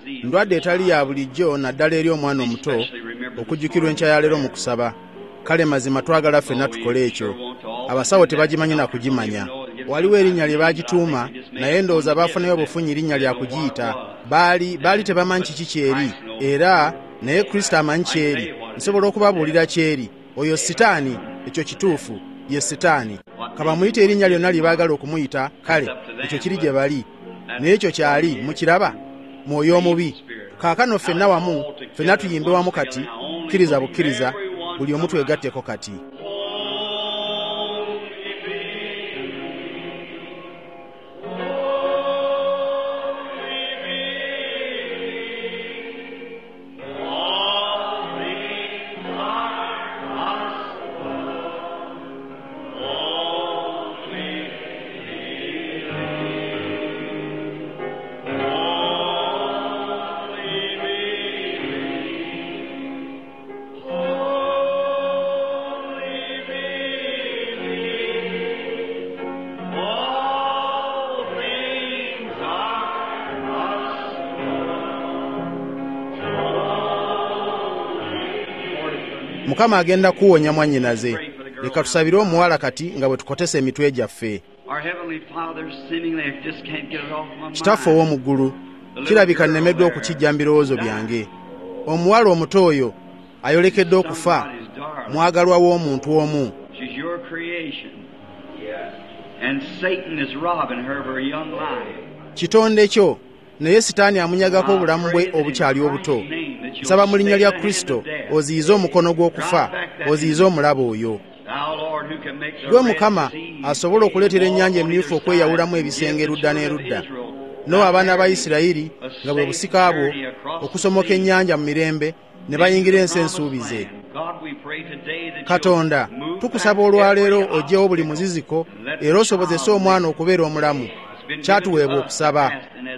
ndwadde etali ya bulijjo naddala eri omwana omuto okujjukirwa enkya ya leero mu kusaba. Kale mazima twagala ffenna tukole ekyo. Abasawo tebagimanyi na kugimanya. Waliwo erinnya lye baagituuma naye ndowooza baafunayo obufunyi erinnya lya kugiyita. Baali tebamanyi kiki kyeri era naye Kristo amanyi kyeri. Nsobola okubabuulira kyeri. Oyo Sitaani, ekyo kituufu, ye Sitaani. Kabamuyite erinnya lyonna lye baagala okumuyita, kale ekyo kiri gye bali. Naye ekyo kyali mukiraba? Mwoyo omubi. Kaakano ffenna wamu, ffenna tuyimbe wamu kati, kkiriza bukkiriza, buli omu twegatteko kati. Mukama agenda kuwonya mwannyinaze. Leka tusabire omuwala kati nga bwe tukotesa emitwe gyaffe. Kitaffe ow'omu ggulu, kirabika nnemeddwa okukijja mu birowoozo byange. Omuwala omuto oyo ayolekedde okufa, mwagalwa w'omuntu omu. Kitonde kyo, naye Sitaani amunyagako obulamu bwe obukyali obuto. Nsaba mu linnya lya Kristo oziyize omukono gw'okufa, oziyize omulaba oyo. Gwe Mukama asobola okuleetera ennyanja emyufu okweyawulamu ebisenge erudda n'erudda. No abaana ba Isirayiri nga bwe busika bwo okusomoka ennyanja mu mirembe ne bayingira ensi ensuubize. Katonda, tukusaba olwaleero oggyewo buli muziziko era osobozese omwana okubeera omulamu. Kyatuweebwa okusaba.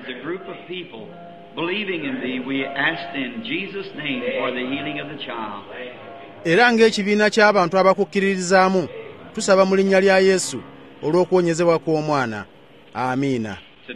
Era ng'ekibiina ky'abantu abakukkiririzaamu tusaba mu linnya lya Yesu olw'okuwonyezebwa kw'omwana. Amiina.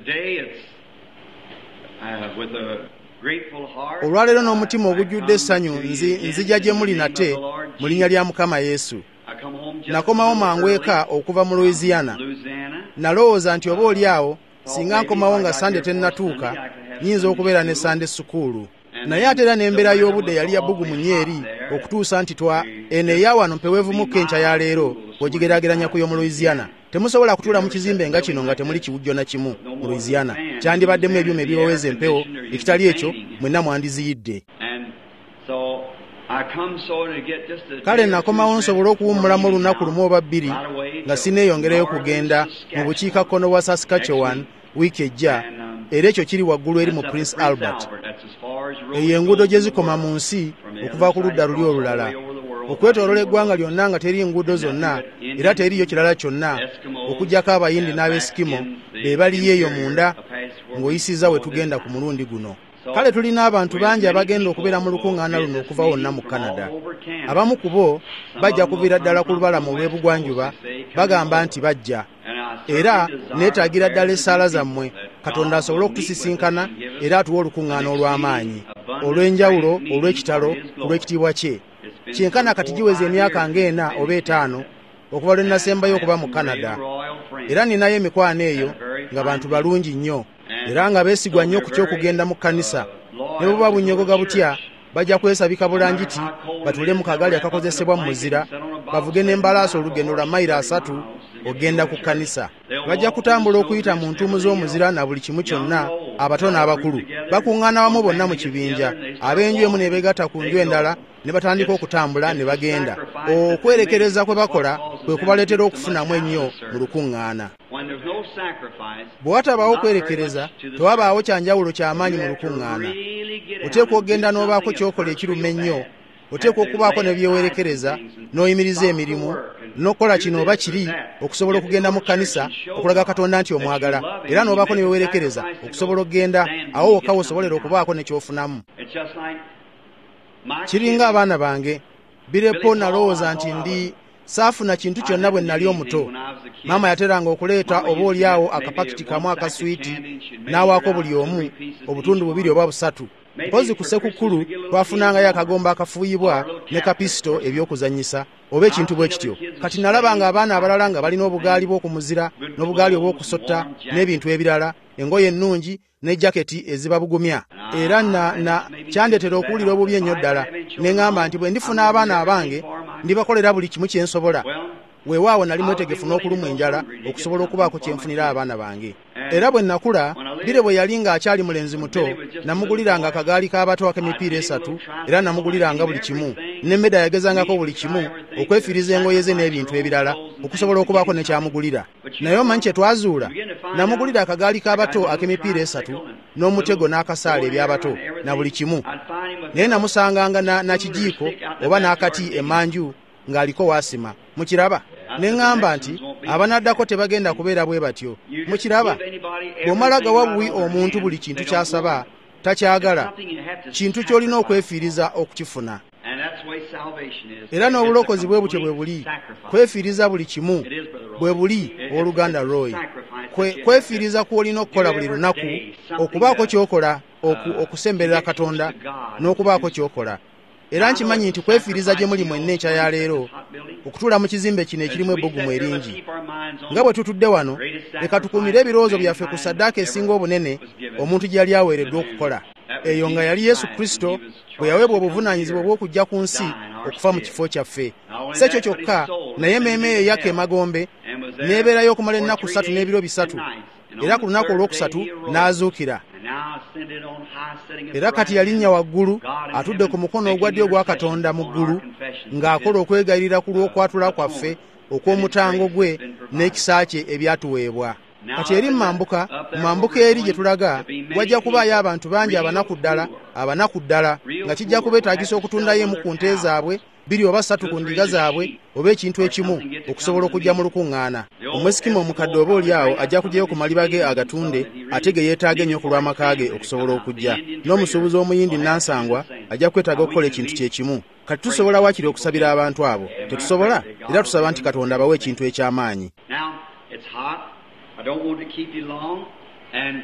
Olwaleero n'omutima ogujjudde essanyu nzija gye muli nate mu linnya lya Mukama Yesu. Nakomawo mangu eka okuva mu Louisiana. Nalowooza nti oba oli awo singa nkomawo nga Sande tennatuuka nyinza okubeera ne Sande sukuulu. Naye ate era n'embeera y'obudde yali ya bbugumu nnyo eri okutuusa nti eno eyawano mpeweevumuka enkya ya leero bw'ogigeraageranya ku y'omu Louisiana. Temusobola kutuula mu kizimbe nga kino nga temuli kiwujjo na kimu mu Louisiana. Kyandibaddemu ebyuma ebiwoweza empewo, ekitali ekyo mwenna mwandiziyidde. Kale nakomawo nsobole okuwummulamu olunaku lumu oba bbiri nga sineeyongerayo kugenda mu bukiikakkono bwa Saskatchewan wiiki ejja, era ekyo kiri waggulu eri mu Prince Albert. Eyo enguudo gye zikoma mu nsi okuva ku ludda luli olulala. Okwetooloola eggwanga lyonna nga teri nguudo zonna era teriyo kirala kyonna okuggyako Abayindi n'Abesikimo be baliyo eyo munda ng'oyisizza we tugenda ku mulundi guno. Kale tulina abantu bangi abagenda okubeera mu lukuŋŋaana luno okuva wonna mu Canada. Abamu ku bo bajja kuviira ddala ku lubalama olw'ebugwanjuba bagamba nti bajja. Era neetaagira ddala essaala zammwe Katonda asobole okutusisinkana era atuwe olukuŋŋaana olw'amaanyi, olw'enjawulo, olw'ekitalo, olw'ekitiibwa kye. Kyenkana kati giweza emyaka ng'ena oba etaano okuva lwe nasembayo okuba mu Canada. Era ninayo emikwano eyo nga bantu balungi nnyo era nga beesigwa nnyo ku ky'okugenda mu kkanisa. Ne buba bunyogoga butya bajja kwesabika bulangiti batuule mu kagali akakozesebwa mu muzira bavuge n'embalaasi olugendo lwa mayiro 3 ogenda ku kkanisa. Bajja kutambula okuyita mu ntuumu z'omuzira na buli kimu kyonna, abato n'abakulu. Bakuŋŋaana wamu bonna mu kibinja, ab'enju emu ne beegatta ku nju endala ne batandika okutambula ne bagenda. Okwerekereza kwe bakola kwe kubaleetera okufunamu ennyo mu lukuŋŋaana. Bwe watabaawo okwerekereza tewabaawo kyanjawulo ky'amaanyi mu lukuŋŋaana. Oteekwa okugenda n'obaako ky'okola ekiruma ennyo, oteekwa okubaako ne byewerekereza n'oyimiriza emirimu n'okola kino oba kiri okusobola okugenda mu kkanisa okulaga Katonda nti omwagala, era n'obaako ne byewerekereza okusobola okugenda awo wokka wosobolera okubaako ne ky'ofunamu. Kiringa abaana bange, birepo nalowooza nti saafuna kintu kyonna bwe nnali omuto. Maama yateranga okuleeta obaolyawo akapakiti kamu akaswiti n'awaako buli omu obutundu 2 oba 3. Mpozi ku Ssekukkulu twafunangayo akagomba akafuuyibwa ne kapisito ebyokuzannyisa oba ekintu bwe kityo. Kati nalabanga abaana abalala nga balina obugaali bw'okumuzira n'obugaali obw'okusotta n'ebintu ebirala, engoye ennungi ne jaketi ezibabugumya. Era kyandetera okuwulira obubi ennyo ddala. Ne ŋŋamba nti bwe ndifuna abaana abange ndibakolera buli kimu kye nsobola. Weewaawo nali mwetegefu n'okulumwa enjala okusobola okubaako kye nfunira abaana bange. Era bwe nakula, Bire bwe yali ng'akyali mulenzi muto, namuguliranga akagaali k'abato ak'emipiira 3 era namuguliranga buli kimu. N'emmeda yagezangako buli kimu okwefiiriza engoye ze n'ebintu ebirala okusobola okubaako ne kyamugulira. Naye omanyi kye twazuula? Namugulira akagaali k'abato ak'emipiira 3 n'omutego n'akasaala eby'abato na buli kimu. Naye namusanganga na kijiiko oba n'akati emanju ng'aliko waasima. Mukiraba? Ne ŋŋamba nti abanaddako tebagenda kubeera bwe batyo. Mukiraba? Bw'omala gawa buwi omuntu buli kintu ky'asaba, takyagala, kintu ky'olina okwefiiriza okukifuna. Era n'obulokozi bwe butyo bwe buli. Kwefiiriza buli kimu bwe buli oluganda Roy. Kwefiiriza kw'olina okukola buli lunaku, okubaako ky'okola okusemberera Katonda n'okubaako ky'okola. Era nkimanyi nti kwefiiriza gye muli mwenna enkya ya leero okutuula mu kizimbe kino ekirimu ebbugumu eringi. Nga bwe tutudde wano, leka tukuumire ebirowoozo byaffe ku ssaddaaka esinga obunene omuntu gye yali aweereddwa okukola. Eyo nga yali Yesu Kristo bwe yaweebwa obuvunaanyizibwa bw'okujja ku nsi okufa mu kifo kyaffe. Si ekyo kyokka, naye emmeeme ye yakka emagombe n'ebeerayo okumala ennaku 3 n'ebiro 3, era ku lunaku olwokusatu n'azuukira. Era kati yalinnya waggulu, atudde ku mukono ogwa ddyo ogwa Katonda mu ggulu, ng'akola okwegayirira ku lw'okwatula kwaffe okw'omutango gwe n'ekisa kye ebyatuweebwa. Kati eri mu mambuka eri gye tulaga, wajja kubaayo abantu bangi abanaku ddala, nga kijja kubeetaagisa okutundayo emu ku nte zaabwe, 2 oba 3 ku ndiga zaabwe, oba ekintu ekimu okusobola okujja mu lukuŋŋaana. Omwesikima omukadde oba oliawo ajja kujjayo ku maliba ge agatunde, ate ge yeetaaga ennyo ku lw'amaka ge okusobola okujja. N'omusuubuzi omuyindi nansangwa ajja kwetaaga okukola ekintu kye kimu. Kati tusobola wakiri okusabira abantu abo? Tetusobola? Era tusaba nti Katonda abawe ekintu eky'amaanyi. I don't want to keep you long, and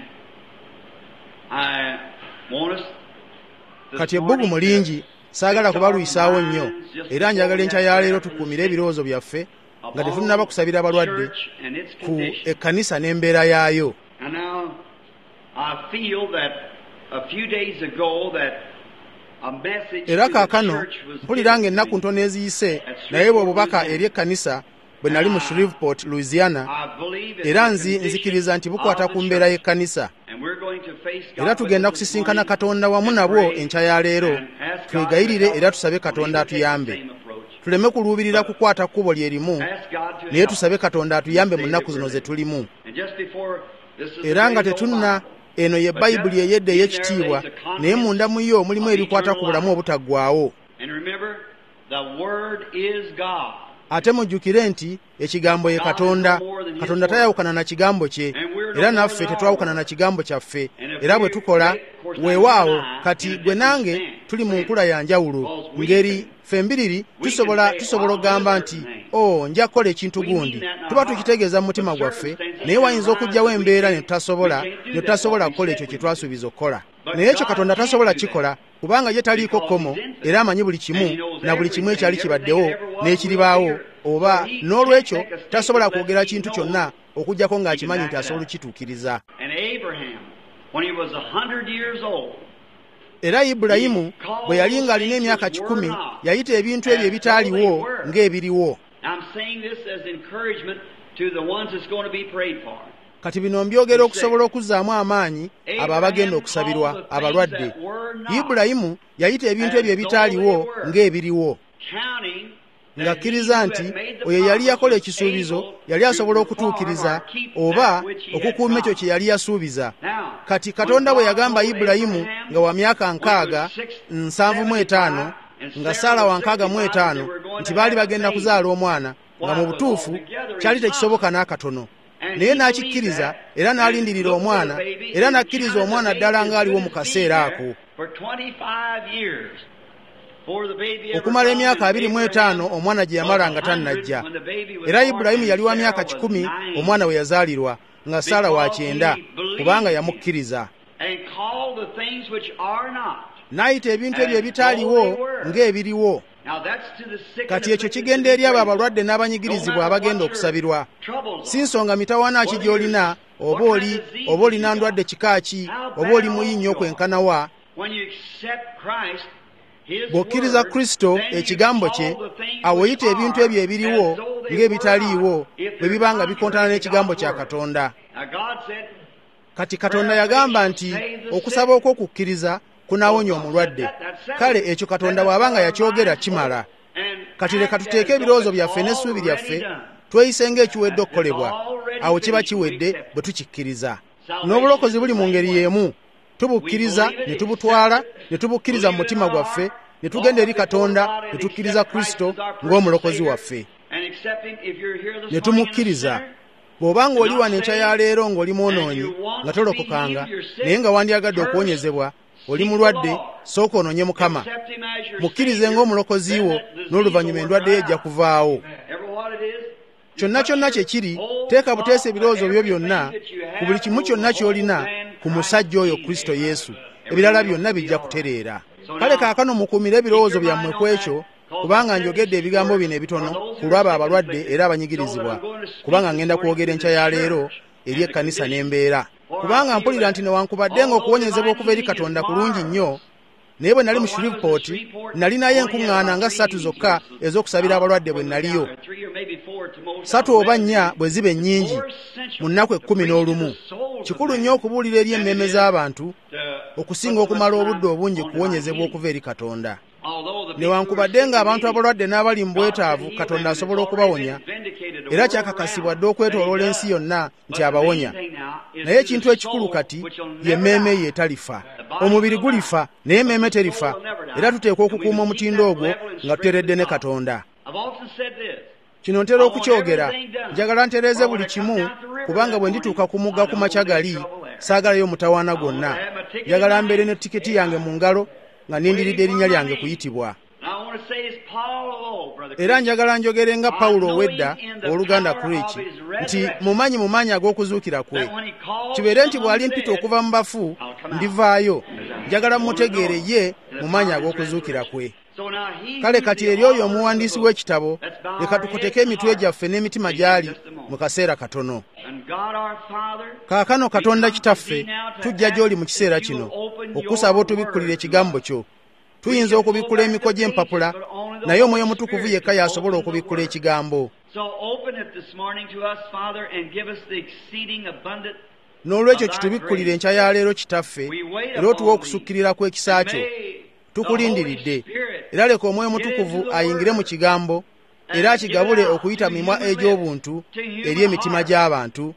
I want us. Kati ebbugumu lingi, saagala kubaluyisaawo nnyo, era njagala enkya ya leero tukuumire ebirowoozo byaffe nga tetunnaba kusabira abalwadde ku ekkanisa n'embeera yaayo. And now I feel that a few days ago that a message Era to the kaakano church was mpulira ng'ennaku ntono eziyise naye bw'obubaka eri ekkanisa bwe nali mu Shreveport, Louisiana, era nzikiriza nti bukwata ku mbeera y'ekkanisa. Era tugenda kusisinkana Katonda wamu nabwo enkya ya leero, twegayirire era tusabe Katonda atuyambe. Tuleme kuluubirira kukwata kkubo lye limu, naye tusabe Katonda atuyambe mu nnaku zino ze tulimu. Era nga tetunna eno ye Bayibuli ey'edda ey'ekitiibwa, naye munda mu yo mulimu ebikwata ku bulamu obutaggwaawo. Ate mujjukire nti ekigambo ye Katonda. Katonda tayawukana na kigambo kye, era naffe tetwawukana na kigambo kyaffe. Era bwe tukola, weewaawo kati gwe nange tuli mu nkula ya njawulo. Ngeri ffe mbiriri tusobola okugamba nti nja kukola ekintu gundi. Tuba tukitegeeza mu mutima gwaffe, naye wayinza okujjawo embeera ne tutasobola kukola ekyo kye twasuubiza okukola. Naye ekyo Katonda tasobola kikola, kubanga ye taliiko kkomo, era amanyi buli kimu na buli kimu ekyali kibaddewo n'ekiribaawo, oba n'olwekyo tasobola kwogera kintu kyonna okuggyako ng'akimanyi nti asobola okituukiriza. Era Ibulayimu bwe yali ng'alina emyaka 10 yayita ebintu ebyo ebitaaliwo ng'ebiriwo. Kati bino mbyogera okusobola okuzzaamu amaanyi abo abagenda okusabirwa abalwadde. Ibulayimu yayita ebintu ebyo ebitaaliwo ng'ebiriwo, ng'akkiriza nti oyo yali yakola ekisuubizo yali asobola okutuukiriza oba okukuuma ekyo kye yali yasuubiza. Kati Katonda bwe yagamba Ibulayimu nga wa myaka 75 nga Saala wa 65 nti baali bagenda kuzaala omwana, nga mu butuufu kyali tekisoboka n'akatono. Naye n'akikkiriza era n'alindirira omwana, era n'akkiriza omwana ddala ng'aliwo mu kaseera ako. okumala emyaka 25 omwana gye yamala nga tannajja. Era Ibulayimu yali wa myaka 10 omwana we yazaalirwa, nga Saala wa 9, kubanga yamukkiriza. N'ayita ebintu ebyo ebitaaliwo ng'ebiriwo. Kati ekyo kigenda eri abo abalwadde n'abanyigirizibwa abagenda okusabirwa. Si nsonga mitawaana ki gy'olina, oba olina ndwadde kika ki, oba oli muyinnyo okwenkanawa. Bw'okkiriza Kristo ekigambo kye, awo oyita ebintu ebyo ebiriwo ng'ebitaliiwo bwe biba nga bikontana n'ekigambo kya Katonda. Kati Katonda yagamba nti okusaba okw'okukkiriza kunaawonya omulwadde. Kale ekyo Katonda bw'aba nga yakyogera kimala. Kati leka tuteeke ebirowoozo byaffe n'essuubi lyaffe tweyise ng'ekiwedde okukolebwa. Awo kiba kiwedde bwe tukikkiriza. N'obulokozi buli mu ngeri y'emu. Tubukkiriza ne tubutwala ne tubukkiriza mu mutima gwaffe ne tugenda eri Katonda ne tukkiriza Kristo ng'omulokozi waffe ne tumukkiriza. Bw'oba ng'oli wano enkya ya leero ng'oli mwonoonyi nga tolokokanga naye nga wandyagadde okuwonyezebwa, oli mulwadde, sooka onoonye Mukama. Mukkirize ng'omulokozi wo, n'oluvannyuma endwadde ye ejja kuvaawo. Kyonna kyonna kye kiri, teeka buteesa ebirowoozo byo byonna ku buli kimu kyonna ky'olina ku musajja oyo Kristo Yesu. Ebirala byonna bijja kutereera. Kale kaakano mukuumire ebirowoozo byammwe ku ekyo, kubanga njogedde ebigambo bino ebitono ku lw'abo abalwadde era abanyigirizibwa, kubanga ngenda kwogera enkya ya leero eri ekkanisa n'embeera. Kubanga mpulira nti newankubadde ng'okuwonyezebwa okuva eri Katonda kulungi nnyo, naye bwe nali mu Shreveport nali naye enkuŋŋaana nga 3 zokka ez'okusabira abalwadde bwe naliyo. 3 oba 4 bwe ziba ennyingi mu nnaku 11. Kikulu nnyo okubuulira eri emmeeme z'abantu okusinga okumala obudde obungi kuwonyezebwa okuva eri Katonda. Newankubadde ng'abantu abalwadde n'abali mu bwetaavu Katonda asobola okubawonya, era kyakakasibwa dde okwetooloola ensi yonna nti abawonya. Naye ekintu ekikulu kati y'emmeeme ye etalifa. Omubiri gulifa naye emmeeme terifa, era tuteekwa okukuuma omutindo ogwo nga tuteredde ne Katonda. Kino ntera okukyogera, njagala ntereeze buli kimu, kubanga bwe ndituuka ku mugga ku makya gali saagalayo mutawaana gwonna. Njagala mbeere ne tiketi yange mu ngalo nga nindiridde erinnya lyange kuyitibwa. Era njagala njogere nga Pawulo ow'edda owooluganda Kriki nti mumanyi ag'okuzuukira kwe. Kibeere nti bw'alimpita okuva mu bafu ndivaayo. Njagala mutegeere ye mumanyi ag'okuzuukira kwe. Kale kati eri oyo omuwandiisi w'ekitabo, leka tukoteke emitwe gyaffe n'emitima gyali mu kaseera katono. Kaakano Katonda Kitaffe, tujja gy'oli mu kiseera kino okusaba otubikkulire ekigambo kyo. Tuyinza okubikkula emiko gy'empapula, naye Omwoyo Mutukuvu yekka y'asobola okubikkula ekigambo. N'olwekyo kitubikkulire enkya ya leero Kitaffe, era otuwe okusukkirira kw'ekisa kyo. Tukulindiridde, era leka Omwoyo Mutukuvu ayingire mu kigambo, era akigabule okuyita mimwa egy'obuntu eri emitima gy'abantu,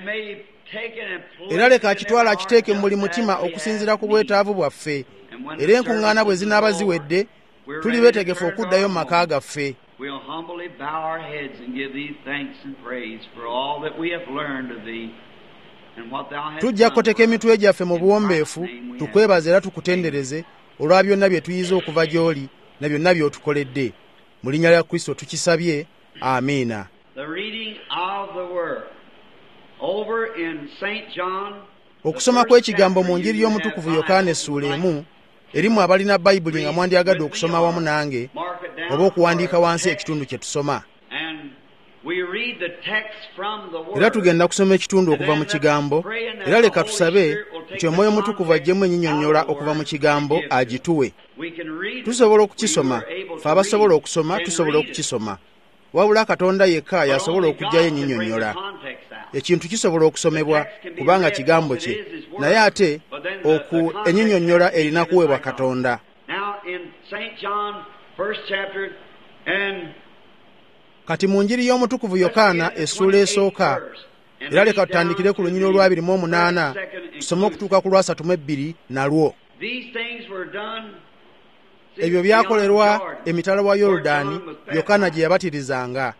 era leka akitwala akiteeke mu buli mutima okusinziira ku bwetaavu bwaffe, era enkuŋŋaana bwe zinaaba ziwedde tuli beetegefu okuddayo mu maka gaffe. Tujja koteka emitwe gyaffe mu buwombeefu, tukwebaze era tukutendereze olwa byonna bye tuyize okuva gy'oli na byonna by'otukoledde. Mu linnya lya Kristo tukisabye, amiina. Okusoma kw'ekigambo mu Njiri y'Omutukuvu Yokaana essuula 1, erimu abalina Bayibuli nga mwandyagadde okusoma wamu nange, oba okuwandiika wansi ekitundu kye tusoma. Era tugenda kusoma ekitundu okuva mu kigambo, era leka tusabe nti Omwoyo Mutukuvu ajjemu ennyinnyonnyola okuva mu kigambo agituwe. Tusobola okukisoma, ffe abasobola okusoma tusobola okukisoma, wabula Katonda yekka yasobola okuggyayo ennyinnyonnyola. Ekintu kisobola okusomebwa kubanga kigambo kye, naye ate ennyinnyonnyola erina kuweebwa Katonda. Kati mu Njiri y'Omutukuvu Yokaana essuula esooka, era leka tutandikire ku lunyiri olwa 28 tusome okutuuka ku lwa 32 nalwo. Ebyo byakolerwa emitala wa Yoludaani Yokaana gye yabatirizanga.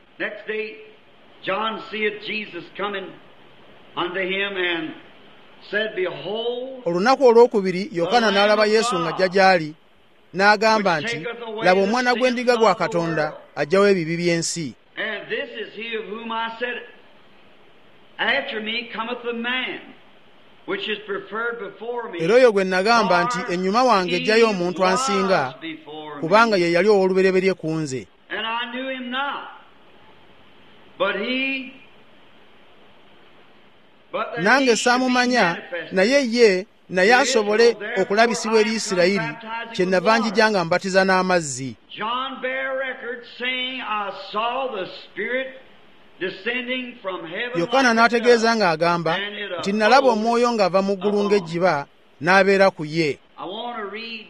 Olunaku olwokubiri Yokaana n'alaba Yesu ng'ajja gy'ali, n'agamba nti laba omwana gw'endiga gwa Katonda ajjawo ebibi by'ensi. And this is he of whom I said, After me cometh the man, which is preferred before me. Era oyo gwe nagamba nti ennyuma wange ejjayo omuntu ansinga, kubanga ye yali ow'olubereberye ku nze. And I knew him not. But nange saamumanya, naye asobole okulabisibwa eri Isirayiri, kyennava njija nga mbatiza n'amazzi. John bare record saying, I saw the Spirit descending from heaven. Yokaana n'ategeeza ng'agamba nti nalaba omwoyo ng'ava mu ggulu ng'ejjiba n'abeera ku ye. I want to read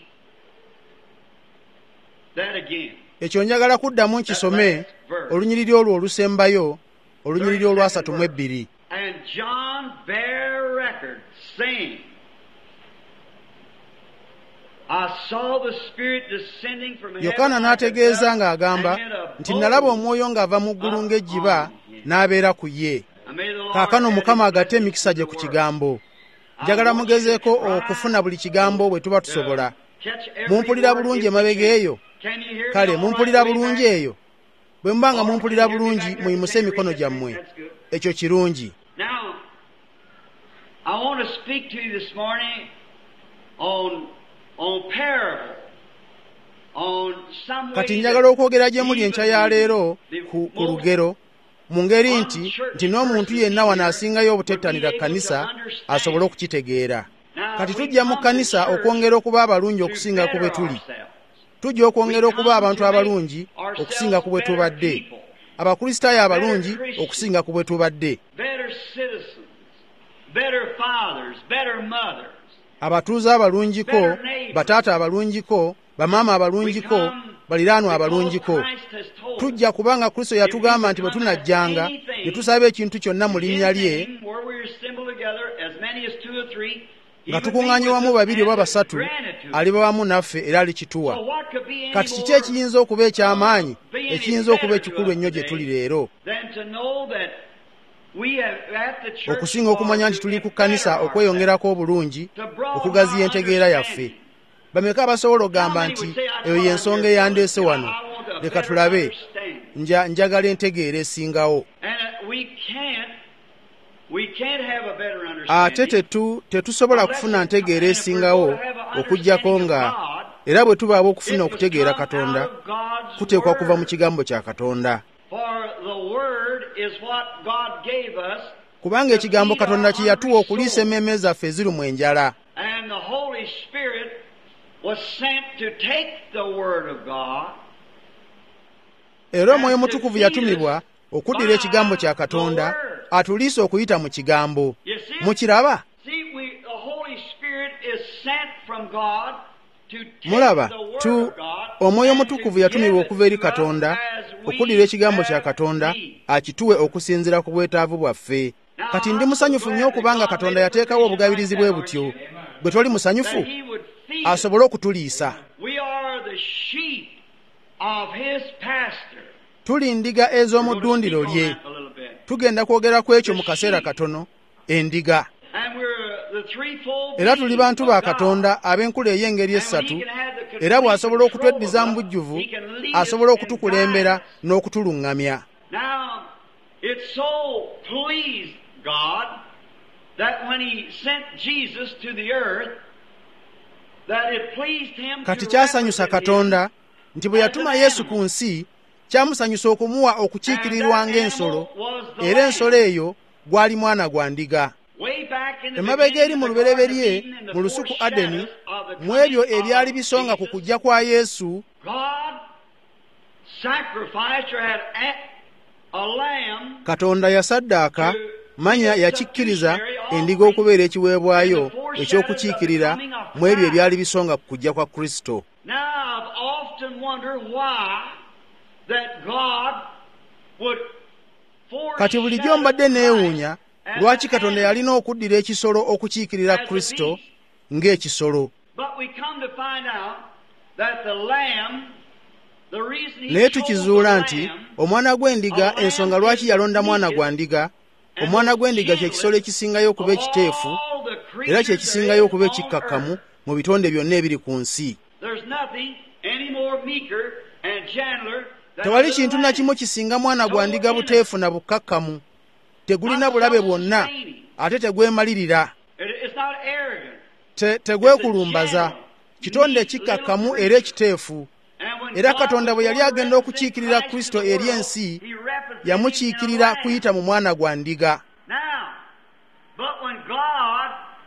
that again. Ekyo njagala kuddamu nkisome olunyiriri olwo olusembayo, olunyiriri olwa 32. And John bare record saying, I saw the Spirit descending from heaven. Yokaana n'ategeeza ng'agamba nti nalaba omwoyo ng'ava mu ggulu ng'ejjiba n'abeera ku ye. Kaakano Mukama agatte emikisa gye ku kigambo. Njagala mugezeeko okufuna buli kigambo bwe tuba tusobola. Mumpulira bulungi emabega eyo? Kale mumpulira bulungi eyo? Bwe muba nga mumpulira bulungi muyimuse emikono gyammwe. Ekyo kirungi. Now, I want to speak to you this morning on parable. Kati njagala okwogera gye muli enkya ya leero ku lugero, mu ngeri nti n'omuntu yenna wano asingayo obutettanira kkanisa asobole okukitegeera. Kati tujja mu kkanisa okwongera okuba abalungi okusinga ku bwe tuli. Tujja okwongera okuba abantu abalungi okusinga ku bwe tubadde. Abakristaayo abalungi okusinga ku bwe tubadde. Abatuuze abalungiko, bataata abalungiko, bamaama abalungiko, baliraanwa abalungiko. Tujja kubanga Kristo yatugamba nti bwe tunajjanga ne tusaba ekintu kyonna mu linnya lye, nga tukuŋŋaanye wamu babiri oba basatu, aliba wamu naffe era alikituwa. Kati kiki ekiyinza okuba eky'amaanyi, ekiyinza okuba ekikulu ennyo gye tuli leero? Okusinga okumanya nti tuli ku kkanisa okweyongerako obulungi, okugaziya entegeera yaffe. Bameka abasobola okugamba nti eyo y'ensonga eyandeese wano? Leka tulabe. Njagala entegeera esingawo. Ate tetusobola kufuna ntegeera esingawo okuggyako nga era bwe tubaaba okufuna okutegeera Katonda kuteekwa kuva mu kigambo kya Katonda. Kubanga ekigambo Katonda kye yatuwa okuliisa emmeeme zaffe ezirumwa enjala. Era Omwoyo Mutukuvu yatumibwa okuddira ekigambo kya Katonda atuliise okuyita mu kigambo. Mukiraba? Mulaba, Omwoyo Mutukuvu yatumibwa okuva eri Katonda okuddira ekigambo kya Katonda akituwe okusinziira ku bwetaavu bwaffe. Kati ndi musanyufu nnyo okubanga Katonda yateekawo obugabirizi bwe butyo. Bwe toli musanyufu, asobole okutuliisa. Tuli ndiga ez'omu ddundiro lye. Tugenda kwogera ku ekyo mu kaseera katono, endiga. Era tuli bantu ba Katonda ab'enkula ey'engeri essatu, era bw'asobola okutweddiza mu bujjuvu, asobola okutukulembera n'okutuluŋŋamya. Kati kyasanyusa Katonda nti bwe yatuma Yesu ku nsi, kyamusanyusa okumuwa okukiikirirwa ng'ensolo, era ensolo eyo gwali mwana gwa ndiga. Emabega eri mu lubereberye mu lusuku Adeni, mu ebyo ebyali bisonga ku kujja kwa Yesu, Katonda yasaddaaka, manya yakikkiriza endiga okubeera ekiweebwayo eky'okukiikirira mu ebyo ebyali bisonga ku kujja kwa Kristo. Kati bulijjo mbadde neewuunya lwaki Katonda yalina okuddira ekisolo okukiikirira Kristo ng'ekisolo. Naye tukizuula nti omwana gw'endiga, ensonga lwaki yalonda mwana gwa ndiga, omwana gw'endiga kye kisolo ekisingayo okuba ekiteefu era kye kisingayo okuba ekikkakkamu mu bitonde byonna ebiri ku nsi. nothing any more meeker and gentler than tewali the kintu na lamb. kimu kisinga mwana gwa ndiga buteefu na bukakkamu, tegulina bulabe bwonna ate tegwemalirira, It's not arrogant. tegwekulumbaza, kitonde kikakkamu era ekiteefu. And when Era God Katonda bwe yali agenda represented okukiikirira Christ Kristo in the eri world, ensi, he represented yamukiikirira him in the kuyita mu mwana gwa ndiga. Now, but when God,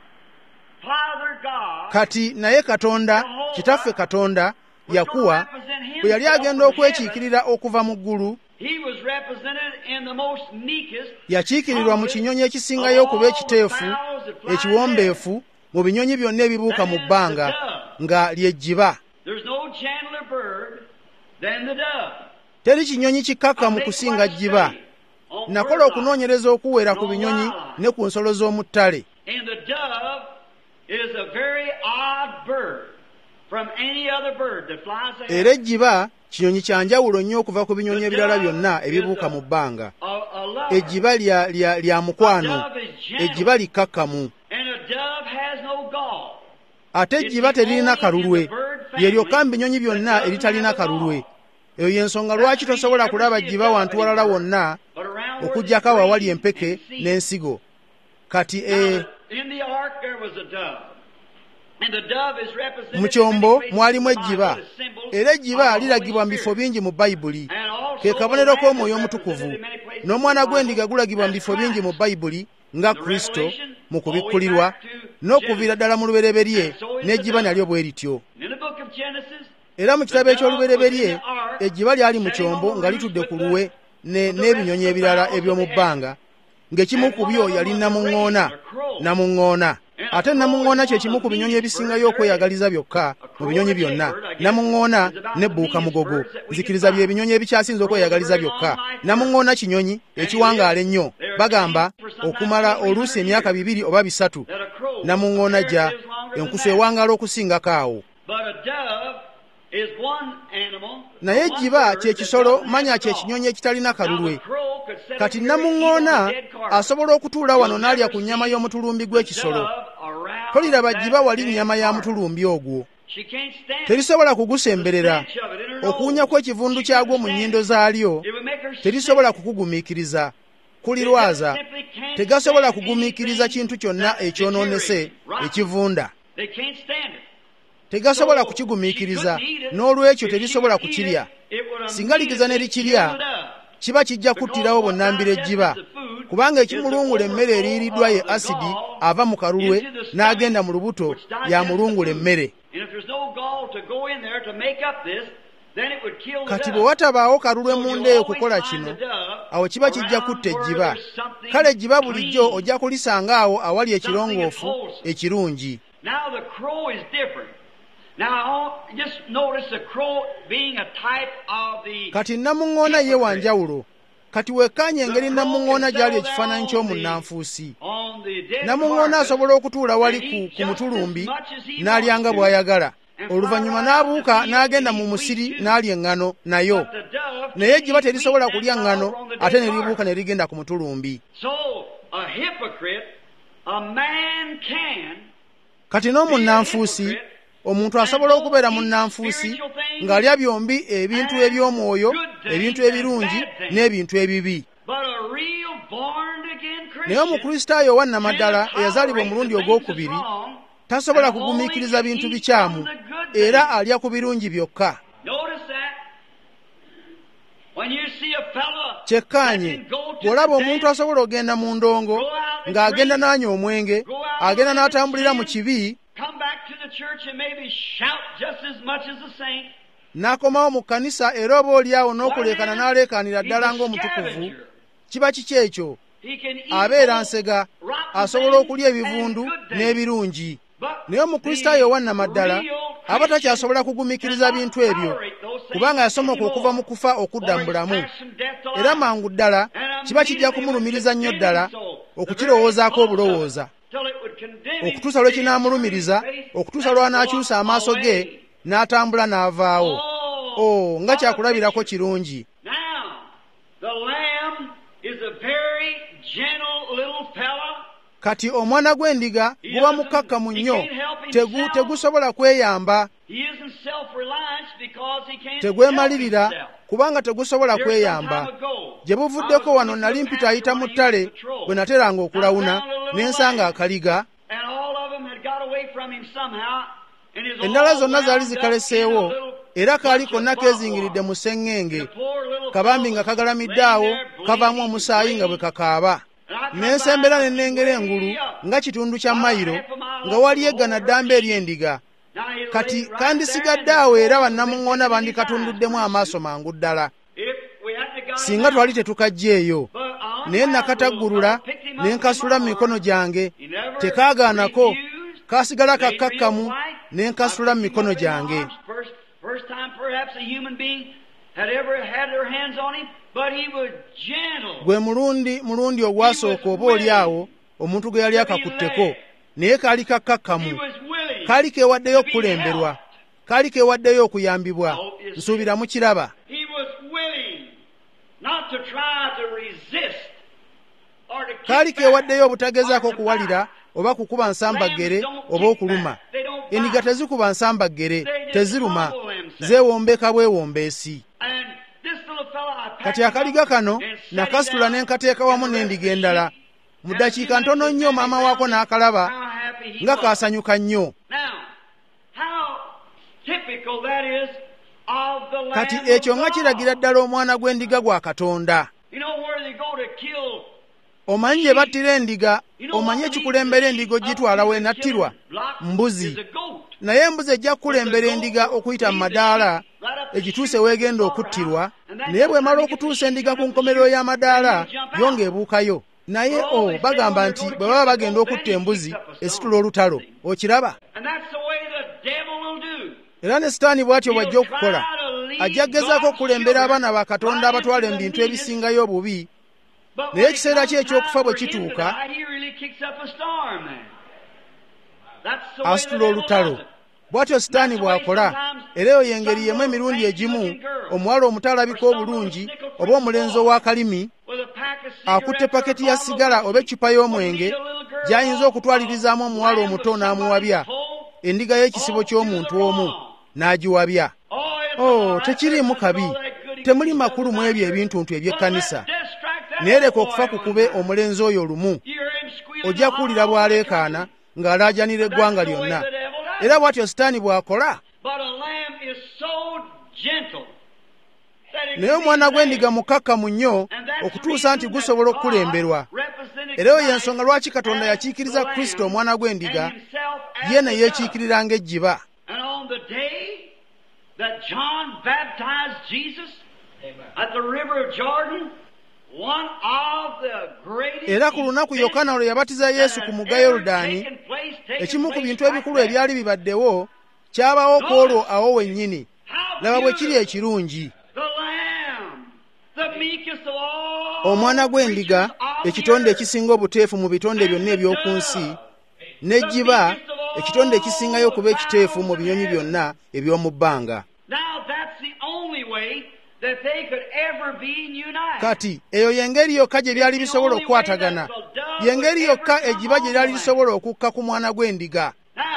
Father God, Kati naye Katonda, kitaffe Katonda, yakuwa bwe yali agenda okwekiikirira okuva mu ggulu, he was represented in the most meekest, yakiikirirwa mu kinyonyi ekisingayo okuba ekiteefu, ekiwombeefu mu binyonyi byonna ebibuuka mu bbanga, nga ly'ejjiba. There's no gentler bird than the dove. Teri kinyonyi kikakkamu kusinga jjiba. Nakola okunoonyereza okuwera ku binyonyi ne ku nsolo z'omu ttale. And the dove is a very odd bird from any other bird that flies ahead. Era ejjiba kinyonyi kya njawulo nnyo okuva ku binyonyi ebirala byonna ebibuuka mu bbanga. A lover. Ejjiba lya mukwano, ejjiba likakkamu. And a dove has no gall. Ate ejjiba teririna kalulwe, lye lyokka mu binyonyi byonna eritalina kalulwe. Eyo y'ensonga lwaki tosobola kulaba jjiba wantu walala wonna okuggyako awawali empeke n'ensigo. Kati In the ark there was a dove. And the dove is represented mu kyombo in mwalimu the Bible ejjiba, as a symbol era of ejjiba the liragibwa mu Holy bifo Spirit. bingi mu Bayibuli, And also ke kabonero the k'omwoyo lamb is omutukuvu. represented in many places N'omwana in the gw'endiga Bible gulagibwa mu as bifo bingi mu Christ. Bayibuli nga The Kristo Revelation, mu all the way kubikkulirwa, back to n'okuviira ddala mu lubereberye, And so is n'ejjiba the dove. nalyo bwe lityo. In the book of Genesis, Era mu kitabo eky'olubereberye, ejjiba lyali mu kyombo nga litudde ku luwe n'ebinyonyi ebirala eby'omu bbanga, ng'ekimu ku byo yali namuŋŋoona. Ate namuŋŋoona kye kimu ku binyonyi ebisingayo okweyagaliza byokka mu binyonyi byonna. Namuŋŋoona n'ebbuuka mugogo, nzikiriza bye binyonyi ebikyasinze okweyagaliza byokka. Namuŋŋoona kinyonyi ekiwangaala ennyo, bagamba okumala oluusi emyaka 2 oba 3. that a crow Namuŋŋoona gya is longer than enkusu that. ewangaala okusingako awo. But a dove is one animal. Naye one ejjiba bird kye that kisolo, doesn't have manya a kye gall. kinyonyi ekitalina Now, kalulwe. the crow could sit Kati up here and eat namuŋŋoona on a dead carcass. asobola okutuula wano You'll n'alya never ku nnyama see y'omutulumbi the gw'ekisolo. dove around Toliraba that jjiba wali dead nnyama ya carcass. mutulumbi ogwo. She can't stand it. Terisobola kugusemberera. The stench of it in her Okuwunya nose. kw'ekivundu She kyagwo couldn't mu stand nnyindo it. zaalyo It would make her terisobola sick. kukugumiikiriza. Kulirwaza, They simply can't tegasobola stand kugumiikiriza anything kintu kyonna that's ekyonoonese deteriorating, ekivunda. They can't stand it. Tegasobola So, kukigumiikiriza, she couldn't eat it. n'olwekyo If she terisobola could eat kukirya. it, it would Singa ligiza ne immediately likirya, kill it up. kiba kijja kuttirawo bonnambira ejjiba, kubanga ekimulungula emmere eriiriddwa ye asidi ava mu kalulwe n'agenda mu lubuto yamulungula emmere. And if there's no gall to go in there to make up this, then it would kill the Kati dove. bwe watabaawo kalulwe So mu you'll nda eyo always kukola find kino, the dove awo kiba kijja around kutta where ejjiba. there's something Kale ejjiba bulijjo clean. ojja kulisanga awo awali Something ekirongoofu that's wholesome. ekirungi. Now the crow is different. Now just notice the crow being a type of the Kati namuŋŋoona ye wa njawulo. Kati wekkaanye engeri namuŋŋoona gy'ali ekifaananyi ky'omunnanfuusi. on the dead Namuŋŋoona carcass, asobola okutuula wali and eat ku just mutulumbi as much as he n'alyanga wants to. bw'ayagala. And Oluvannyuma fly around n'abuuka the n'agenda field mu and musiri eat wheat n'alya eŋŋano nayo. But the dove Naye can't ejjiba eat terisobola wheat kulya and eŋŋano follow on the ate dead ne libuuka carcass. ne ligenda ku mutulumbi. So a hypocrite, a man can Kati n'omunnanfuusi, omuntu asobola okubeera munnanfuusi ng'alya byombi ebintu eby'omwoyo, ebintu ebirungi n'ebintu ebibi. but a real born again Naye Christian omukristaayo owa nnamaddala eyazaalibwa omulundi ogwokubiri tasobola kugumiikiriza bintu bikyamu, era alya ku birungi byokka. Notice that when you see a fella Kyekkaanye, bw'olaba omuntu asobola okugenda mu ndongo ng'agenda n'anywa omwenge, agenda n'atambulira mu kibi, come back to the church and maybe shout just as much as a saint, n'akomawo mu kkanisa era oba oliawo n'okuleekana n'aleekaanira ddala ng'omutukuvu, kiba kiki ekyo? he can eat Abeera both nsega, rotten asobola okulya things ebivundu and good things. n'ebirungi. But Naye omukristaayo owa nnamaddala the real aba Christian takyasobola kugumiikiriza cannot bintu ebyo, tolerate those things kubanga yasomoka anymore. okuva mu kufa okudda For mu he's bulamu. passed from death to Era life. mangu ddala And kiba kijja kumulumiriza nnyo ddala okukirowoozaako obulowooza, till it would condemn him okutuusa lwe kinaamulumiriza, okutuusa lw'anaakyusa amaaso ge n'atambula n'avaawo. Oh, nga kyakulabirako kirungi. Now, the lamb is a very gentle little fella. Kati omwana gw'endiga guba mukkakkamu nnyo, tegusobola kweyamba. He isn't self-reliant. tegwemalirira kubanga tegusobola kweyamba. Gye buvuddeko wano nali mpita ayita mu ttale bwe nateranga okulawuna n'ensanga akaliga. Endala zonna zaali zikaleseewo era kaali konna keezingiridde mu sseŋŋenge, kabambi nga kagalamidde awo kavaamu omusaayi nga bwe kakaaba. N'ensembera ne nnengera engulu nga kitundu kya mayiro nga waliyo eggana ddamba ery'endiga. Kati kandisigadde awo era bannamuŋŋoona bandikatunduddemu amaaso mangu ddala singa twali tetukajjeeyo. Naye nakataggulula ne nkasula mu mikono gyange, tekaagaanako, kaasigala kakkakkamu ne nkasula mu mikono gyange. Gwe mulundi ogwasooka oba oli awo omuntu gwe yali akakutteko, naye kaali kakkakkamu, kaali keewaddeyo okukulemberwa, kaali keewaddeyo okuyambibwa. Nsuubira mukiraba. Kaali keewaddeyo obutagezaako kuwalira oba kukuba nsambaggere oba okuluma. Endiga tezikuba nsambaggere, teziruma, zeewombeka bwewombeesi. Kati akaliga kano nakasitula ne nkateeka wamu n'endiga endala. Mu ddakiika ntono nnyo maama waako n'akalaba nga kaasanyuka nnyo. Kati ekyo nga kiragira ddala omwana gw'endiga gwa Katonda. Omanyi gye battira endiga, omanyi ekikulembera endiga ogitwala w'enattirwa? Mbuzi. Naye embuzi ejja kukulembera endiga okuyita mu madaala egituuse weegenda okuttirwa, naye bw'emala okutuusa endiga ku nkomerero y'amadaala yo ng'ebuukayo. Naye bagamba nti bwe baba bagenda okutta embuzi esitula olutalo. Okiraba? Era ne Sitaani bw'atyo bw'ajja okukola. Ajja kugezaako okukulembera abaana ba Katonda abatwala mu bintu ebisingayo obubi, naye ekiseera kye eky'okufa bwe kituuka asitula olutalo. Bw'atyo Sitaani bw'akola. Era eyo y'engeri yemu emirundi egimu omuwala omutalabika obulungi oba omulenzi ow'akalimi akutte paketi ya sigala oba eccupa y'omwenge gy'ayinza okutwalirizaamu omuwala omuto n'amuwabya, endiga y'ekisibo ky'omuntu omu n'agiwabya. Tekiriimu kabi, temuli makulu mu ebyo ebintuntu eby'ekkanisa. Naye leka okufa kukube omulenzi oyo olumu, ojja kuwulira bw'aleekaana ng'alaajanira eggwanga lyonna. Era bw'atyo Sitaani bw'akola. Naye omwana gw'endiga mukakkamu nnyo okutuusa nti gusobola okukulemberwa. Era eyo y'ensonga lwaki Katonda yakiikiriza Kristo omwana gw'endiga, ye ne yeekiikirira ng'ejjiba. Era ku lunaku Yokaana lwe yabatiza Yesu ku mugga Yoludaani, ekimu ku bintu ebikulu ebyali bibaddewo kyabawo ku olwo awo wennyini. Laba bwe kiri ekirungi. Omwana gw'endiga, ekitonde ekisinga obuteefu mu bitonde byonna eby'oku nsi, n'ejjiba, ekitonde ekisingayo okuba ekiteefu mu binyonyi byonna eby'omu bbanga. Kati eyo y'engeri yokka gye byali bisobola okukwatagana, y'engeri yokka ejjiba gye lyali lisobola okukka ku mwana gw'endiga.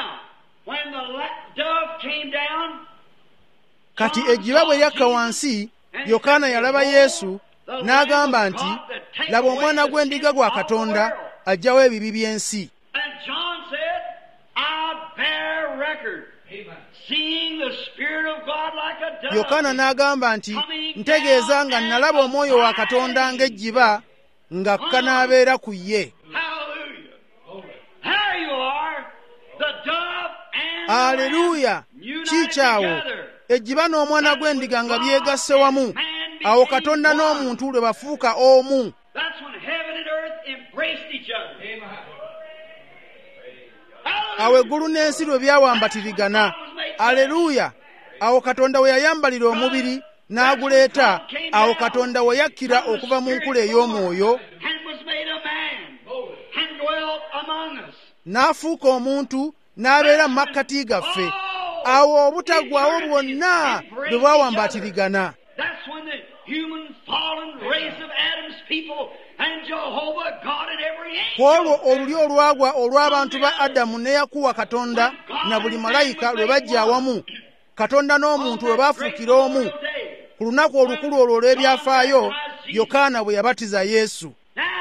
Kati ejjiba bwe lyakka wansi, Yokaana yalaba Yesu n'agamba nti, laba omwana gw'endiga gwa Katonda aggyawo ebibi by'ensi. Yokaana n'agamba nti, ntegeeza nga nalaba omwoyo wa Katonda ng'ejjiba ng'akka n'abeera ku ye. Aleluya! Kiikyawo ejjiba n'omwana gw'endiga nga byegasse wamu, awo Katonda n'omuntu lwe bafuuka omu. Awo eggulu n'ensi lwe byawambatirigana. Aleluya! Awo Katonda we yayambalira omubiri n'aguleeta, awo Katonda we yakkira okuva mu nkula ey'omwoyo n'afuuka omuntu n'abeera mu makkati gaffe. Awo obutaggwaawo bwonna bwe bwawambatirigana. Kwolwo oluli olwagwa olw'abantu ba Adamu ne Yakuwa Katonda na buli malayika lwe bajja awamu, Katonda n'omuntu bwe baafuukira omu ku lunaku olukulu olwo olw'ebyafaayo Yokaana bwe yabatiza Yesu.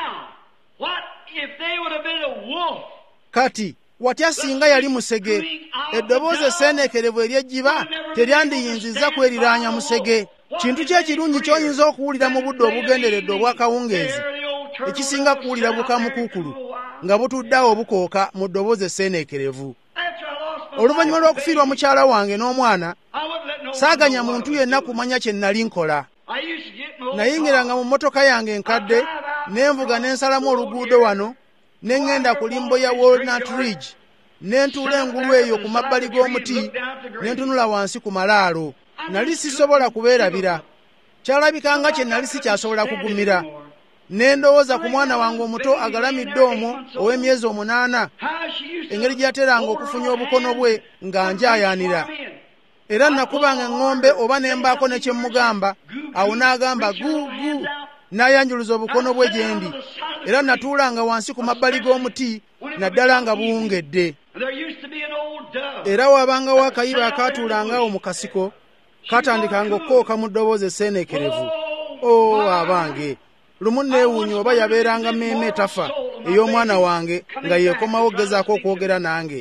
Kati watya singa yali musege, eddoboozi esseeneekerevu ery'ejjiba teryandiyinzizza kweriraanya musege. Kintu ki ekirungi ky'oyinza okuwulira mu budde obugenderedde obw'akawungeezi ekisinga kuwulira bukamukuukulu nga butuddeawo bukooka mu ddoboozi esseeneekerevu? Oluvannyuma lw'okufiirwa mukyala wange n'omwana, saaganya muntu yenna kumanya kye nnali nkola. Nayingiranga mu mmotoka yange enkadde, n'envuga n'ensalamu oluguudo wano, ne ŋŋenda ku limbo ya Walnut Ridge, ne ntuula engulu eyo ku mabbali g'omuti, ne ntunula wansi ku malaalo. Nali sisobola kubeerabira, kyalabika nga kye nali sikyasobola kugumira. Ne ndowooza ku mwana wange omuto agalamidde omwo ow'emyezi 8, engeri gy'ateranga okufunya obukono bwe nga njaayaanira. Era nakubanga eŋŋombe oba ne mbaako ne kye mmugamba, awo n'agamba gugu, n'ayanjuluza obukono bwe gye ndi. Era natuulanga wansi ku mabbali g'omuti, naddala nga buwungedde. Era waabangawo akayiba akaatuulangawo mu kasiko, katandikanga okukooka mu ddoboozi esseeneekerevu. Abange, lumu neewuunya oba yabeeranga mmeeme tafa ey'omwana wange nga yeekomawo okugezaako okwogera nange.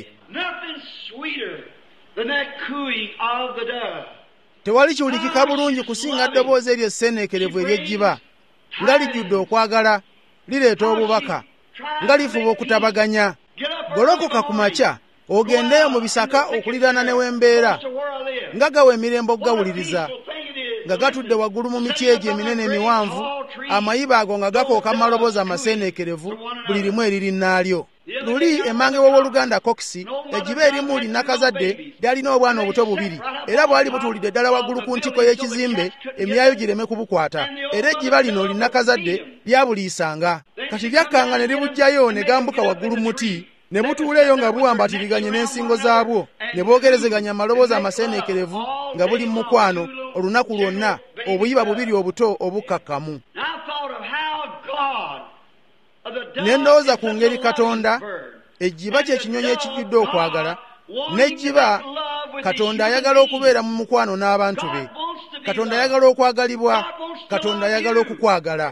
Tewali kiwulikika bulungi kusinga ddoboozi eryo esseeneekerevu ery'ejjiba, nga lijjudde okwagala, lireeta obubaka, nga lifuba okutabaganya. Golokoka ku makya ogendeyo mu bisaka okuliraana ne wembeera, nga gawa emirembe okugawuliriza, nga gatudde waggulu mu miti egyo eminene emiwanvu, amayiba ago nga gakooka mu maloboozi amaseeneekerevu, buli limu eririnnaalyo. Luli emmange w'owooluganda Kokisi, ejjiba erimu linnakazadde lyalina obwana obuto 2, era bwali butuulidde ddala waggulu ku ntiko y'ekizimbe, emyayo gireme kubukwata. Era ejjiba lino linnakazadde lyabuliisanga. Kati lyakkanga ne libugjayo ne gambuka waggulu muti, ne butuula eyo nga buwambatiriganye n'ensingo zaabwo, ne boogerezeganya amaloboozi amaseeneekerevu nga buli mu mukwano olunaku lwonna, obuyiba 2 obuto obukkakkamu. Ne ndowooza ku ngeri Katonda, ejjiba kye kinyonyi ekijjudde okwagala, n'ejjiba Katonda ayagala okubeera mu mukwano n'abantu be. Katonda ayagala okwagalibwa, Katonda ayagala okukwagala.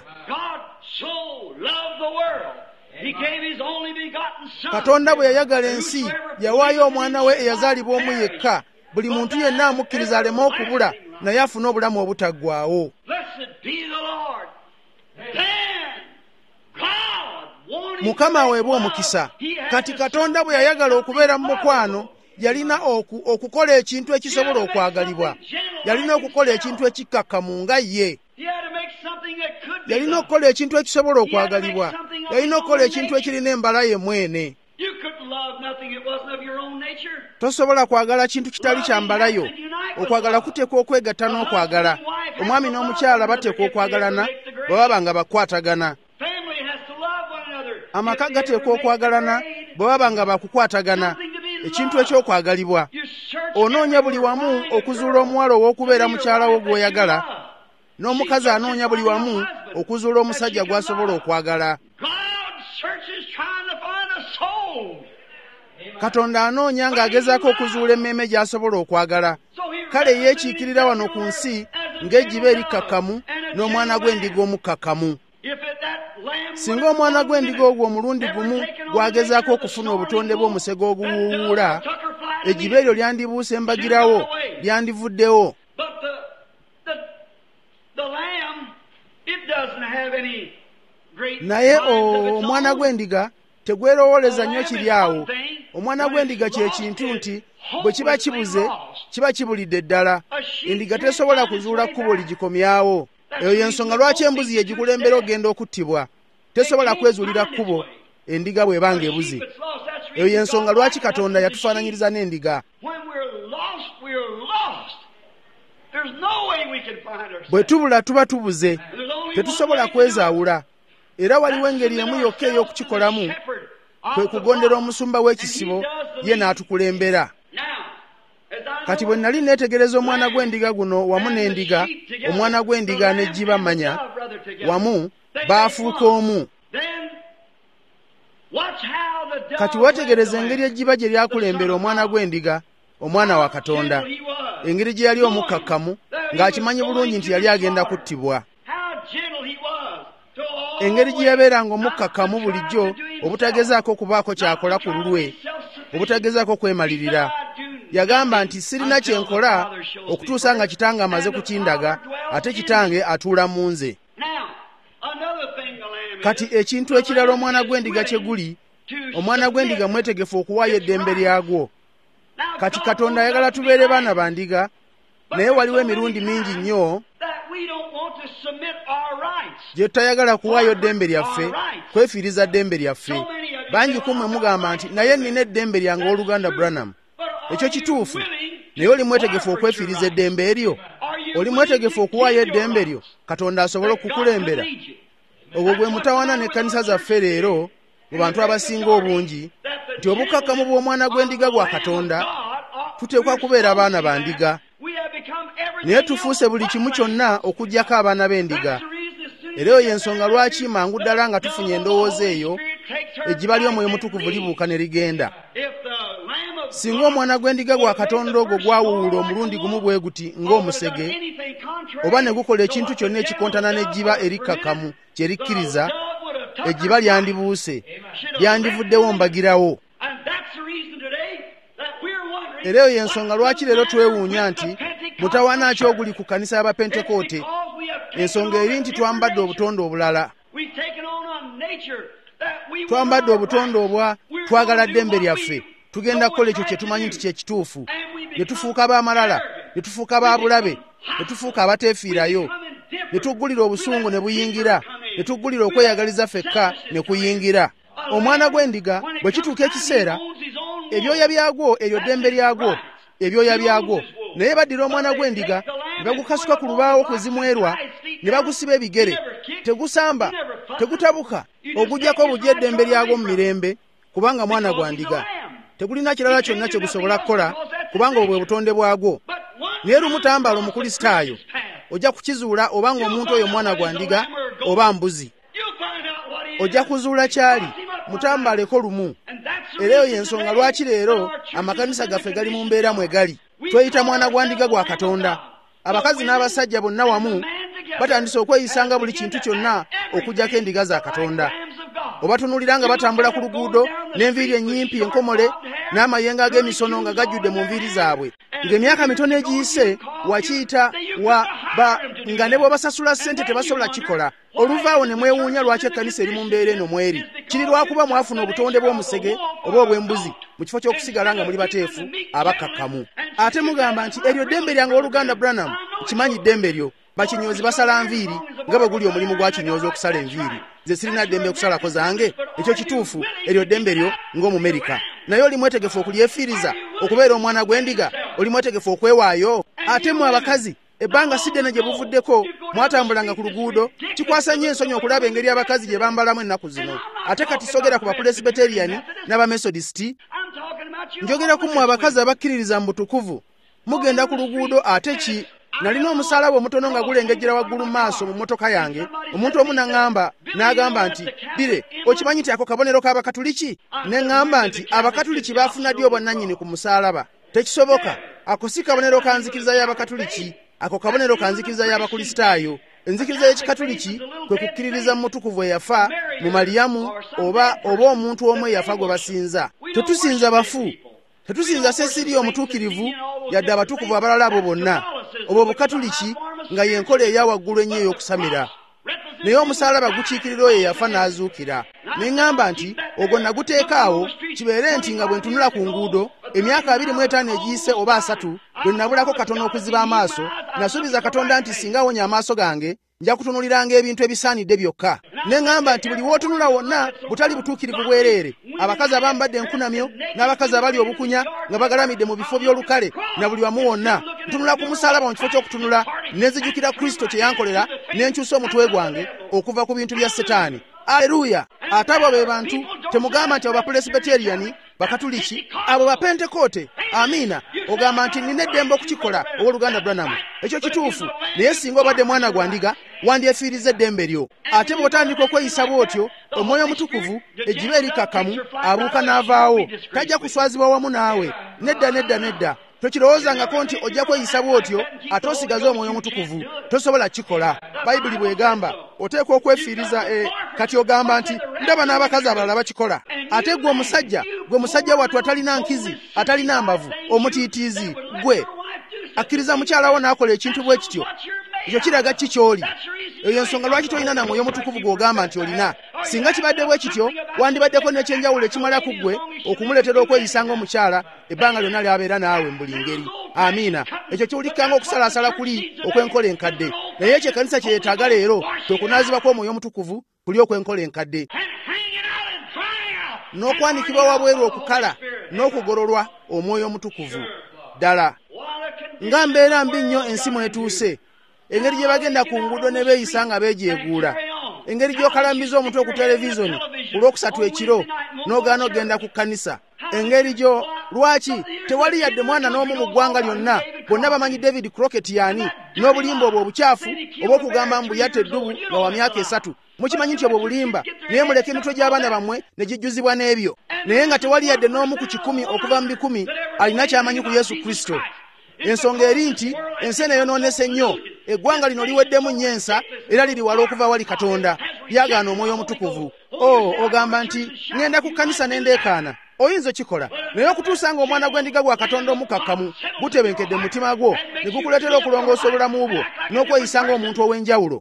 Katonda bwe yayagala ensi, yawaayo omwana we eyazaalibwa omu yekka, buli muntu yenna amukkiriza aleme okubula, naye afune obulamu obutaggwaawo. Mukama aweebwe omukisa. Kati Katonda bwe yayagala okubeera mu mukwano, yalina okukola ekintu ekisobola okwagalibwa. Yalina okukola ekintu ekikkakkamu nga ye. Yalina okukola ekintu ekisobola okwagalibwa. Yalina okukola ekintu ekirina embala ye mwene. Tosobola kwagala kintu kitali kya mbala yo. Okwagala kuteekwa okwegatta n'okwagala. Omwami n'omukyala bateekwa okwagalana bwe baba nga bakwatagana. Amaka gateekwa okwagalana bwe baba nga bakukwatagana. Ekintu ekyokwagalibwa. Onoonya buli wamu okuzuula omuwala ow'okubeera mukyala wo gw'oyagala, n'omukazi anoonya buli wamu okuzuula omusajja gw'asobola okwagala. Katonda anoonya ng'agezaako okuzuula emmeeme gy'asobola okwagala. Kale yeekiikirira wano ku nsi ng'ejjiba erikkakkamu n'omwana gw'endiga omukkakkamu. Singa omwana gw'endiga ogwo omulundi gumu gwagezaako okufuna obutonde bw'omusege oguwuwuula, ejjiba eryo lyandibuuse embagirawo, lyandivuddewo. Naye omwana gw'endiga tegwerowooleza nnyo kiri awo. Omwana gw'endiga kye kintu nti bwe kiba kibuze, kiba kibulidde ddala. Endiga tesobola kuzuula kkubo ligikomyawo. Eyo y'ensonga lwaki embuzi yegikulembera ogenda okuttibwa. Tesobola kwezuulira kkubo endiga bw'eba ng'ebuze. Eyo y'ensonga lwaki Katonda yatufaananyiriza n'endiga. Bwe tubula tuba tubuze, tetusobola kwezaawula. Era waliwo engeri emu yokka ey'okukikolamu, kwe kugondera omusumba w'ekisibo, ye n'atukulembera. Kati bwe nali neetegereza omwana gw'endiga guno wamu n'endiga, omwana gw'endiga n'ejjiba manya, wamu baafuuka omu. Kati weetegereza engeri ejjiba gye lyakulembera omwana gw'endiga, omwana wa Katonda. engeri gye yali omukakkamu ng'akimanyi bulungi nti yali agenda kuttibwa, engeri gye yabeeranga omukakkamu bulijjo, obutagezaako kubaako kyakola ku lulwe, obutagezaako kwemalirira. Yagamba nti sirina kye nkola okutuusa nga kitange amaze kukindaga, ate kitange atuula mu nze. Kati ekintu ekirala omwana gw'endiga kye guli, omwana gw'endiga mwetegefu okuwaayo eddembe lyagwo. Kati Katonda ayagala tubeere baana ba ndiga, naye waliwo emirundi mingi nnyo gye tutayagala kuwaayo ddembe lyaffe, kwefiiriza ddembe lyaffe. Bangi kummwe mugamba nti naye nnina eddembe lyange w'oluganda Branham. Ekyo kituufu, naye oli mwetegefu okwefiiriza eddembe eryo? Oli mwetegefu okuwaayo eddembe lyo Katonda asobole okukukulembera? Ogwo gwe mutawaana n'ekkanisa zaffe leero mu bantu abasinga obungi, nti obukakkamu bw'omwana gw'endiga gwa Katonda tuteekwa kubeera abaana ba ndiga, naye tufuuse buli kimu kyonna okuggyako abaana b'endiga. Era eyo y'ensonga lwaki mangu ddala nga tufunye endowooza eyo, ejjiba ly'Omwoyo Mutukuvu libuuka ne ligenda. Singa omwana gw'endiga gwa Katonda ogwo gwawuula omulundi gumu bwe guti ng'omusege, oba ne gukola ekintu kyonna ekikontana n'ejjiba erikkakkamu kye likkiriza, ejjiba lyandibuuse, lyandivuddewo mbagirawo. Era eyo y'ensonga lwaki leero twewuunya nti mutawaana ki oguli ku kkanisa y'Abapentekoote. Ensonga eri nti twambadde obutonde obulala, twambadde obutonde obwa twagala ddembe lyaffe, tugenda kukola ekyo kye tumanyi nti kye kituufu, ne tufuuka b'amalala, ne tufuuka b'abulabe, ne tufuuka abateefiirayo, ne tuggulira obusungu ne buyingira, ne tuggulira okweyagaliza ffekka ne kuyingira. Omwana gw'endiga bwe kituuka ekiseera, ebyoya byagwo eryo ddembe lyagwo, ebyoya byagwo, naye baddira omwana gw'endiga ne bagukasuka ku lubaawo kwe zimwerwa, ne bagusiba ebigere, tegusamba, tegutabuka, oguggyako obujja eddembe lyagwo mu mirembe, kubanga mwana gwa ndiga. Tegulina kirala kyonna kye gusobola kukola, kubanga obwo bwe butonde bwagwo. Naye lumu tambaala Omukristaayo, ojja kukizuula obanga omuntu oyo mwana gwa ndiga oba mbuzi. Ojja kuzuula kyali, mutambaaleko lumu. Era eyo y'ensonga lwaki leero amakanisa gaffe gali mu mbeera mwe gali. Tweyita mwana gwa ndiga gwa Katonda. Abakazi n'abasajja bonna wamu batandise okweyisanga buli kintu kyonna okuggyako endiga za Katonda. Obatunulira nga batambula ku luguudo n'enviiri ennyimpi enkomole n'amayengo ag'emisono nga gajjudde mu nviiri zaabwe. Ng'emyaka mitono egiyise wakiyita nga ne bw'obasasula ssente tebasobola kikola. Oluvaawo ne mwewuunya lwaki ekkanisa eri mu mbeera eno mweri. Kiri lwakuba mwafuna obutonde bw'omusege oba obw'embuzi mu kifo ky'okusigala nga muli bateefu abakakkamu. Ate mugamba nti eryo ddembe lyange w'oluganda Branham, kimanyi ddembe lyo. Bakinyoozi basala nviiri nga bwe guli omulimu gwa kinyoozi okusala enviiri. Nze sirina ddembe okusalako zange. Ekyo kituufu, eryo ddembe lyo ng'Omumerika. Naye oli mwetegefu okulyefiiriza okubeera omwana gw'endiga? Oli mwetegefu okwewaayo? Ate mmwe abakazi, ebbanga si ddene gye buvuddeko mwatambulanga ku luguudo, kikwasa nnyo ensonyi okulaba engeri abakazi gye bambalamu ennaku zino. Ate kati sogera ku Bapresbyterian n'Abamesodisiti, njogera ku mmwe abakazi abakkiririza mu butukuvu. Mugenda ku luguudo ate ki? Nalina omusaalaba omutono nga gulengejjera waggulu mu maaso mu mmotoka yange. Omuntu omu n'agamba nti, "Bire, okimanyi nti ako kabonero k'Abakatuliki?" Ne ŋŋamba nti, "Abakatuliki baafuna ddi obwannannyini ku musaalaba?" Tekisoboka. Ako si kabonero ka nzikiriza y'Abakatuliki, ako kabonero ka nzikiriza y'Abakristaayo. Enzikiriza y'Ekikatuliki kwe kukkiririza mu mutukuvu eyafa mu Maliyamu oba omuntu omu eyafa gwe basinza. Tetusinza bafu, tetusinza Sesiriya omutuukirivu yadde abatukuvu abalala abo bonna. Obwo Bukatuliki nga y'enkola eya waggulu ennyo ey'okusamira. Naye omusaalaba gukiikirira oyo eyafa n'azuukira. Ne ŋŋamba nti ogwo naguteekaawo kibeere nti nga bwe ntunula ku nguudo emyaka 25 egiyise oba 3 bwe nabulako katono okuziba amaaso, nasuubiza Katonda nti singa awonya amaaso gange nja kutunuliranga ebintu ebisaanidde byokka. Ne ŋŋamba nti buli w'otunula wonna butali butuukirivu bwereere. Abakazi abambadde enkunamyo n'abakazi abali obukunya nga bagalamidde mu bifo by'olukale na buli wamu wonna. Ntunula ku musaalaba mu kifo ky'okutunula ne nzijukira Kristo kye yankolera ne nkyusa omutwe gwange okuva ku bintu bya Setaani. Aleluya! Ate abo be bantu temugamba nti abo Bapresbyterian, Bakatuliki, abo Bapentekoote. Amiina. Ogamba nti nina eddembe okukikola ow'oluganda Branham. Ekyo kituufu, naye singa obadde mwana gwa ndiga wandyefiiriza eddembe lyo. Ate bw'otandika okweyisa bw'otyo, Omwoyo Omutukuvu ejjiba erikakkamu abuuka n'avaawo. Tajja kuswazibwa wamu naawe. Nedda, nedda, nedda. tokirowoozangako nti ojja kweyisa bw'otyo ate osigaze omwoyo omutukuvu tosobola kikola. bayibuli bw'egamba oteekwa okwefiiriza kati ogamba nti ndaba n'abakazi abalala bakikola. ate gwe omusajja wattu atalina nkizi atalina mbavu omutiitiizi gwe akkiriza mukyalawo n'akola ekintu bwe kityo, ekyo kiraga ki ky'oli? eyo ensonga lwaki tolina na mwoyo omutukuvu gw'ogamba nti olina. singa kibadde bwe kityo wandibaddeko n'ekyenjawulo ekimala ku ggwe okumuleetera okweyisa ng'omukyala ebbanga lyonna ly'abeera naawe mu buli ngeri. amiina. ekyo kiwulikikanga okusalaasala kuli okw'enkola enkadde, naye ekyo ekkanisa kye yeetaaga leero kwekunaazibwa kw'omwoyo omutukuvu kuli okw'enkola enkadde, n'okwanikibwa wabweru okukala n'okugololwa omwoyo omutukuvu ddala. nga mbeera mbi nnyo ensi mwetuuse, engeri gye bagenda ku nguudo ne beeyisa nga beejeeguula, engeri gy'okalambiza omutwe ku televizoni ku lwokusatu ekiro n'ogaana ogenda ku kkanisa, engeri gyo lwaki tewali yadde mwana n'omu mu ggwanga lyonna bonna bamanyi David Crockett yani, n'obulimba obwo obukyafu obw'okugamba mbu yatta eddubu nga wa myaka 3. mukimanyi nti obwo bulimba, naye muleke emitwe gy'abaana bammwe ne gijjuzibwa n'ebyo, naye nga tewali yadde n'omu ku 100 okuva mu 100 alina ky'amanyi ku Yesu Kristo. ensonga eri nti ensi eno eyonoonese nnyo, eggwanga lino liweddemu nnyo ensa era liri wala okuva wali Katonda, lyagaana omwoyo omutukuvu. ogamba nti ŋŋenda ku kkanisa n'endeekaana. oyinza okikola, naye okutuusa nga omwana gw'endiga gwa Katonda omukakkamu gutebenkedde mu mutima gwo ne gukuleetera okulongoosa obulamu bwo n'okweyisa ng'omuntu ow'enjawulo,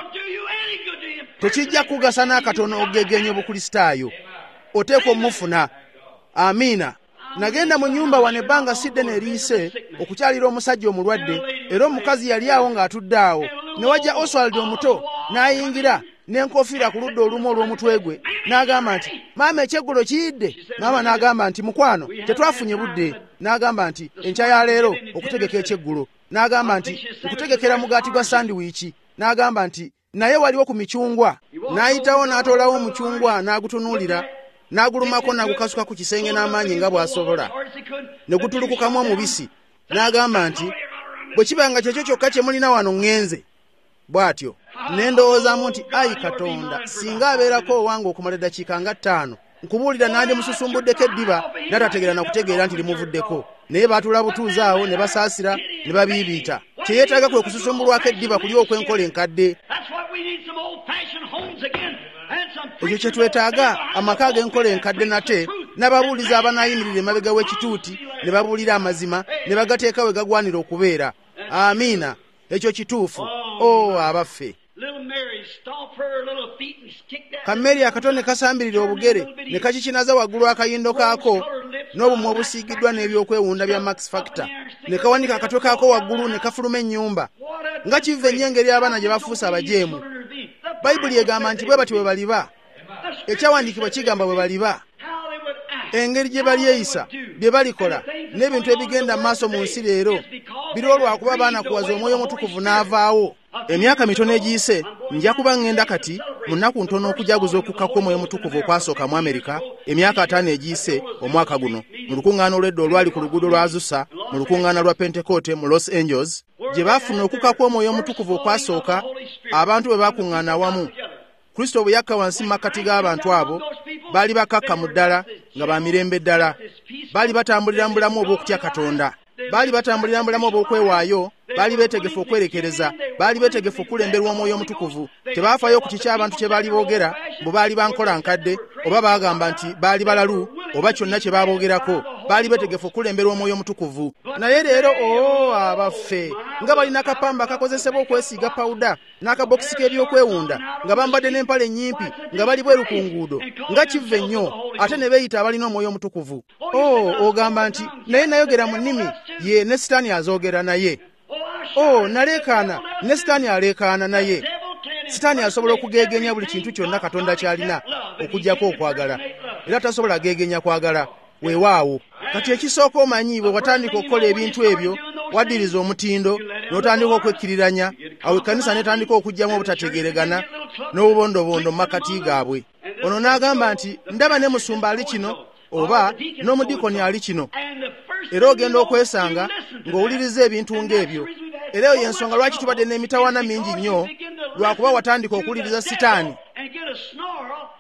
tekijja kugasa n'akatono okugegenya obukristaayo. oteekwa omufuna. amiina. nagenda mu nnyumba wano ebbanga sidde n'eriise okukyalira omusajja omulwadde, era omukazi yali awo ng'atudde awo. ne wajja Oswald omuto n'ayingira n'enkofiira ku ludda olumu olw'omutwe gwe, n'agamba nti maama ekyeggulo kiyidde? maama n'agamba nti mukwano tetwafunye budde. n'agamba nti enkya ya leero okutegeka ekyeggulo. n'agamba nti nkutegekera mugaati gwa sandiwiiki. n'agamba nti naye waliwo ku micungwa. n'ayitawo n'atoolawo omucungwa n'agutunuulira, n'agulumako n'agukasuka ku kisenge n'amaanyi nga bw'asobola, ne gutulukukamu omubisi. n'agamba nti bwe kibanga kyekyo kyokka kye mulina wano ŋŋenze. bw'atyo ne ndowoozaamu nti ayi Katonda, singa abeerako owange okumala eddakiika nga 5, nkubuulira nandi mususumbuddeko eddiba n'atategeera na kutegeera nti limuvuddeko. naye baatula butuuzi awo ne basaasira ne babiibiita. kye yeetaaga kwe kususumbulwako eddiba kuli okw'enkola enkadde. ekyo kye twetaaga, amaka ag'enkola enkadde nate, n'ababuulizi abanaayimirira emabega w'ekituuti ne babuulira amazima ne bagateeka we gagwanira okubeera. amiina. ekyo kituufu. abaffe. Kameri akato ne kasambirira obugere ne kakikinaza waggulu akayindo kaako n'obumwa obusiigiddwa n'ebyokwewunda bya Max Factor, ne kawanika akatwe kaako waggulu ne kafuluma ennyumba. nga kiva ennyo engeri abaana gye bafuusa abajeemu. bayibuli egamba nti bwe bati bwe baliba, ekyawandiikibwa kigamba bwe baliba, engeri gye balyeyisa, bye balikola, n'ebintu ebigenda mu maaso mu nsi leero biri olwakuba baanakuwaza omwoyo omutukuvu n'avaawo. emyaka mitono egiyise nja kuba ŋŋenda kati mu nnaku ntono okujaguza okukka kw'omwoyo omutukuvu okwasooka mu Amerika, emyaka 5 egiyise omwaka guno, mu lukuŋŋaana olw'edda olwali ku luguudo lwa Azusa mu lukuŋŋaana lwa Pentekote mu Los Angeles, gye baafuna okukka kw'omwoyo omutukuvu okwasooka abantu bwe baakuŋŋaana awamu. Kristo bwe yakka wansi mu makkati g'abantu abo, baali bakakkamu ddala nga ba mirembe ddala. baali batambulira mu bulamu obw'okutya Katonda, baali batambulira mu bulamu obw'okwewaayo, baali beetegefu okwerekereza, baali beetegefu okulemberwa omwoyo omutukuvu. Tebaafaayo ku kiki abantu kye baali boogera mbu baali bankola nkadde, oba baagamba nti baali balalu, oba kyonna kye baaboogerako. Baali beetegefu okulemberwa omwoyo omutukuvu. naye leero abaffe nga balina kapamba kakozesebwa okwesiiga pawuda n'akabokisi k'ebyokwewunda, nga bambadde n'empale ennyimpi, nga bali bweru ku nguudo, nga kiva ennyo, ate ne beeyita abalina omwoyo omutukuvu. ogamba nti naye nayogera mu nnimi, ye ne Sitaani azoogera naye. naleekaana, ne Sitaani aleekaana naye. Sitaani asobola okugegenya buli kintu kyonna Katonda ky'alina okuggyako okwagala, era tasobola gegenya kwagala. weewaawo kati ekisooka omanyi, bwe watandika okukola ebintu ebyo, waddiriza omutindo n'otandika okwekkiriranya, awo ekkanisa n'etandika okugyamu obutategeregana n'obubondobondo mu makati gaabwe. ono n'agamba nti ndaba ne musumba ali kino, oba n'omudikoni ali kino, era ogenda okwesanga ng'owuliriza ebintu ng'ebyo. era eyo y'ensonga lwaki tubadde n'emitawaana mingi nnyo, lwakuba watandika okuwuliriza Sitaani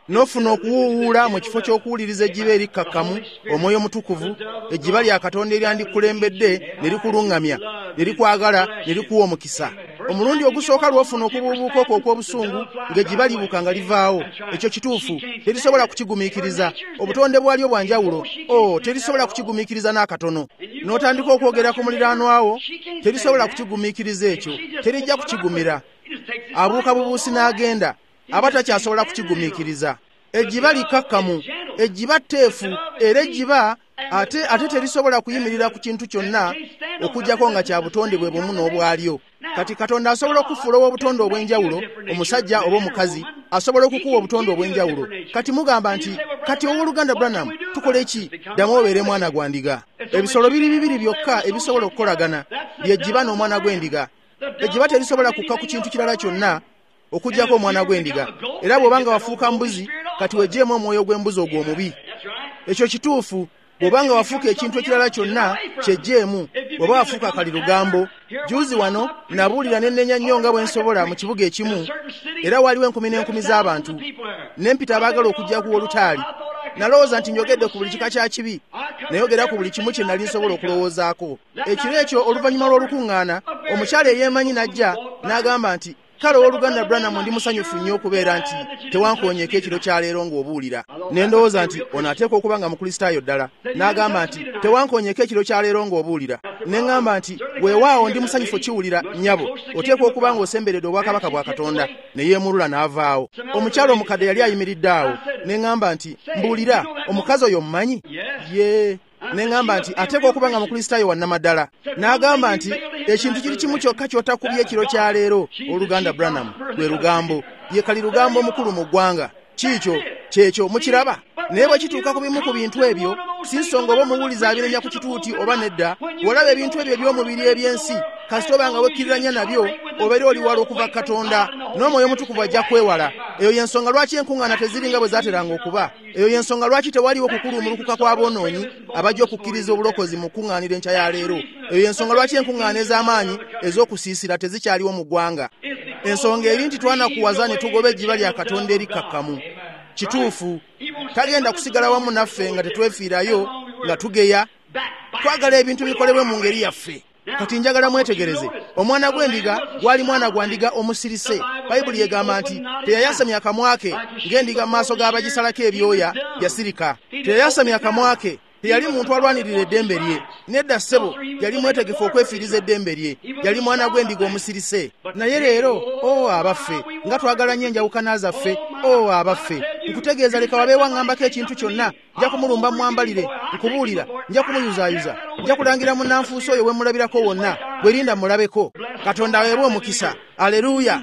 n'ofuna okuwuwuula mu kifo ky'okuwuliriza ejjiba erikkakkamu omwoyo omutukuvu, ejjiba lya Katonda eryandikulembedde ne likuluŋŋamya, ne likwagala, ne likuwa omukisa. Omulundi ogusooka lw'ofuna okubuubuuka okwo okw'obusungu ng'ejjiba libuuka nga livaawo, ekyo kituufu, terisobola kukigumiikiriza. Obutonde bwalyo bwa njawulo, terisobola kukigumiikiriza n'akatono. N'otandika okwogera ku muliraanwa wo, terisobola kukigumiikiriza ekyo, terijja kukigumira. Abuuka bubuusi n'agenda, aba takyasobola kukigumiikiriza. Ejjiba likakkamu, ejjiba tteefu, era ejjiba ate terisobola kuyimirira ku kintu kyonna okuggyako nga kya butonde bwe bumu n'obwalyo. Kati Katonda asobola okufuula obutonde obw'enjawulo, omusajja oba omukazi asobola okukuwa obutonde obw'enjawulo. Kati mugamba nti kati ow'oluganda Branham tukole ki? Ddamu obeere mwana gwa ndiga. Ebisolo biri bibiri byokka ebisobola okukolagana, by'ejjiba n'omwana gw'endiga. Ejjiba terisobola kukka ku kintu kirala kyonna okuggyako omwana gw'endiga. Era bw'obanga wafuuka mbuzi, kati weggyeemu omwoyo gw'embuzi ogwo omubi. Ekyo kituufu. Bw'obanga wafuuka ekintu ekirala kyonna kyeggyemu, bw'oba wafuuka akalirugambo. Juuzi wano nabuulira ne nnenya nnyo nga bwe nsobola mu kibuga ekimu, era waliwo enkumi n'enkumi z'abantu. Ne mpita abaagala okujja ku olutaali. Nalowooza nti njogedde ku buli kika kya kibi, nayogera ku buli kimu kye nali nsobola okulowoozaako. Ekiro ekyo oluvannyuma lw'olukuŋŋaana, omukyala eyeemanyi n'ajja n'agamba nti, kale owooluganda Branham ndi musanyufu nnyo okubeera nti tewankoonyeeko ekiro kya leero ng'obuulira. Ne ndowooza nti ono ateekwa okuba nga mukristaayo ddala. N'agamba nti tewankoonyeeko ekiro kya leero ng'obuulira. Ne ŋŋamba nti weewaawo ndi musanyufu kiwulira nnyabo, oteekwa okuba ng'osemberedde obwakabaka bwa Katonda. Ne yeemulula n'avaawo. Omukyala omukadde yali ayimiridde awo. Ne ŋŋamba nti mbuulira, omukazi oyo mumanyi? Yee. Ne ŋŋamba nti ateekwa okuba nga mukristaayo wannamaddala. N'agamba nti ekintu kiri kimu kyokka ky'otakubye ekiro kya leero oluganda Branham, lwe lugambo. Ye kali lugambo omukulu mu ggwanga. Kiikyo kyekyo mukiraba. Naye bwe kituuka ku bimu ku bintu ebyo, si nsonga oba omuwuliza abirenya ku kituuti oba nedda, bw'olaba ebintu ebyo eby'omubiri eby'ensi, kasita oba nga wekkiranya nabyo, obeera oli wala okuva Katonda, n'omwoyo omutukuvu ajja kwewala. Eyo y'ensonga lwaki enkuŋŋaana teziringa bwe zaateranga okuba. Eyo y'ensonga lwaki tewaliwo kukulumulukuka kw'aboonoonyi abajja okukkiriza obulokozi mu kuŋŋaanira enkya ya leero. Eyo y'ensonga lwaki enkuŋŋaana ez'amaanyi ez'okusiisira tezikyaliwo mu ggwanga. Ensonga eri nti twanakuwaza ne tugoba ejjiba lya Katonda erikakkamu. Kituufu, tagenda kusigala wamu naffe nga tetwefiirayo nga tugeya. Twagala ebintu bikolebwe mu ngeri yaffe. Kati njagala mwetegereze, omwana gw'endiga gwali mwana gwa ndiga omusirise. Bayibuli egamba nti teyayasamya akamwa ke ng'endiga mu maaso g'abagisalako ebyoya yasirika. Teyayasamya akamwa ke, teyali muntu alwanirira eddembe lye. Nedda ssebo yali mwetegefu okwefiiriza eddembe lye. Yali mwana gw'endiga omusirise. Naye leero, abaffe, nga twagala nnyo enjawukana zaffe, abaffe. Nkutegeeza leka wabeewo aŋŋambako ekintu kyonna, nja kumulumba mwambalire, nkubuulira, nja kumuyuzaayuza, nja kulangira munnanfuusi oyo we mulabirako wonna, bwerinda mulabeko. Katonda aweebwe omukisa. Aleluuya.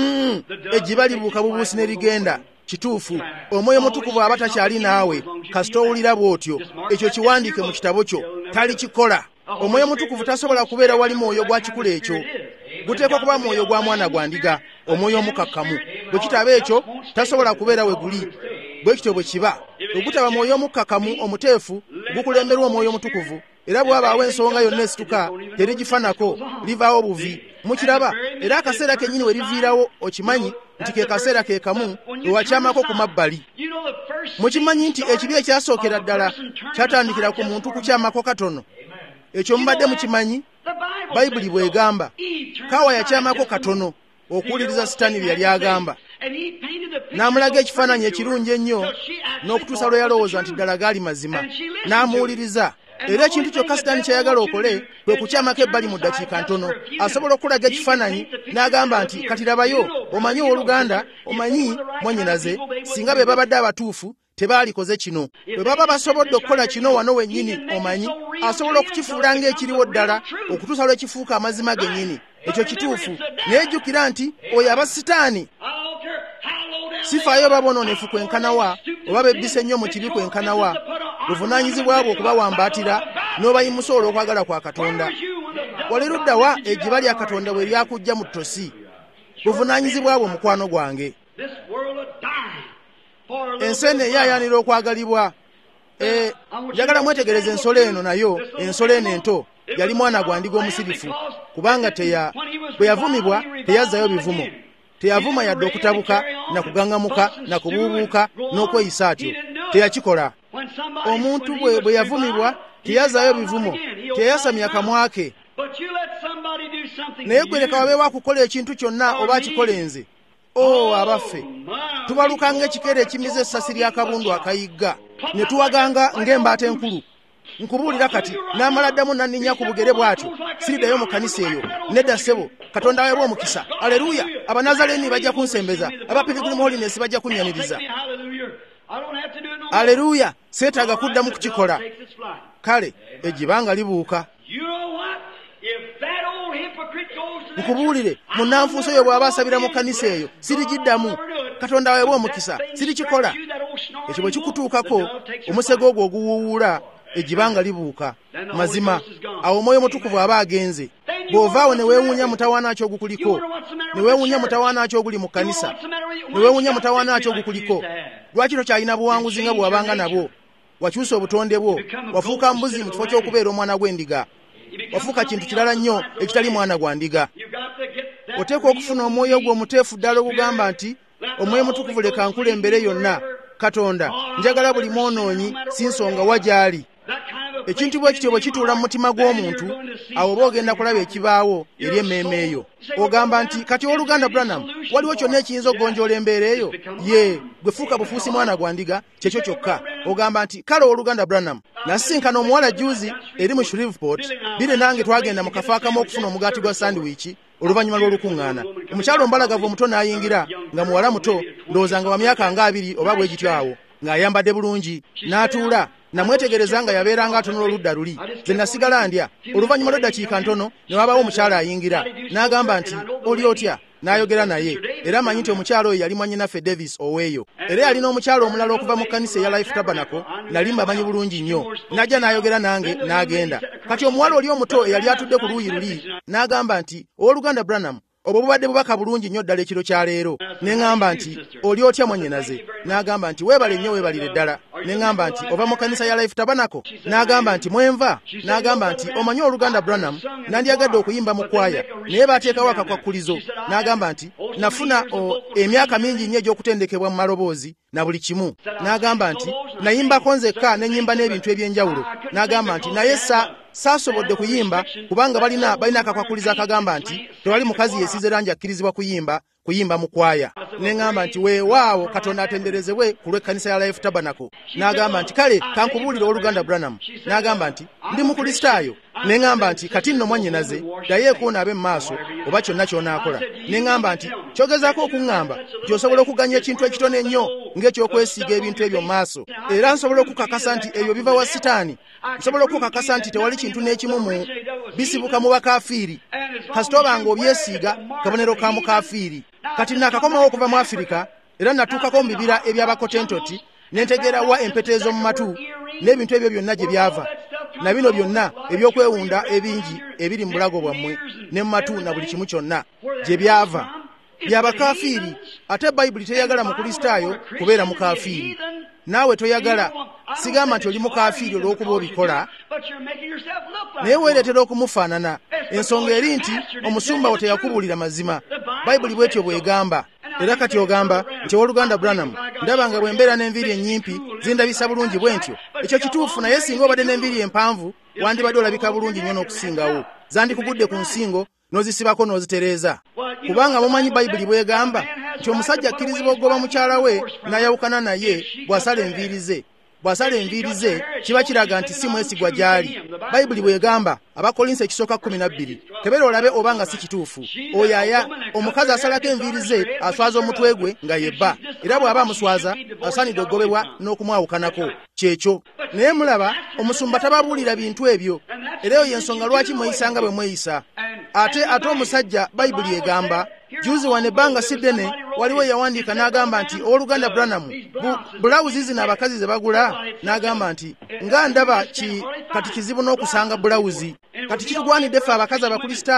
Ejjiba libuuka bubuusi ne ligenda. Kituufu, omwoyo mutukuvu aba takyali naawe, kasita owulira bw'otyo. Ekyo kiwandiike mu kitabo kyo, talikikola. Omwoyo mutukuvu tasobola kubeera wali mwoyo gwa kikula ekyo. Guteekwa kuba mwoyo gwa mwana gwa ndiga, omwoyo omukakkamu. Bwe kitaba ekyo, tasobola kubeera we guli. Bwe kityo bwe kiba. Ogutaba mwoyo omukakkamu omuteefu, gukulemberwa omwoyo omutukuvu. Era bw'abaawo ensonga yonna esituka, terigifanako, livaawo buvi. Mukiraba, era akaseera kennyini we liviirawo okimanyi nti ke kaseera ke kamu ewakyamako ku mabbali. Mukimanyi nti ekibi ekyasookera ddala kyatandikira ku muntu kukyamako katono. Ekyo mubadde mukimanyi? Bayibuli bw'egamba Kaawa yakyamako katono okuwuliriza Sitaani bye yali agamba. N'amulaga ekifaananyi ekirungi ennyo n'okutuusa lwe yalowooza nti ddala gaali mazima. N'amuwuliriza. Era ekintu kyokka Sitaani kyayagala okole kwe kukyamako ebbali mu ddakiika ntono. Asobola okulaga ekifaananyi n'agamba nti kati labayo, omanyi owooluganda, omanyi mwannyinaze, singa be babadde abatuufu tebaalikoze kino. Bwe baba basobodde okukola kino wano wennyini, omanyi asobola okukifuula ng'ekiriwo ddala okutuusa lwe kifuuka amazima gennyini. Ekyo kituufu. Naye jjukira nti oyo aba Sitaani. Sifaayo babonoonefu kwenkanawa oba bebbise ennyo mu kibi kwenkanawa. Buvunaanyizibwa bwo okubawambaatira n'obayimusa olw'okwagala kwa Katonda. Wali ludda wa ejjiba lya Katonda bwe lyakujja mu ttosi? Buvunaanyizibwa bwo mukwano gwange. Ensi eno eyaayaanira okwagalibwa. Njagala mwetegereze ensolo eno nayo, ensolo eno ento, yali mwana gwa ndiga omusirifu, kubanga bwe yavumibwa teyazzayo bivumo. Teyavuma yadde okutabuka, na kugaŋŋamuka na kubuubuuka n'okweyisa atyo. Teyakikola. Omuntu bwe yavumibwa teyazaayo bivumo, teyayasamya kamwa ke. Naye gwe leka wabeewo akukola ekintu kyonna oba akikolenze. Abaffe tubaluka ng'ekikere ekimiza essasi ly'akabundu akayigga, ne tuwaganga ng'embaata enkulu. Nkubuulira kati n'amala ddamu nanninya ku bugere bw'atyo, siriddayo mu kanisa eyo. Nedda ssebo, Katonda aweebwe omukisa. Aleluya! Abanazaleeni bajja kunsembeza, aba Pilgrim Holiness bajja kunnyaniriza. Aleluya! Seetaaga kuddamu kukikola. Kale ejjibanga libuuka. Nkubuulire, munnanfuuso oyo bw'aba asabira mu kanisa eyo, sirigiddamu. Katonda aweebwe omukisa, sirikikola. Ekyo bwe kikutuukako, omusego ogwo oguwuwula, ejjibanga libuuka. Mazima, awo Omwoyo Mutukuvu aba agenze. Bw'ovaawo ne weewuunya mutawaana ki ogukuliko, ne weewuunya mutawaana ki oguli mu kanisa, ne weewuunya mutawaana ki ogukuliko. Lwaki tokyalina buwanguzi nga bw'abanga nabwo? Wakyusa obutonde bwo, wafuuka mbuzi mu kifo ky'okubeera omwana gw'endiga. Wafuuka kintu kirala nnyo ekitali mwana gwa ndiga. Oteekwa okufuna omwoyo gwo omuteefu ddala ogugamba nti, Omwoyo Mutukuvu leka nkulembere yonna. Katonda, njagala buli mwonoonyi, si nsonga wa gy'ali. Ekintu bwe kityo bwe kituula mu mutima gw'omuntu, awo oba ogenda kulaba ekibaawo eri emmeeme eyo. Ogamba nti, kati owooluganda Branham, waliwo kyonna ekiyinza okugonjoola embeera eyo? Ye, gwe fuuka bufuusi mwana gwa ndiga, kyekyo kyokka. Ogamba nti, kale owooluganda Branham, nasisinkana omuwala juzi eri mu Shreveport, bire nange twagenda mu kafo akamu okufuna omugaati gwa sandwichi oluvannyuma lw'olukuŋŋaana. Omukyalo ombalagavu omuto n'ayingira, nga muwala muto, ndowooza nga wa myaka nga 2 oba bwe gityo awo, ng'ayambadde bulungi, n'atuula. Namwetegereza nga yabeeranga atunula oludda luli. Ze nasigala ndya. Oluvannyuma lw'eddakiika ntono ne wabaawo omukyala ayingira. N'agamba nti, oli otya? N'ayogera naye. Era amanyi nti omukyala oyo yali mwannyinaffe Davis oweeyo. Era yalina omukyala omulala okuva mu kkanisa eya Life Tabernacle, nali mbamanyi bulungi nnyo. N'ajja n'ayogera nange n'agenda. Kati omuwala oli omuto eyali atudde ku luuyi luli n'agamba nti, owooluganda Branham, obwo bubadde bubaka bulungi nnyo ddala ekiro kya leero. Ne ŋŋamba nti, oli otya mwannyinaze? N'agamba nti, weebale nnyo weebalire ddala. Ne ŋŋamba nti, ova mu kanisa ya Life Tabernacle? N'agamba nti, mwenva? N'agamba nti, omanyi oluganda Branham, nandyagadde okuyimba mu kwaya, naye baateekawo akakwakulizo. N'agamba nti, nafuna emyaka mingi nnyo egy'okutendekebwa mu maloboozi na buli kimu. N'agamba nti, nayimbako nzekka ne nnyimba n'ebintu eby'enjawulo. N'agamba nti, naye saasobodde kuyimba kubanga balina akakwakulizo akagamba nti tewali mukazi yesize langi akkirizibwa kuyimba mu kwaya. Ne ŋŋamba nti, weewaawo, Katonda atenderezebwe ku lw'ekkanisa ya Life Tabernacle. N'agamba nti, kale kankubuulire oluganda Branham. N'agamba nti, ndi mukristaayo. Ne ŋŋamba nti, kati nno mwannyinaze, ddayo ekunaabe mu maaso oba kyonna ky'onaakola. Ne ŋŋamba nti, kyogezaako okuŋŋamba nti osobola okuganya ekintu ekitone ennyo ng'ekyokwesiiga ebintu ebyo mu maaso. Era nsobola okukakasa nti ebyo biva wa Sitaani. Nsobola okukakasa nti tewali kintu n'ekimu mu bisibuka mu bakaafiiri. Kasita obanga obyesiiga, kabonero ka mukaafiiri. Kati nakakomawo okuva mu Afirika, era natuukako mu bibira eby'Abakotentoti, ne ntegeera wa empeta ez'omu matu n'ebintu ebyo byonna gye byava. Na bino byonna ebyokwewunda ebingi ebiri mu bulago bwammwe ne mu matu na buli kimu kyonna gye byava. Byabakaafiiri, ate Bayibuli teyagala mukristaayo kubeera mukaafiiri. Naawe toyagala. Sigamba nti oli mukaafiiri olw'okuba obikola, naye weereetera okumufaanana. Ensonga eri nti omusumba wo teyakubuulira mazima. Bayibuli bw'etyo bw'egamba. Era kati ogamba nti owooluganda Branham, ndaba nga bwe mbeera n'enviiri ennyimpi zindabisa bulungi bwe ntyo. Ekyo kituufu, naye singa obadde n'enviiri empanvu wandibadde olabika bulungi nnyo n'okusingawo. Zandikugudde ku nsingo n'ozisibako n'ozitereeza. Kubanga mumanyi Bayibuli bw'egamba nti omusajja akkirizibwa okugoba mukyala we n'ayawukana naye bw'asala enviiri ze. Bw'asala enviiri ze kiba kiraga nti si mwesigwa gy'ali. Bayibuli bw'egamba, Abakolinso 12, kebera olabe obanga si kituufu. Oyaya omukazi asalako enviiri ze aswaza omutwe gwe nga yebba, era bw'aba amuswaza asaanidde okugobebwa n'okumwawukanako. Kyekyo. Naye mulaba, omusumba tababuulira bintu ebyo. Era eyo y'ensonga lwaki mweyisanga bwe mweyisa. Ate omusajja Bayibuli egamba, juzi wane ebbanga si ddene waliwo yawandiika n'agamba nti owooluganda Branham, bulawuzi zino abakazi ze bagula, n'agamba nti nga ndaba kati kizibu n'okusanga bulawuzi. Kati kitugwanidde ffe abakazi abakristaayo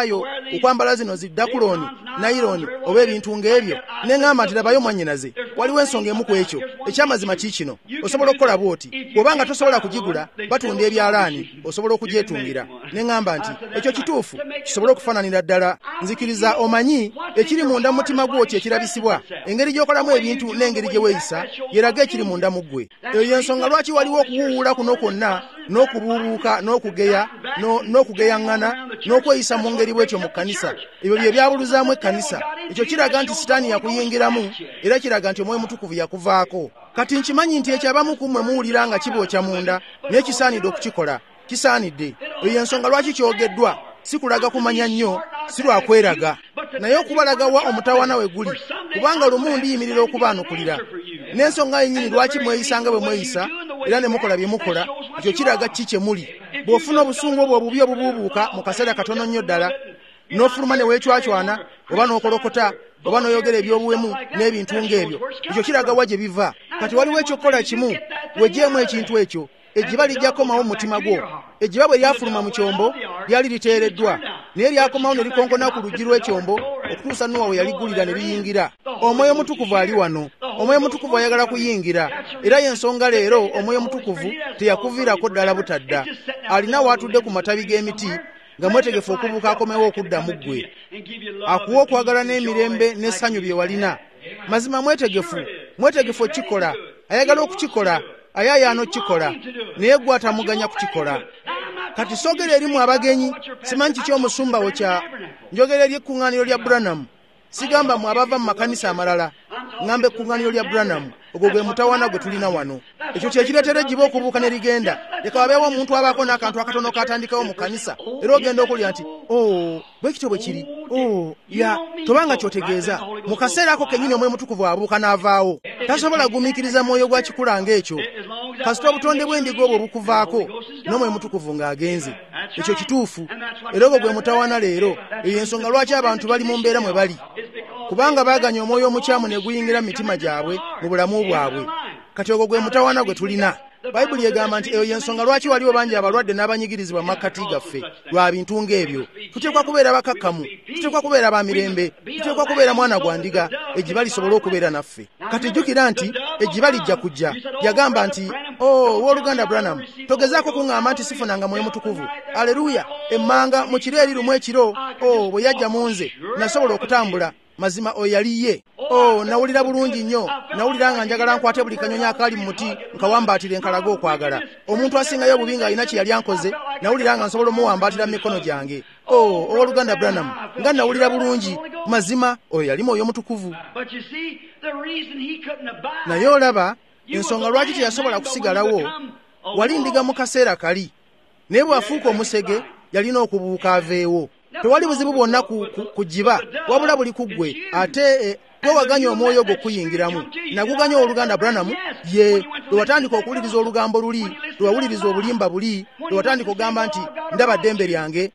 okwambala zino ziddakuloni nayironi oba ebintu ng'ebyo ne ŋŋamba nti labayo mwannyinaze waliwo ensonga emu ku ekyo ekyamazima kiikino osobola okukola bw'oti bw'obanga tosobola kugigula batunda ebyalaani osobola okugyetungira ne ŋŋamba nti ekyo kituufu kisobole okufaananira ddala nzikiriza omanyi ekiri munda mu mutima gwo kyekirabisibwa engeri gy'okolamu ebintu n'engeri gye weeyisa yeraga ekiri munda mu ggwe eyo y'ensonga lwaki waliwo okuwuwula kuno kwonna n'okubuubuuka n'okugeya n'okugeyaŋŋana n'okweyisa mu ngeri bw'etyo mu kkanisa ebyo bye byabuluzaamu ekkanisa ekyo kiraga nti sitaani yakuyingiramu era kiraga nti omwoyo mutukuvu yakuvaako kati nkimanyi nti ekyo abamu ku mmwe muwulira nga kibookya munda naye kisaanidde okukikola kisaanidde eyo y'ensonga lwaki kyogeddwa si kulaga kumanya nnyo si lwakweraga naye okubalaga wa omutawana we guli kubanga lumu ndiyimirira okubaanukulira n'ensonga yennyini lwaki mweyisa nga bwe mweyisa era ne mukola bye mukola ekyo kiraga ki kye muli bw'ofuna obusungu obwo obubi obubuubuuka mu kaseera katono nnyo ddala n'ofuluma ne weecwacwana oba n'okolokota oba n'oyogera eby'obuwemu n'ebintu ng'ebyo ekyo kiraga wa gye biva kati waliwo ekyokukola kimu weggyeemu ekintu ekyo ejjiba lijja komawo mu mutima gwo ejjiba bwe lyafuluma mu kyombo lyali liteereddwa naye lyakomawo ne likonkona ku luggi lw'ekyombo okutuusa Nuwa we yaligulira ne liyingira omwoyo mutukuvu ali wano omwoyo mutukuvu ayagala kuyingira era y'ensonga leero omwoyo mutukuvu teyakuviirako ddala butadda alina waatudde ku matabi g'emiti nga mwetegefu okubuuka akomewo okudda mu ggwe akuwa okwagala n'emirembe n'essanyu bye walina mazima mwetegefu okikola ayagala okukikola ayaayaana okukikola naye gwe atamuganya kukikola kati soogera erimu abagenyi simanyi kiki omusumba wo kya njogera eri ekkuŋŋaaniro lya Branham sigamba mu abava mu makanisa amalala ŋŋamba ekkuŋŋaaniro lya Branham ogwo gwe mutawana gwe tulina wano ekyo kyekireetera ejjiba okubuuka ne ligenda leka wabeewo omuntu abaako n'akantu akatono katandikawo mu kanisa era ogenda okulya nti bwe kityo bwe kiri tobanga kyotegeeza mu kaseera ako kennyini omwoyo mutukuvu abuuka n'avaawo tasobola gumiikiriza mwoyo gwa kikula ng'ekyo kasita obutonde bw'endiga obwo bukuvaako n'omwoyo mutukuvu ng'agenze ekyo kituufu era ogwo gwe mutawana leero eyo ensonga lwaki abantu bali mu mbeera mwe bali kubanga baaganya omwoyo omukyamu ne guyingira mu mitima gyabwe mu bulamu bwabwe kati ogwo gwe mutawana gwe tulina bayibuli egamba nti eyo y'ensonga lwaki waliwo bangi abalwadde n'abanyigirizibwa mu makkati gaffe lwa bintu ng'ebyo tuteekwa kubeera bakakkamu tuteekwa kubeera ba mirembe tuteekwa kubeera mwana gwa ndiga ejjiba lisobole okubeera naffe kati jjukira nti ejjiba lijja kujja yagamba nti owooluganda Branham togezaako kuŋŋamba nti sifunanga mwoyo mutukuvu aleluya emmanga mu kiro eri lumu ekiro bwe yajja mu nze nasobola okutambula mazima oyo yali ye nawulira bulungi nnyo nawulira nga njagala nkwate buli kanyonyi akaali mu muti nkawambaatira enkalaga okwagala omuntu asingayo obubi nga alina kye yali ankoze nawulira nga nsobola omuwambaatira mu mikono gyange owooluganda Branham nga nawulira bulungi mazima oyo yali mwoyo mutukuvu naye olaba ensonga lwaki teyasobola kusigalawo wali ndiga mu kaseera kali naye bw'afuuka omusege yalina okubuuka aveewo tewali buzibu bwonna ku jjiba wabula buli ku ggwe ate towaganya omwoyo gwo okuyingiramu naguganya oluganda Branham ye lwe watandika okuwuliriza olugambo luli lwe wawuliriza obulimba buli lwe watandika ogamba nti ndaba ddembe lyange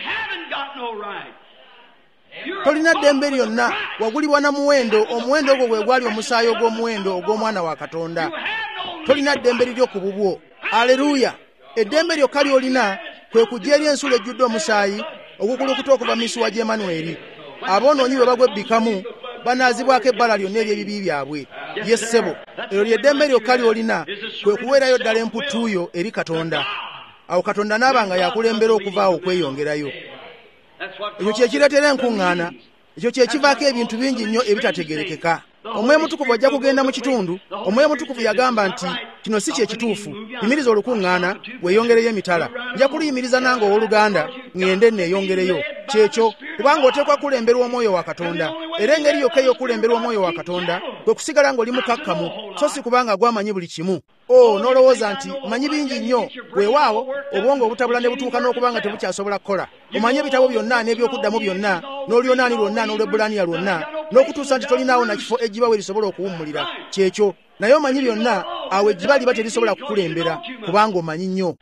tolina ddembe lyonna wagulibwa na muwendo omuwendo ogwo gwe gwali omusaayi ogw'omuwendo ogw'omwana wa Katonda tolina ddembe liryo ku bubwo aleluya eddembe lyokka ly'olina kwe kujja eri ensulo ejjudde omusaayi ogukulukuta okuva misuwa gy'Emmanuel aboonoonyi bwe bagwebbikamu banaazibwako ebbala lyonna ery'ebibi byabwe ye ssebo eryo lyeddembe lyokka ly'olina kwe kuweerayo ddala emputuuyo eri Katonda awo Katonda n'abanga yakulembera okuvaawo okweyongerayo ekyo kyekireetera enkuŋŋaana ekyo kyekivaako ebintu bingi nnyo ebitategerekeka omwoyo mutukuvu ajja kugenda mu kitundu omwoyo mutukuvu yagamba nti kino si kyekituufu yimiriza olukuŋŋaana weeyongereyo emitala nja kuliyimiriza nange owooluganda ŋŋende neeyongereyo kyekyo kubanga oteekwa kulemberwa omwoyo wa Katonda era engeri yokka ey'okulemberwa omwoyo wa Katonda kwe kusigala ng'oli mukakkamu so si kubanga gwamanyi buli kimu n'olowooza nti manyi bingi nnyo weewaawo obwongo obutabula ne butuuka n'okuba nga tebukyasobola kukola omanye ebitabo byonna n'ebyokuddamu byonna n'olyonaani lwonna n'olwebbulaniya lwonna n'okutuusa nti tolinaawo na kifo ejjiba we lisobola okuwummulira kyekyo naye omanyi byonna awo ejjiba liba terisobola kukulembera kubanga omanyi nnyo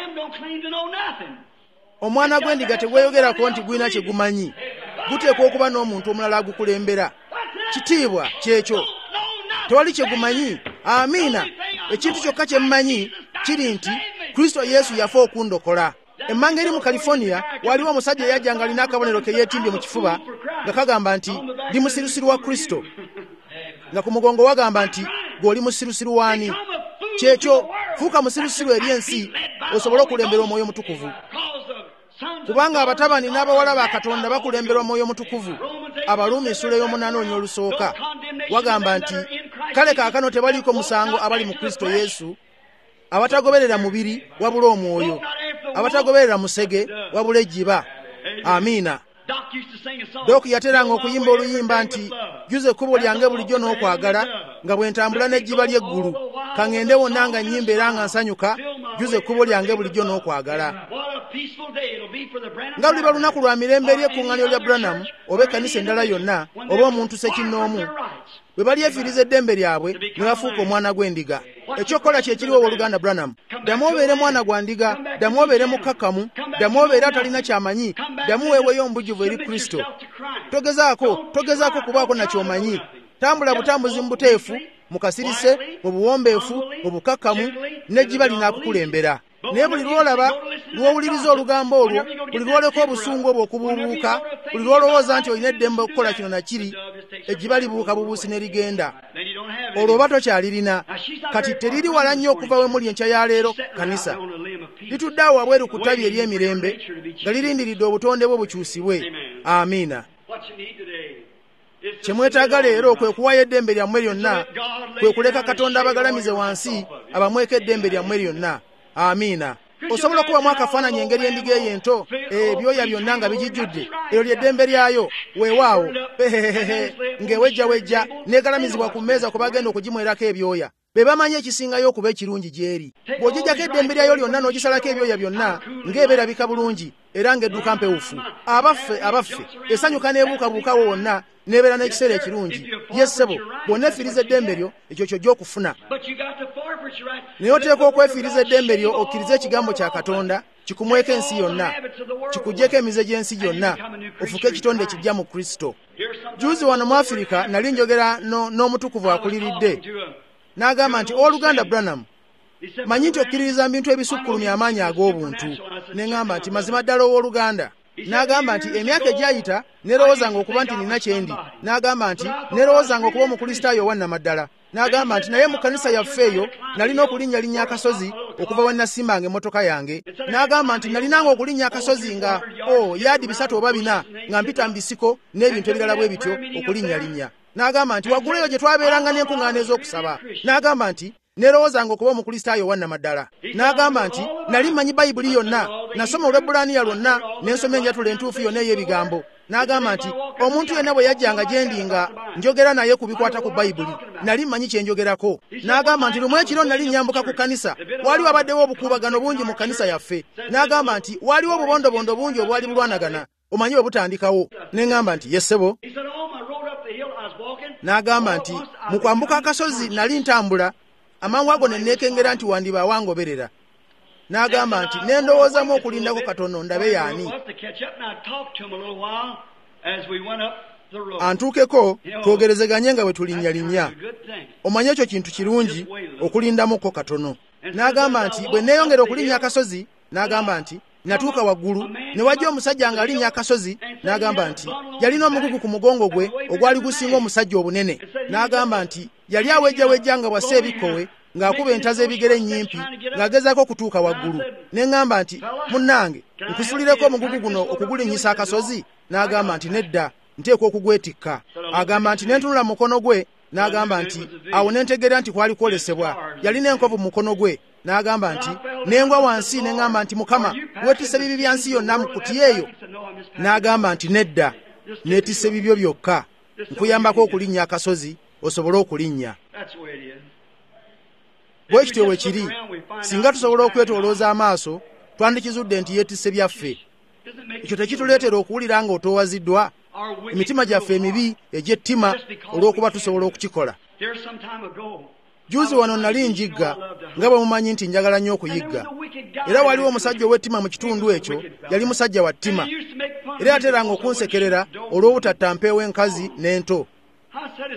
omwana gw'endiga tegweyogerako nti gulina kye gumanyi guteekwa okuba n'omuntu omulala agukulembera kitiibwa kyekyo tewali kye gumanyi amiina ekintu kyokka kye mmanyi kiri nti Kristo Yesu yafa okundokola emmanga eri mu California waliwo omusajja eyajja nga alina akabonero ke yeetimbye mu kifuba nga kagamba nti ndi musirusiru wa Kristo, nga ku mugongo wagamba nti gw'oli musirusiru waani. Kyekyo fuuka musirusiru eri ensi osobole okulembera Omwoyo Omutukuvu, kubanga abatabani n'abawala ba Katonda bakulemberwa Omwoyo Omutukuvu. Abaluumi essula y'omunaana olunya olusooka wagamba nti kale kaakano tebaliiko musango abali mu Kristo Yesu, abatagoberera mubiri wabula omwoyo, abatagoberera musege wabula ejjiba. Amiina. Doc yateranga okuyimba oluyimba nti juze ekkubo lyange bulijjo n'okwagala nga bwe ntambula n'ejjiba ly'eggulu, kaŋŋende wonna nga nnyimba era nga nsanyuka, juze ekkubo lyange bulijjo n'okwagala. Nga luliba lunaku lwa mirembe ery'ekkuŋŋaaniro lya Branham oba ekkanisa endala yonna oba omuntu sekinnoomu bwe balyefiiriza eddembe lyabwe ne bafuuka omwana gw'endiga. Ekyokola kye kiriwo owooluganda Branham. Ddamu obeere mwana gwa ndiga, ddamu obeere mukkakkamu, ddamu obeere atalina kyamanyi, ddamu weeweeyo omubujjuvu eri Kristo. Togezaako kubaako na kyomanyi. Tambula butambuzi mu buteefu, mu kasirise, mu buwombeefu, mu bukkakkamu, n'ejjiba linaakukulembera. Naye buli lw'olaba, lw'owuliriza olugambo olwo, buli lw'oleka obusungu obwo okubuubuuka, buli lw'olowooza nti olina eddembe okukola kino na kiri, ejjiba libuuka bubuusi ne ligenda. Olwo oba tokyalirina. Kati teriri wala nnyo okuva we muli enkya ya leero kanisa. Litudde awo wabweru ku ttabi ery'emirembe nga lirindiridde obutonde bwe bukyusibwe. Amiina. Kye mwetaaga leero kwe kuwayo eddembe lyammwe lyonna, kwe kuleka Katonda abagalamize wansi abamweka eddembe lyammwe lyonna. Amiina. Osobola okubamu akafaananyi engeri endiga eyo ento, ebyoya byonna nga bigijjudde, eryo ly'eddembe lyayo. Weewaawo ng'ewejjawejja n'egalamizibwa ku mmeeza kwe bagenda okugimwerako ebyoya. Be bamanyi ekisingayo okuba ekirungi gy'eri. Bw'ogijjako eddembe lyayo lyonna n'ogisalako ebyoya byonna, ng'ebeerabika bulungi era ng'edduka mpewufu. Abaffe esanyuka n'ebuukabuukawo wonna n'ebeera n'ekiseera ekirungi. Ye ssebo, bw'oneefiiriza eddembe lyo, ekyo ky'ojja okufuna. Naye oteekwa okwefiiriza eddembe lyo okkirize ekigambo kya Katonda, kikumweko ensi yonna, kikuggyeko emize gy'ensi gyonna, ofuke ekitonde ekijja mu Kristo. Juuzi wano mu Afirika nali njogera n'omutukuvu akuliridde. N'agamba nti owooluganda Branham, manyi nti okkiririza mu bintu ebisukkulumya amaanyi ag'obuntu. Ne ŋŋamba nti mazima ddala owooluganda. N'agamba nti emyaka egyayita nerowoozanga okuba nti nina kyendi. N'agamba nti nerowoozanga okuba omukristaayo owannamaddala. N'agamba nti naye mu kkanisa yaffe eyo nalina okulinnyalinnya akasozi okuva we nasimbanga emmotoka yange. N'agamba nti nalinanga okulinnya akasozi nga yaadi 3 oba 4 nga mpita mu bisiko n'ebintu ebirala bwe bityo okulinnyalinnya. N'agamba nti waggulu eyo gye twabeeranga n'enkuŋŋaana ez'okusaba. N'agamba nti nerowoozanga okuba omukristaayo owannamaddala. N'agamba nti nali mmanyi Bayibuli yonna, nasoma Olwebbulaaniya lwonna n'ensoma enjatula entuufu yonna ey'ebigambo. N'agamba nti omuntu yenna bwe yajjanga gye ndi nga njogera naye ku bikwata ku Bayibuli, nali mmanyi kye njogerako. N'agamba nti lumu ekiro nali nyambuka ku kkanisa, waliwo abaddewo obukuubagano bungi mu kkanisa yaffe. N'agamba nti waliwo obubondobondo bungi obwali bulwanagana, omanyi bwe butandikawo. Ne ŋŋamba nti ye ssebo. N'agamba nti mu kwambuka akasozi nali ntambula, amangu ago ne neekengera nti wandibaawo angoberera. N'agamba nti ne ndowoozamu okulindako katono ndabe yaani. Antuukeko twogerezeganye nga bwe tulinnyalinnya. Omanye ekyo kintu kirungi okulindamuko katono. N'agamba nti bwe neeyongera okulinnya akasozi, n'agamba nti natuuka waggulu ne wajja omusajja ng'alinnya akasozi. N'agamba nti yalina omugugu ku mugongo gwe ogwali gusinga omusajja obunene. N'agamba nti yali awejjawejja nga bwassa ebikkowe ng'akuba entaza ebigere ennyimpi ng'agezaako okutuuka waggulu. Ne ŋŋamba nti munnange nkusulireko omugugu guno okugulinnyisa akasozi? N'agamba nti nedda, nteekwa okugwetikka. Agamba nti ne ntunula mukono gwe. N'agamba nti awo ne ntegeera nti kwali kwolesebwa. Yalina enkovu mu mukono gwe. N'agamba nti nengwa wansi ne ŋŋamba nti Mukama, weetisse bibi bya nsi yonna mu kutiya eyo? N'agamba nti nedda, neetisse bibyo byokka, nkuyambako okulinnya akasozi osobole okulinnya. Bwe kityo bwe kiri, singa tusobola okwetoolooza amaaso twandikizudde nti yeetisse byaffe. Ekyo tekituleetera okuwulira nga otoowaziddwa? Emitima gyaffe emibi egy'ettima olw'okuba tusobola okukikola. Juuzi wano nali njigga, nga bwe mumanyi nti njagala nnyo okuyigga. Era waliwo omusajja ow'ettima mu kitundu ekyo, yali musajja wa ttima. Era yateranga okunsekerera olw'obutatta mpeewo enkazi n'ento.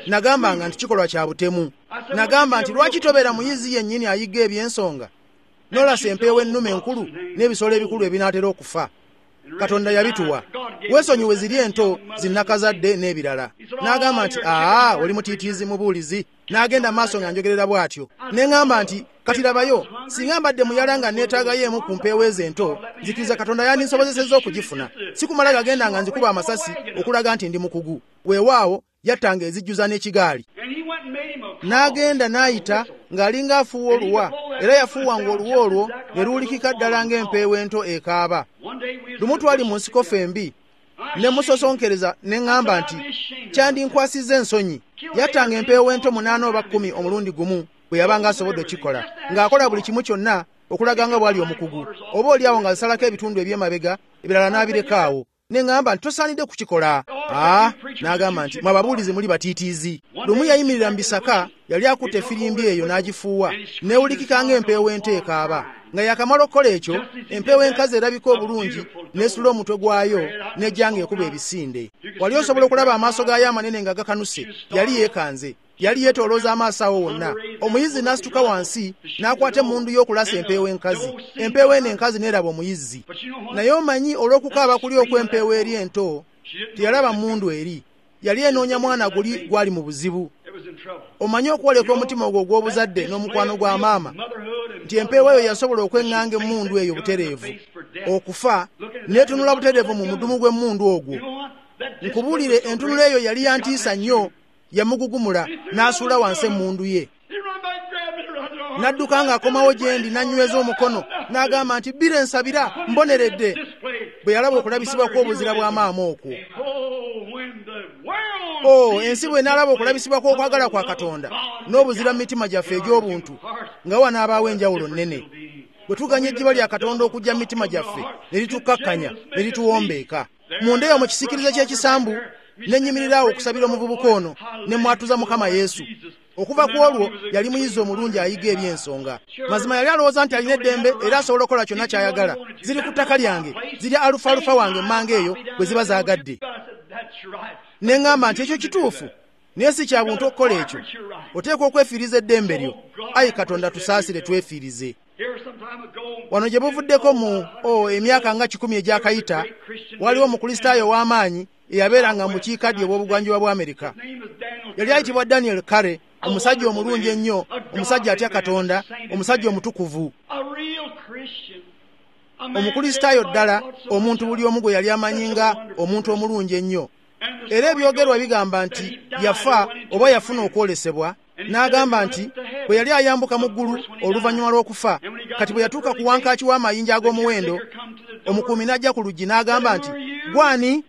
Nagambanga nti kikolwa kya butemu. Nagamba nti lwaki tobeera muyizi yennyini ayigga eby'ensonga? n'olasa empeewo ennume enkulu n'ebisolo ebikulu ebinaatera okufa. Katonda yabituwa. Weesonyiwe ziri ento zinnakazadde n'ebirala. N'agamba nti oli mutiitiizi mubuulizi. N'agenda maaso nga njogerera bw'atyo. Ne ŋŋamba nti kati labayo, singa mbadde muyala nga neetaagayo emu ku mpeewo ezo ento, nzikiriza Katonda yandinsobozesezza okugifuna. Sikumala gagenda nga nzikuba amasasi okulaga nti ndi mukugu. Weewaawo yattanga ezijjuza n'ekigaali. N'agenda n'ayita ng'alinga afuuwa oluwa, era yafuuwanga oluwa olwo ne luwulikika ddala ng'empeewo ento ekaaba. Lumu twali mu nsiko fembi, ne musosonkereza ne ŋŋamba nti kyandinkwasizza ensonyi. Yattanga empeewo ento 8 oba 10 omulundi gumu bwe yabanga asobodde okikola, ng'akola buli kimu kyonna okulaga nga bw'ali omukugu. Oba oli awo ng'asalako ebitundu eby'emabega, ebirala n'abirekaawo. Ne ŋŋamba nti tosaanidde kukikola. N'agamba nti mwababuulizi muli batiitiizi. Lumu yayimirira mu bisaka, yali akutte efirimbi eyo n'agifuuwa, neewulikika ng'empeewo ento ekaaba. Nga yakamala okukola ekyo, empeewo enkazi erabika obulungi n'esula omutwe gwayo n'ejja ng'ekuba ebisinde. Wali osobola okulaba amaaso gaayo amanene nga gakanuse. Yali yeekanze, yali yeetoolooza amaaso awo wonna. Omuyizi n'asituka wansi n'akwata emmundu y'okulasa empeewo enkazi. Empeewo eno enkazi n'eraba omuyizzi. Naye omanyi olw'okukaaba kuli okw'empeewo eri ento, teyalaba mmundu eri. Yali enoonya mwana guli gwali mu buzibu. Omanyi okwoleka omutima ogwo gw'obuzadde n'omukwano gwa maama, nti empeewo eyo yasobola okweŋŋanga emmundu eyo butereevu, okufa n'etunula butereevu mu mudumu gw'emmundu ogwo. Nkubuulire, entunula eyo yali yantiisa nnyo, yamugugumula n'asuula wansi emmundu ye. N'adduka ng'akomawo gye ndi n'annyweza omukono n'agamba nti bbira ensabira, mboneredde. Bwe yalaba okulabisibwa kw'obuzira bwa maama okwo. Ensi bwe n'alaba okulabisibwa kw'okwagala kwa Katonda n'obuzira mu mitima gyaffe egy'obuntu, nga wanaabaawo enjawulo nnene. Bwe tuganya ejjiba lya Katonda okujja mu mitima gyaffe ne litukakkanya ne lituwombeeka. Munda eyo mu kisiikirize ky'ekisambu ne nnyimirirawo okusabira omuvubuka ono ne mwatuza Mukama Yesu. Okuva ku olwo yali muyizi omulungi ayiga eri ensonga. Mazima yali alowooza nti alina eddembe era asobola okukola kyonna ky'ayagala. Ziri ku ttaka lyange, ziri alufa wange emmanga eyo bwe ziba zaagadde. Ne ŋŋamba nti ekyo kituufu, naye si kya buntu okukola ekyo. Oteekwa okwefiiriza eddembe lyo. Ayi Katonda tusaasire twefiirize. Wano gye buvuddeko mu emyaka nga 10 egyakayita, waliwo omukristaayo w'amaanyi eyabeeranga mu bukiikaddyo obw'obugwanjuba bwa Amerika. Yali ayitibwa Daniel Kare, omusajja omulungi ennyo, omusajja atya Katonda, omusajja omutukuvu, omukristaayo ddala, omuntu buli omu gwe yali amanyi nga omuntu omulungi ennyo. Era ebyogerwa bigamba nti yafa oba yafuna okwolesebwa. N'agamba nti bwe yali ayambuka mu ggulu oluvannyuma lw'okufa, kati bwe yatuuka ku wankaaki w'amayinja ag'omuwendo, omukuumi n'ajja ku luggi n'agamba nti gwani?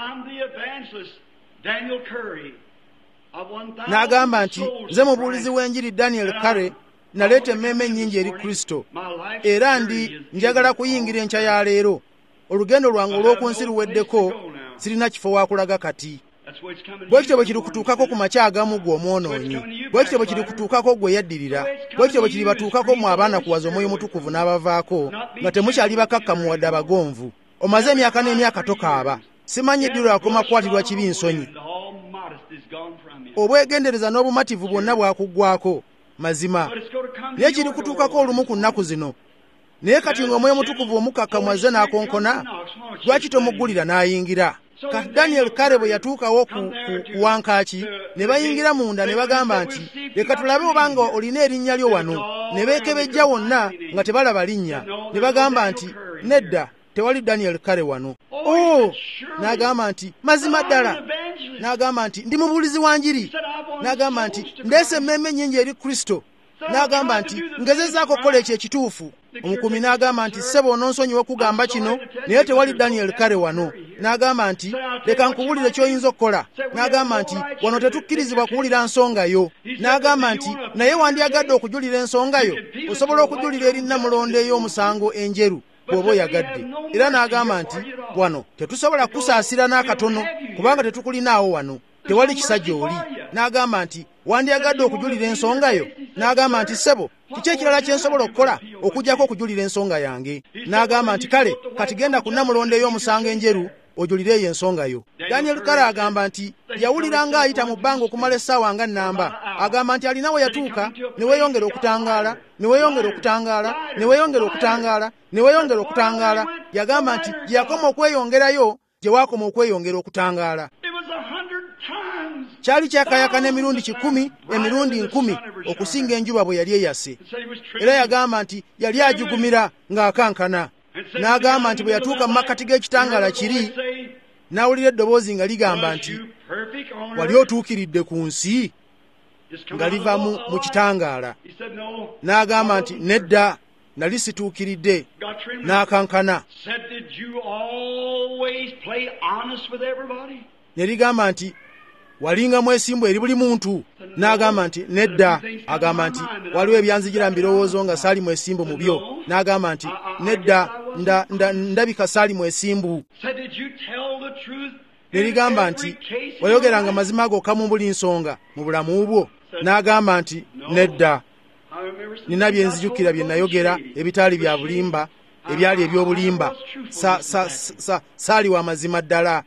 N'agamba nti nze mubuulizi w'enjiri Daniel Kare, naleeta emmeeme ennyingi eri Kristo, era njagala kuyingira enkya ya leero. Olugendo lwange olw'oku nsi luweddeko, sirina kifo wakulaga kati. Bwe kityo bwe kiri kutuukako ku makya agamu gwe omwonoonyi, bwe kityo bwe kiri kutuukako gwe yaddirira, bwe kityo bwe kiri batuukako mu abaanakuwaza Omwoyo Mutukuvu n'abavaako, nga temukyali bakakkamu wadde abagonvu. Omaze emyaka n'emyaka tokaaba. Simanyi ddi lwakoma kwatirwa kibi nsonyi. Obwegendereza n'obumativu bwonna bwakuggwako mazima. Naye kiri kutuukako olumu ku nnaku zino. Naye kati ng'Omwoyo Mutukuvu omukakkamu azze n'akonkona, lwaki tomuggulira n'ayingira? Kati Daniel Kare bwe yatuukawo ku wankaaki, ne bayingira munda ne bagamba nti leka tulabe obanga olina erinnya lyo wano. Ne beekebejja wonna nga tebalaba linnya. Ne bagamba nti nedda, tewali Daniel Kare wano. N'agamba nti mazima ddala. N'agamba nti ndi mubuulizi wa njiri. N'agamba nti ndeese emmeeme nnyingi eri Kristo. N'agamba nti ngezezzaako okukola ekyo ekituufu. Omukuumi n'agamba nti ssebo ononsonyiwa okugamba kino, naye tewali Daniel Kare wano. N'agamba nti leka nkubuulire ky'oyinza okukola. N'agamba nti wano tetukkirizibwa kuwulira nsonga yo. N'agamba nti naye wandyagadde okujulira ensonga yo, osobola okujulira eri Namulondo ey'omusango enjeru bw'oba oyagadde. Era n'agamba nti wano tetusobola kusaasira n'akatono kubanga tetukulinaawo wano, tewali kisajja oli. N'agamba nti wandyagadde okujulira ensonga yo? N'agamba nti ssebo, kiki ekirala kye nsobola okukola okuggyako okujulira ensonga yange? N'agamba nti kale kati genda ku Namulondo ey'omusango enjeru ojulireyo ensonga yo. Daniel Kale agamba nti yawulira ng'ayita mu bbanga okumala essaawa nga nnamba. Agamba nti alina we yatuuka ne weeyongera okutangaala, ne weeyongera okutangaala, ne weeyongera okutangaala, ne weeyongera okutangaala. Yagamba nti gye yakoma okweyongerayo gye waakoma okweyongera okutangaala. Kyali kyakayaka n'emirundi 10, emirundi 10 okusinga enjuba bwe yali eyase. Era yagamba nti yali ajugumira ng'akankana. N'agamba nti bwe yatuuka mu makkati g'ekitangaala kiri, n'awulira eddoboozi nga ligamba nti wali otuukiridde ku nsi, nga liva mu kitangaala. N'agamba nti nedda, nali situukiridde. N'akankana. Ne ligamba nti walinga mwesimbu eri buli muntu. N'agamba nti nedda. Agamba nti waliwo ebyanzijira mu birowoozo nga saali mwesimbu mu byo. N'agamba nti nedda, ndabika saali mwesimbu. Ne ligamba nti wayogeranga mazima gokka mu buli nsonga mu bulamu bwo. N'agamba nti nedda, nina bye nzijukira bye nayogera ebitaali bya bulimba, ebyali eby'obulimba. Saali wa mazima ddala.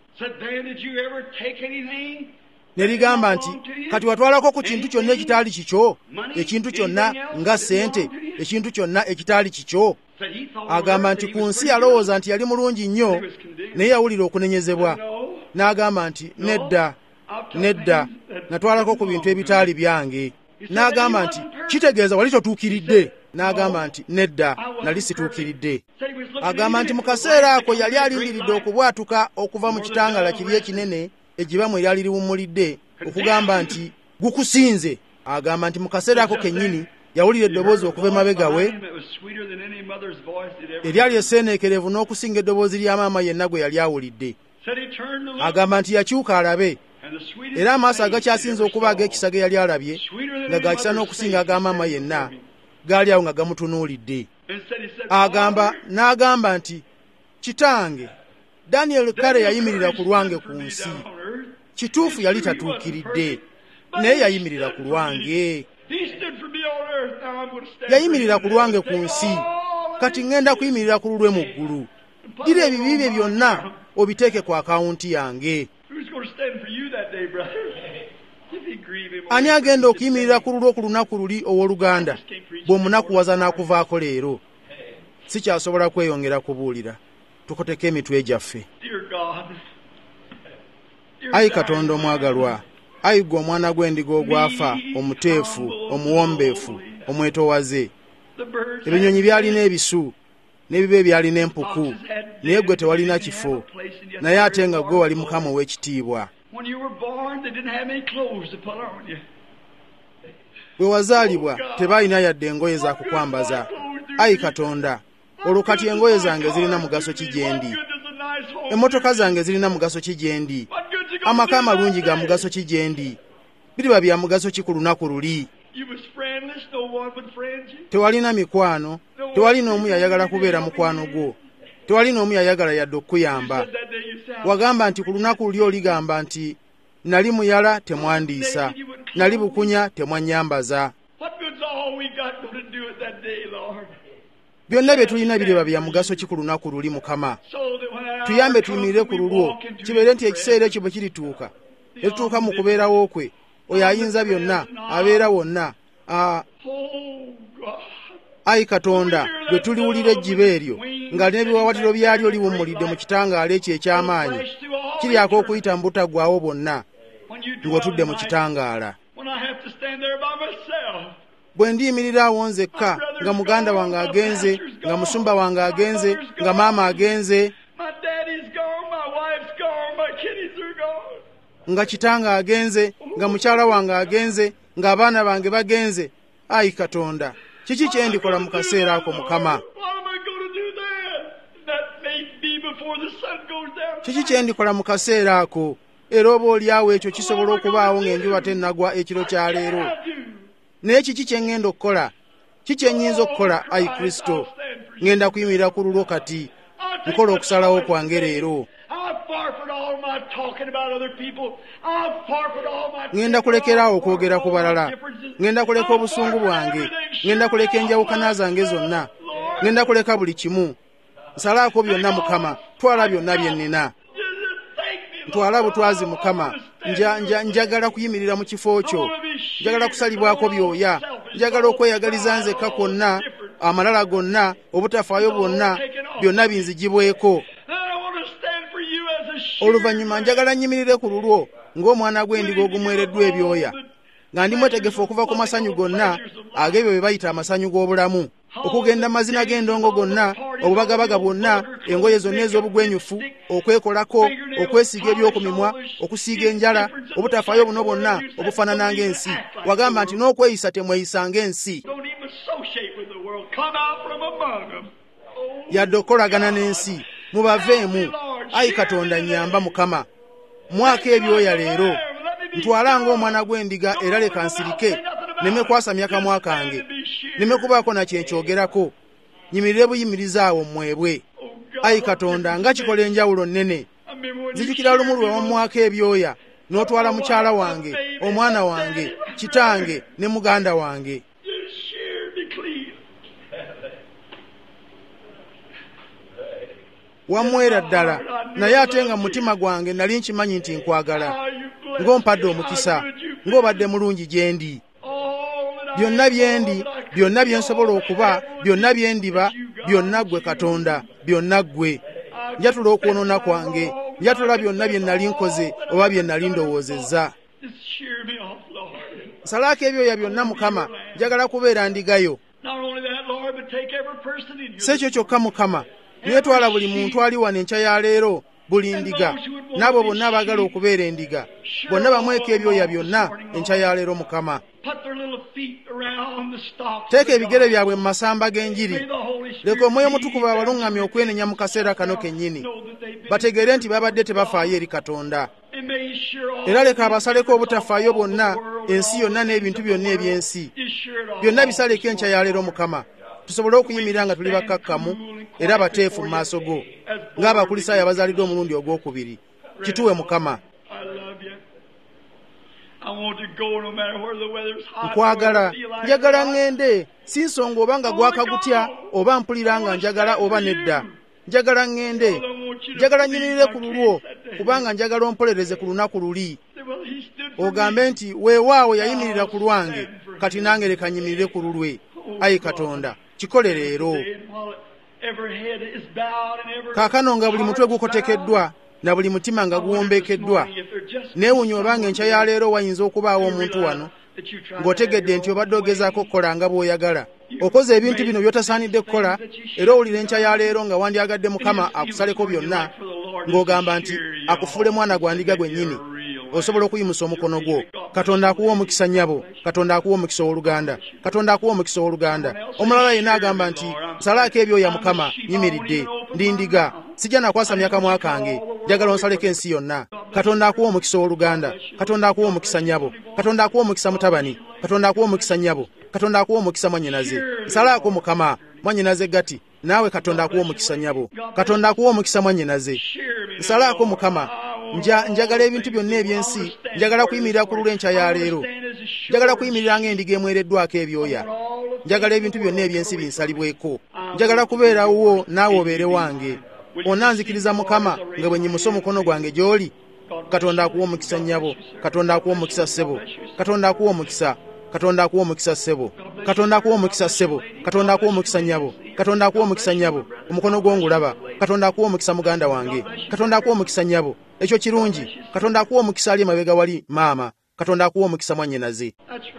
Ne ligamba nti kati watwalako ku kintu kyonna ekitaali kikyo, ekintu kyonna nga ssente, ekintu kyonna ekitaali kikyo. Agamba nti ku nsi yalowooza nti yali mulungi nnyo, naye yawulira okunenyezebwa. N'agamba nti nedda, nedda, natwalako ku bintu ebitaali byange. N'agamba nti kitegeeza wali totuukiridde. N'agamba nti nedda, nali situukiridde. Agamba nti mu kaseera ako yali alindiridde okubwatuka okuva mu kitangaala kiri ekinene egibamu eryali liwummulidde okugamba nti gukusinze. Agamba nti mu kaseera ako kennyini yawulira eddoboozi okuva emabega we eryali esseeneekerevu n'okusinga eddoboozi lya maama yenna gwe yali awulidde. Agamba nti yakyuka alabe, era amaaso agakyasinze okuba ag'ekisa ge yali alabye nga gakisa n'okusinga aga maama yenna gaali awo nga gamutunuulidde. N'agamba nti kitange, Daniel Kale yayimirira ku lwange ku nsi. Kituufu yali tatuukiridde, naye yayimirira ku lwange. Yayimirira ku lwange ku nsi, kati ŋŋenda kuyimirira ku lulwe mu ggulu. Ddira ebibi bye byonna obiteeke ku akawunti yange. Ani agenda okuyimirira ku lulwo ku lunaku luli ow'oluganda bw'omunakuwaza n'akuvaako leero? Sikyasobola kweyongera kubuulira. Tukoteke emitwe gyaffe. Ayi Katonda omwagalwa, ayi gwe omwana gw'endiga ogwafa, omuteefu, omuwombeefu, omwetowaze. Ebinyonyi byalina ebisu, n'ebibe byalina empuku, naye gwe tewalina kifo, naye ate nga gwe wali Mukama ow'ekitiibwa. Bwe wazaalibwa tebaalina yadde engoye za kukwambaza. Ayi Katonda, olwo kati engoye zange zirina mugaso ki gye ndi? Emmotoka zange zirina mugaso ki gye ndi? Amaka amalungi ga mugaso ki gye ndi? Biriba bya mugaso ki ku lunaku luli? Tewalina mikwano, tewali n'omu yayagala kubeera mukwano gwo, tewali n'omu yayagala yadde okukuyamba. Wagamba nti ku lunaku luli oligamba nti nali muyala temwandiisa, nali bukunya temwannyambaza. Byonna bye tulina biriba bya mugaso ki ku lunaku luli Mukama? Tuyambe tuyimirire ku lulwo, kibeere nti ekiseera ekyo bwe kirituuka, ekituuka mu kubeerawo kwe, oyo ayinza byonna, abeera wonna. Ayi Katonda, bwe tuliwulira ejjiba eryo nga n'ebiwawatiro byalyo liwummulidde mu kitangaala ekyo eky'amaanyi, kiryako okuyita mu butaggwaawo bwonna ng'otudde mu kitangaala. Bwe ndiyimirira awo nzekka nga muganda wange agenze, nga musumba wange agenze, nga maama agenze, nga kitange agenze, nga mukyala wange agenze, ng'abaana bange bagenze. Ayi Katonda, kiki kye ndikola mu kaseera ako Mukama? Kiki kye ndikola mu kaseera ako? Era oba oliawo ekyo kisobola okubaawo ng'enjuba tennagwa ekiro kya leero. Naye kiki kye ŋŋenda okukola? Kiki kye nnyinza okukola? Ayi Kristo, ŋŋenda kuyimirira ku lulwo kati, nkola okusalawo kwange leero. Ŋŋenda kulekeraawo okwogera ku balala, ŋŋenda kuleka obusungu bwange, ŋŋenda kuleka enjawukana zange zonna, ŋŋenda kuleka buli kimu. Nsalaako byonna Mukama, twala byonna bye nnina. ntwala butwazi Mukama, njagala kuyimirira mu kifo kyo, njagala kusalibwako byoya, njagala okweyagaliza nzekka kwonna, amalala gonna, obutafaayo bwonna, byonna binzigibweko. Oluvannyuma njagala nyimirire ku lulwo ng'omwana gw'endiga ogumwereddwa ebyoya, nga ndi mwetegefu okuva ku masanyu gonna ag'ebyo bye bayita amasanyu g'obulamu, okugenda mazina g'endongo gonna, obubagabaga bwonna, engoye zonna ez'obugwenyufu, okwekolako, okwesiiga eby'oku mimwa, okusiiga enjala, obutafaayo buno bwonna obufaanana ng'ensi. Wagamba nti n'okweyisa temweyisa ng'ensi, yadde okolagana n'ensi. Mubaveemu. Ayi Katonda nnyamba Mukama, mwaka ebyoya leero, ntwala ng'omwana gw'endiga era leka nsirike, neme kwasamya kamwa kange, neme kubaako na kyenkyogerako, nyimirire buyimiriza awo mmwebwe. Ayi Katonda, nga kikola enjawulo nnene. Nzijukira lumu lwe wamwaka ebyoya n'otwala mukyala wange, omwana wange, kitange ne muganda wange. Wamwera ddala, naye ate nga mu mutima gwange nali nkimanyi nti nkwagala, ng'ompadde omukisa, ng'obadde mulungi gye ndi. Byonna bye ndi, byonna bye nsobola okuba, byonna bye ndiba, byonna ggwe Katonda, byonna ggwe. Njatula okwonoona kwange, njatula byonna bye nali nkoze oba bye nali ndowoozezza. Nsalaako ebyoya byonna Mukama, njagala kubeera ndigayo. Si ekyo kyokka Mukama, neetwala buli muntu ali wano enkya ya leero, buli ndiga, n'abo bonna abaagala okubeera endiga, bonna bamweka ebyoya byonna enkya ya leero Mukama. Teeka ebigere byabwe mu masamba g'enjiri, leka Omwoyo Mutukuvu abaluŋŋamye okwenenya mu kaseera kano kennyini, bategeere nti babadde tebafaayo eri Katonda. Era leka abasaleko obutafaayo bonna, ensi yonna n'ebintu byonna eby'ensi, byonna bisaleko enkya ya leero Mukama, tusobole okuyimirira nga tuli bakkakkamu era bateefu mu maaso go, ng'abakulisaayo abazaaliddwa omulundi ogwokubiri. Kituwe Mukama. Nkwagala, njagala ŋŋende, si nsonga oba nga gwaka gutya oba mpulira nga njagala oba nedda. Njagala ŋŋende, njagala nyimirire ku lulwo, kubanga njagala ompolereze ku lunaku luli. Ogambe nti weewaawo yayimirira ku lwange, kati nange leka nyimirire ku lulwe. Ayi Katonda, kikole leero. Kaakano nga buli mutwe gukotekeddwa na buli mutima nga guwombeekeddwa, neewunya obanga enkya ya leero wayinza okubaawo omuntu wano ng'otegedde nti obadde ogezaako okukola nga bw'oyagala, okoze ebintu bino by'otasaanidde kukola, era owulira enkya ya leero nga wandyagadde Mukama akusaleko byonna, ng'ogamba nti akufuule mwana gwa ndiga gwennyini, osobola okuyimusa omukono gwo. Katonda akuwa omukisa nnyabo, Katonda akuwa omukisa w'oluganda, Katonda akuwa omukisa w'oluganda. Omulala yenna agamba nti nsalaako ebyoya Mukama, nyimiridde, ndi ndiga, sijja nakwasamya kamwa kange, njagala onsaleko ensi yonna. Katonda akuwa omukisa w'oluganda, Katonda akuwa omukisa nnyabo, Katonda akuwa omukisa mutabani, Katonda akuwa omukisa nnyabo, Katonda akuwa omukisa mwannyinaze. Nsalaako Mukama, mwannyinaze gati, naawe Katonda akuwa omukisa nnyabo, Katonda akuwa omukisa mwannyinaze. Nsalaako Mukama, njagala ebintu byonna eby'ensi, njagala kuyimirira ku lulwo enkya ya leero, njagala kuyimirira ng'endiga emwereddwako ebyoya, njagala ebintu byonna eby'ensi binsalibweko, njagala kubeerawo naawe obeere wange. Onanzikiriza Mukama nga bwe nyimusa omukono gwange gy'oli. Katonda akuwa omukisa nnyabo, Katonda akuwa omukisa ssebo, Katonda akuwa omukisa, Katonda akuwa omukisa ssebo, Katonda akuwa omukisa ssebo, Katonda akuwa omukisa nnyabo, Katonda akuwa omukisa nnyabo, omukono gw'ongulaba, Katonda akuwa omukisa muganda wange, Katonda akuwa omukisa nnyabo, ekyo kirungi, Katonda akuwa omukisa ali emabega wali maama, Katonda akuwa omukisa mwannyinaze.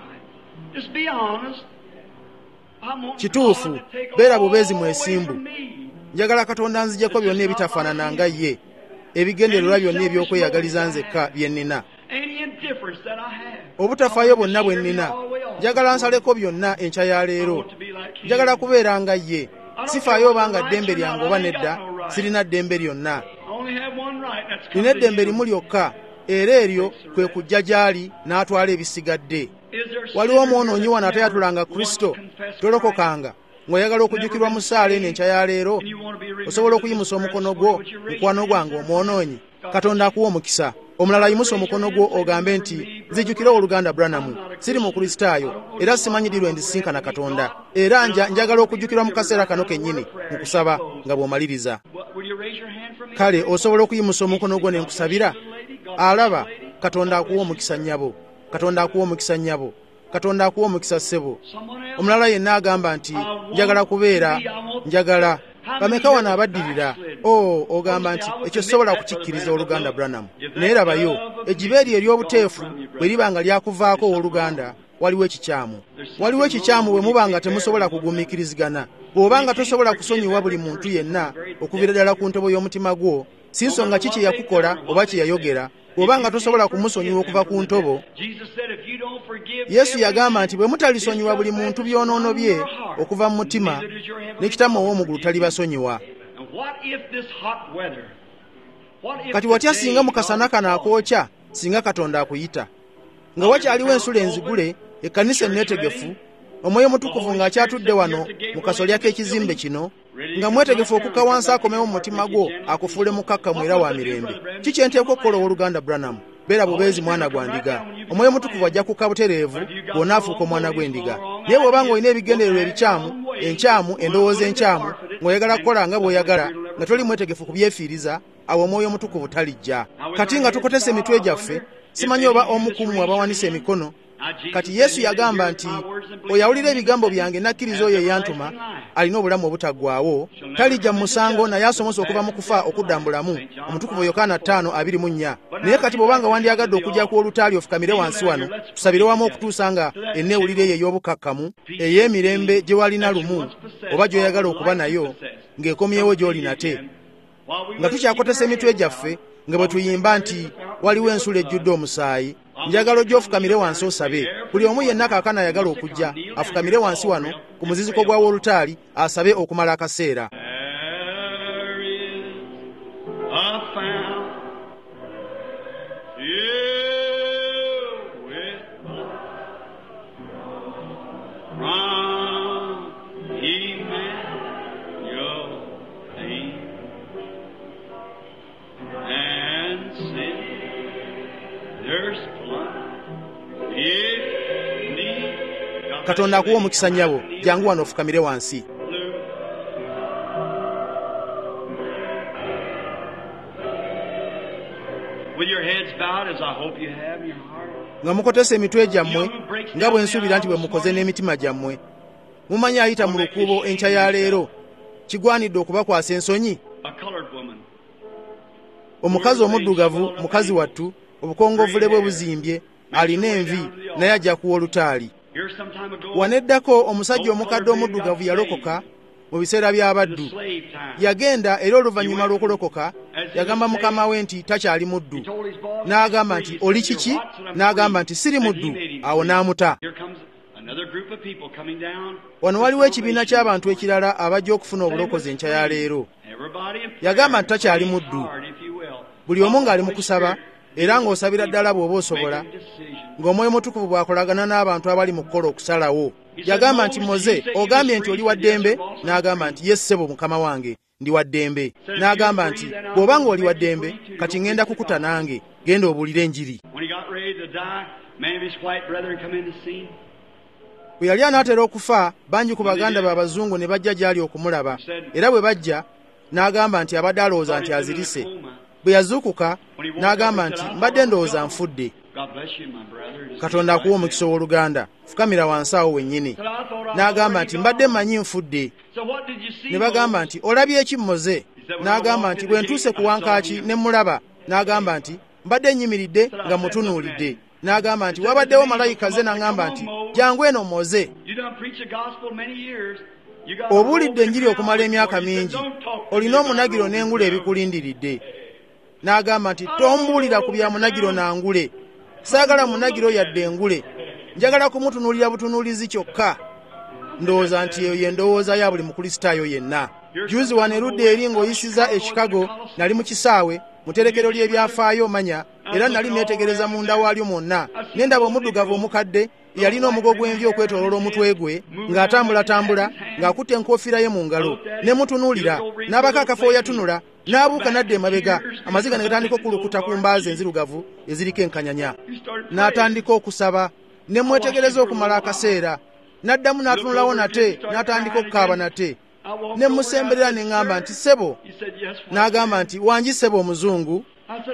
Kituufu, beera bubeezi mwesimbu. Njagala Katonda nzijeko byonna ebitafaanana nga ye, ebigendererwa byonna ebyokweyagaliza nzekka bye nnina, obutafaayo bwonna bwe nnina. Njagala nsaleko byonna enkya ya leero, njagala kubeera nga ye, sifaayo obanga ddembe lyange oba nedda, sirina ddembe lyonna. Nina eddembe limu lyokka, era eryo kwe kujja gy'ali n'atwala ebisigadde. Waliwo omwonoonyi wano atayatulanga Kristo, tolokokanga ng'oyagala okujjukirwa mu ssaala eno enkya ya leero, osobola okuyimusa omukono gwo mukwano gwange omwonoonyi. Katonda akuwa omukisa. Omulala yimusa omukono gwo ogambe nti nzijjukira oluganda Branham, siri mu Kristaayo era simanyirirwe ndisinkana Katonda, era njagala okujjukirwa mu kaseera kano kennyini mu kusaba nga bw'omaliriza. kale osobola okuyimusa omukono gwo ne nkusabira? Alaba, Katonda akuwa omukisa nnyabo, Katonda akuwa omukisa nnyabo, Katonda akuwa omukisa ssebo. Omulala yenna agamba nti njagala kubeera, njagala. Bameka wano abaddirira? Ogamba nti ekyo sobola kukikkiriza oluganda Branham. Naye labayo, ejjiba eryo ery'obuteefu bwe liba nga lyakuvaako owooluganda, waliwo ekikyamu. Waliwo ekikyamu bwe muba nga temusobola kugumiikirizigana. Bw'oba nga tosobola kusonyiwa buli muntu yenna okuviira ddala ku ntobo y'omutima gwo, si nsonga ki kye yakukola oba kye yayogera, bw'oba nga tosobola kumusonyiwa okuva ku ntobo. Yesu yagamba nti bwe mutalisonyiwa buli muntu byonoono bye okuva mu mutima, ne Kitammwe ow'omu ggulu talibasonyiwa. Kati watya singa mu kasana kano akookya, singa Katonda akuyita, nga wakyaliwo ensula enzigule, ekkanisa enneetegefu, Omwoyo Mutukuvu ng'akyatudde wano mu kasolya k'ekizimbe kino, nga mwetegefu okukka wansi akomewo mu mutima gwo akufuule mukakkamu era wa mirembe. Kiki enteekwa okukola owooluganda Branham? Beera bubeezi mwana gwa ndiga. Omwoyo Mutukuvu ajja kukka butereevu bw'onaafuuka omwana gw'endiga. Naye bw'oba ng'olina ebigendererwa ebikyamu, enkyamu, endowooza enkyamu, ng'oyagala kukola nga bw'oyagala, nga toli mwetegefu kubyefiiriza, awo Omwoyo Mutukuvu talijja. Kati nga tukotese emitwe gyaffe, simanyi oba omu ku mmwe abawanise emikono. Kati Yesu yagamba nti oyawulira ebigambo byange nakkiriza oyo eyantuma alina obulamu obutaggwaawo, talijja mu musango naye asomosa okuva mu kufa okudda mu bulamu. Omutukuvu Yokaana 5:24. Naye kati bw'obanga wandyagadde okujja ku olutaali ofukamire wansi wano, tusabire wamu okutuusa nga enneewulire eyo ey'obukakkamu ey'emirembe gye walina lumu oba gy'oyagala okuba nayo ng'ekomyewo gy'oli nate, nga tukyakotesa emitwe gyaffe nga bwe tuyimba nti waliwo ensula ejjudde omusaayi. Njagala ojja ofukamire wansi osabe. Buli omu yenna kaakano ayagala okujja afukamire wansi wano ku muziziko gwa w'olutaali asabe okumala akaseera. Katonda akuwa omukisa nnyabo, jangu wano ofukamire wansi. Nga mukotese emitwe gyammwe nga bwe nsuubira nti bwe mukoze n'emitima gyammwe. Mumanyi ayita mu lukuubo enkya ya leero, kigwanidde okubakwasa ensonyi? Omukazi omuddugavu, mukazi wattu, obukongovule bwe buzimbye, alina envi naye ajja kuwa olutaali. Waneddako omusajja omukadde omuddugavu yalokoka mu biseera by'abaddu. Yagenda era oluvannyuma lw'okulokoka yagamba mukama we nti takyali muddu. N'agamba nti oli kiki? N'agamba nti siri muddu. Awo n'amuta. Wano waliwo ekibiina ky'abantu ekirala abajja okufuna obulokozi enkya ya leero. Yagamba nti takyali muddu. Buli omu ng'ali mu kusaba era ng'osabira ddala bw'oba osobola, ng'Omwoyo Mutukuvu bw'akolagana n'abantu abali mu kukola okusalawo. Yagamba nti Moze, ogambye nti oli wa ddembe? N'agamba nti ye ssebo mukama wange, ndi wa ddembe. N'agamba nti bw'oba ng'oli wa ddembe, kati ŋŋenda kukuta nange, genda obuulire enjiri. Bwe yali anaatera okufa, bangi ku baganda b'Abazungu ne bajja gy'ali okumulaba, era bwe bajja n'agamba nti abadde alowooza nti azirise. Bwe yazuukuka n'agamba nti mbadde ndowooza nfudde. Katonda akuwa omukisa w'oluganda, fukamira wansi awo wennyini. N'agamba nti mbadde mmanyi nfudde. Ne bagamba nti olabye eki Moze? N'agamba nti bwe ntuuse ku wankaaki ne mulaba. N'agamba nti mbadde nnyimiridde nga mutunuulidde. N'agamba nti wabaddewo malayika ze n'aŋŋamba nti jangu eno Moze. Obuulidde enjiri okumala emyaka mingi, olina omunagiro n'engule ebikulindiridde. N'agamba nti tombuulira ku bya munagiro na ngule. Saagala munagiro yadde engule, njagala kumutunuulira butunuulizi kyokka. Ndowooza nti eyo ye ndowooza ya buli mukristaayo yenna. Juzi wano erudde eri ng'oyisiza e Chicago, nali mu kisaawe mu terekero ly'ebyafaayo manya, era nali neetegereza munda waalyo mwonna, ne ndaba omuddugavu omukadde yalina omugo gw'envi okwetooloola omutwe gwe, ng'atambulatambula, ng'akutte enkoofiira ye mu ngalo, ne mutunuulira, n'abako akafo yatunula, n'abuuka n'adda emabega, amaziga ne gatandika okulukuta ku mbaazi enzirugavu eziriko enkanyanya. N'atandika okusaba, ne mwetegereza okumala akaseera, n'addamu n'atunulawo nate, n'atandika okukaaba nate. ne musemberera ne ŋŋamba nti ssebo. N'agamba nti wangi ssebo omuzungu.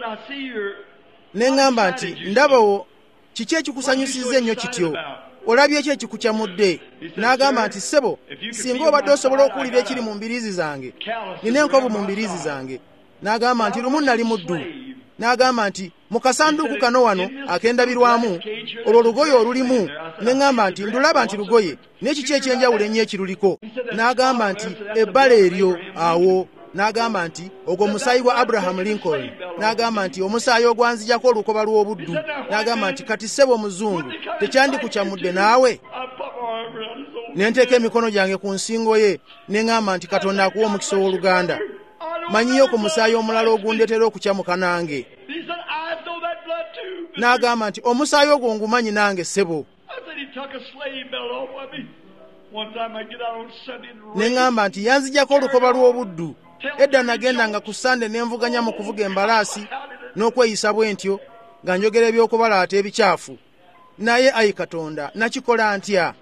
Ne ŋŋamba nti ndabawo, kiki ekikusanyusizza ennyo kityo? Olabye ki ekikukyamudde? N'agamba nti ssebo, singa obadde osobola okuwulira ekiri mu mbiriizi zange, nina enkovu mu mbiriizi zange. N'agamba nti lumu nali muddu. N'agamba nti mu kasanduuku kano wano akendabirwamu olwo lugoye olulimu. Ne ŋŋamba nti ndulaba nti lugoye, naye kiki ekyenjawulo ennyo ekiruliko? N'agamba nti ebbala eryo awo. N'agamba nti ogwo musaayi gwa Abraham Lincoln. N'agamba nti omusaayi ogwanzijako olukoba lw'obuddu. N'agamba nti kati ssebo omuzungu, tekyandikukyamudde naawe? Ne nteeka emikono gyange ku nsingo ye ne ŋŋamba nti Katonda akuwa omukisa w'Oluganda. Manyiyo ku musaayi omulala ogundetera okukyamuka nange. N'agamba nti omusaayi ogwo ngumanyi nange ssebo. Ne ŋŋamba nti yanzijako olukoba lw'obuddu. Edda nagendanga ku Sande ne nvuganya mu kuvuga embalaasi n'okweyisa bwentyo nga njogera eby'okubalaata ebikyafu. Naye ayi Katonda, nakikola ntya?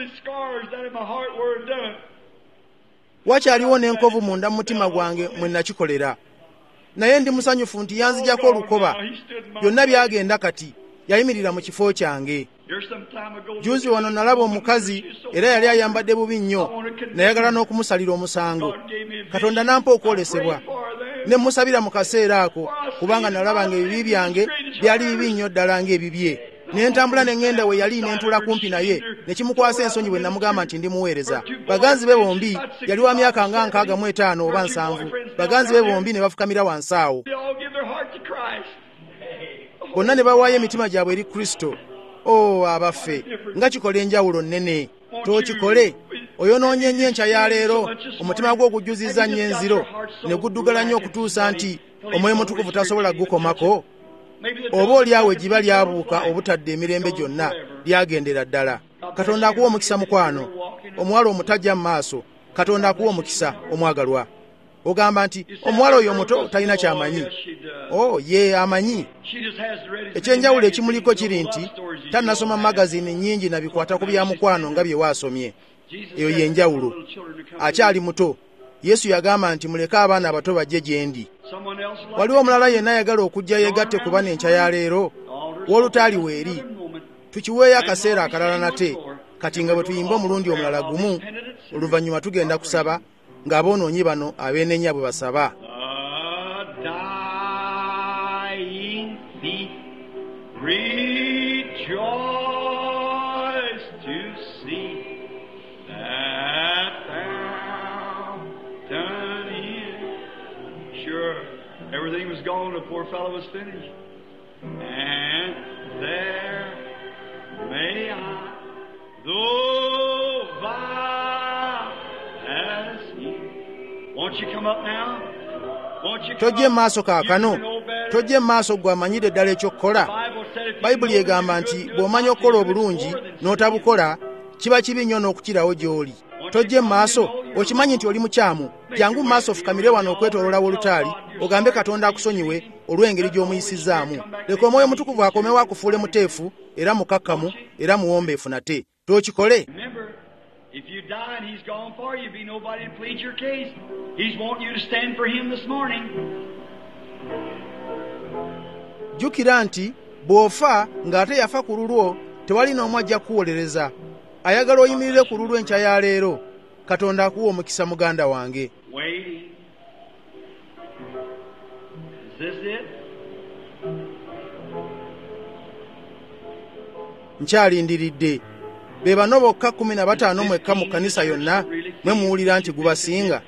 Wakyaliwo n'enkovu munda mu mutima gwange mwe nakikolera. Naye ndi musanyufu nti yanzijako olukoba. Byonna byagenda kati. Yayimirira mu kifo kyange. Juzi wano nalaba omukazi era yali ayambadde bubi nnyo. Nayagala n'okumusalira omusango. Katonda nampa okwolesebwa. Ne musabira mu kaseera ako kubanga nalaba ng'ebibi byange byali bibi nnyo ddala ng'ebibye. Ne ntambula ne ŋŋenda we yali ne ntuula kumpi naye ne kimukwasa ensonyi bwe namugamba nti ndi muweereza. Baganzi be bombi yali wa myaka nga 65 oba 7. Baganzi be bombi ne bafukamira wansi awo. Bonna ne bawaayo emitima gyabwe eri Kristo. Oh, abaffe, nga kikola enjawulo nnene. Tookikole. Oyonoonye nnyo enkya ya leero, omutima gwo ogujjuzizza nnyo enziro, ne guddugala nnyo okutuusa nti Omwoyo Mutukuvu tasobola gukomako. Oba olyawo ejjiba lyabuuka obutadde emirembe gyonna, lyagendera ddala. Katonda akuwa omukisa mukwano. Omuwala omutajja mu maaso, Katonda akuwa omukisa omwagalwa. Ogamba nti omuwala oyo omuto talina kyamanyi. Oh, ye amanyi. Ekyenjawulo ekimuliko kiri nti tannasoma magazini nnyingi na bikwata ku bya mukwano nga bye waasomye. Eyo yenjawulo. Akyali muto. Yesu yagamba nti muleke abaana abato bajje gye ndi. Waliwo omulala yenna ayagala okujja yeegatte kuba n'enkya ya leero. W'olutaali weeri. Tukiweeyo akaseera akalala nate. Kati nga bwe tuyimba omulundi omulala gumu, oluvannyuma tugenda kusaba ng'aboonoonyi bano abeenenya bwe basaba. Everything was gone, the poor fellow was finished. And there may I, though vile as he. Won't you come up now? Won't you come Tojje maaso kaakano. Tojje maaso gwe amanyire ddala ekyokukola. Bayibuli egamba nti bw'omanya okukola obulungi n'otabukola, kiba kibi nnyo n'okukirawo gy'oli. Tojje maaso, okimanyi nti oli mukyamu. Jangu maaso fukamire wano okwetooloola w'olutaali, ogambe Katonda akusonyiwe olw'engeri gy'omuyisizzaamu. Leka Omwoyo Mutukuvu akomewo akufuule muteefu era mukakkamu era muwombeefu nate. Tookikole. If you die and he's gone for you, be nobody to plead your case. He's wanting you to stand for him this morning. Jjukira nti bw'ofa ng'ate yafa ku lulwo, tewali n'omu ajja kuwolereza. Ayagala oyimirire ku lulwo enkya ya leero. Katonda akuwa omukisa muganda wange. Waiting. Is this it? Nkyalindiridde. Be bano bokka 15 mwekka mu kkanisa yonna mwe muwulira nti gubasinga.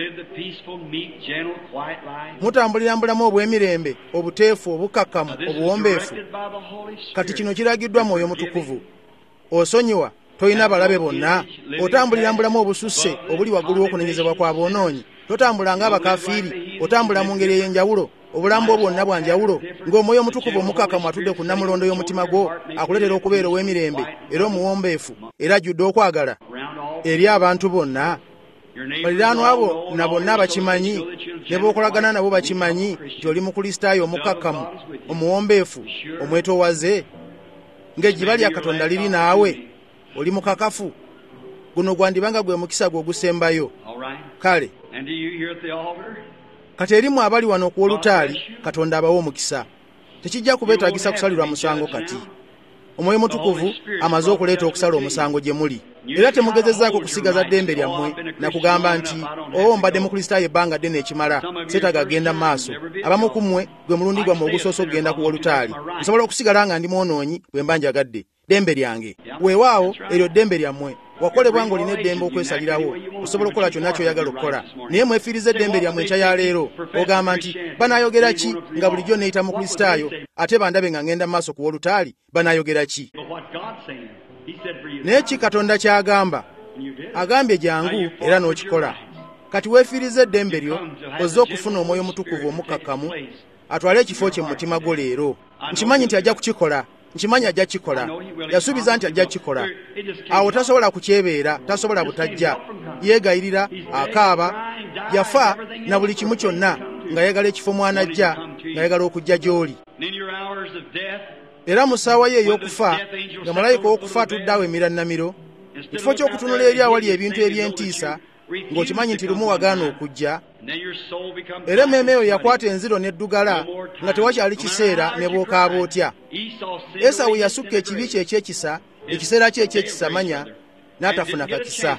Mutambulira mu bulamu obw'emirembe, obuteefu, obukakkamu, obuwombeefu. Kati kino kiragiddwa Mwoyo Mutukuvu. Osonyiwa, toyina balabe bonna. Otambulira mu bulamu obususse obuli waggulu w'okunenyezebwa kw'aboonoonyi. Totambula ng'abakafiiri, otambula mu ngeri ey'enjawulo. Obulamu bwo bwonna bwa njawulo, ng'Omwoyo Omutukuvu omukakkamu atudde ku nnamulondo y'omutima gwo, akuleetera okubeera ow'emirembe era omuwombeefu era ajjudde okwagala eri abantu bonna. Baliraanwa bo na bonna bakimanyi, ne b'okolagana nabo bakimanyi nti oli Mukristaayo omukakkamu, omuwombeefu, omwetoowaze. Ng'ejjiba lya Katonda liri naawe, oli mukakafu. Guno gwandibanga gwe mukisa gwe ogusembayo. kale And do you here at the altar? kati erimu abali wano ku olutaali Katonda abawa omukisa. Tekijja kubeetagisa kusalirwa musango kati. Omwoyo Mutukuvu amaze okuleeta okusala omusango gye muli. Era temugezezzaako kusigaza ddembe lyammwe na kugamba nti mbadde mukristaayo ebbanga ddene ekimala seetaga genda mu maaso. Abamu ku mmwe gwe mulundi gwammwe ogusoose okugenda ku olutaali. Nsobola okusigala nga ndi mwonoonyi bwe mba njagadde. Ddembe lyange. Weewaawo eryo ddembe lyammwe. Wakolebwa ng'olina eddembe okwesalirawo, osobola okukola kyonna ky'oyagala okukola. Naye mwefiiriza eddembe lyammwe enkya ya leero, ogamba nti banaayogera ki nga bulijjo neeyita mu kristaayo ate bandabe nga ngenda mu maaso ku olutaali, banaayogera ki? Naye ki Katonda ky'agamba? Agambye jangu era n'okikola. Kati weefiiriza eddembe lyo, ozze okufuna Omwoyo Mutukuvu omukkakkamu atwale ekifo kye mu mutima gwo leero. Nkimanyi nti ajja kukikola. Nkimanyi ajja kikola. Yasuubiza nti ajja kikola. Awo tasobola kukyebeera, tasobola butajja. Yeegayirira, akaaba, yafa na buli kimu kyonna ng'ayagala ekifo mwanajja, ng'ayagala okujja gy'oli. Era mu ssaawa ye ey'okufa, nga malayika w'okufa atudde awo emirannamiro, mu kifo ky'okutunula eri awali ebintu eby'entiisa, ng'okimanyi nti lumu wagaana okujja, era emmeeme eyo yakwata enziro n'eddugala nga tewakyali kiseera ne bw'okaaba otya. Esawu yasukka ekibi kye eky'ekisa, ekiseera kye eky'ekisa manya, n'atafuna kakisa.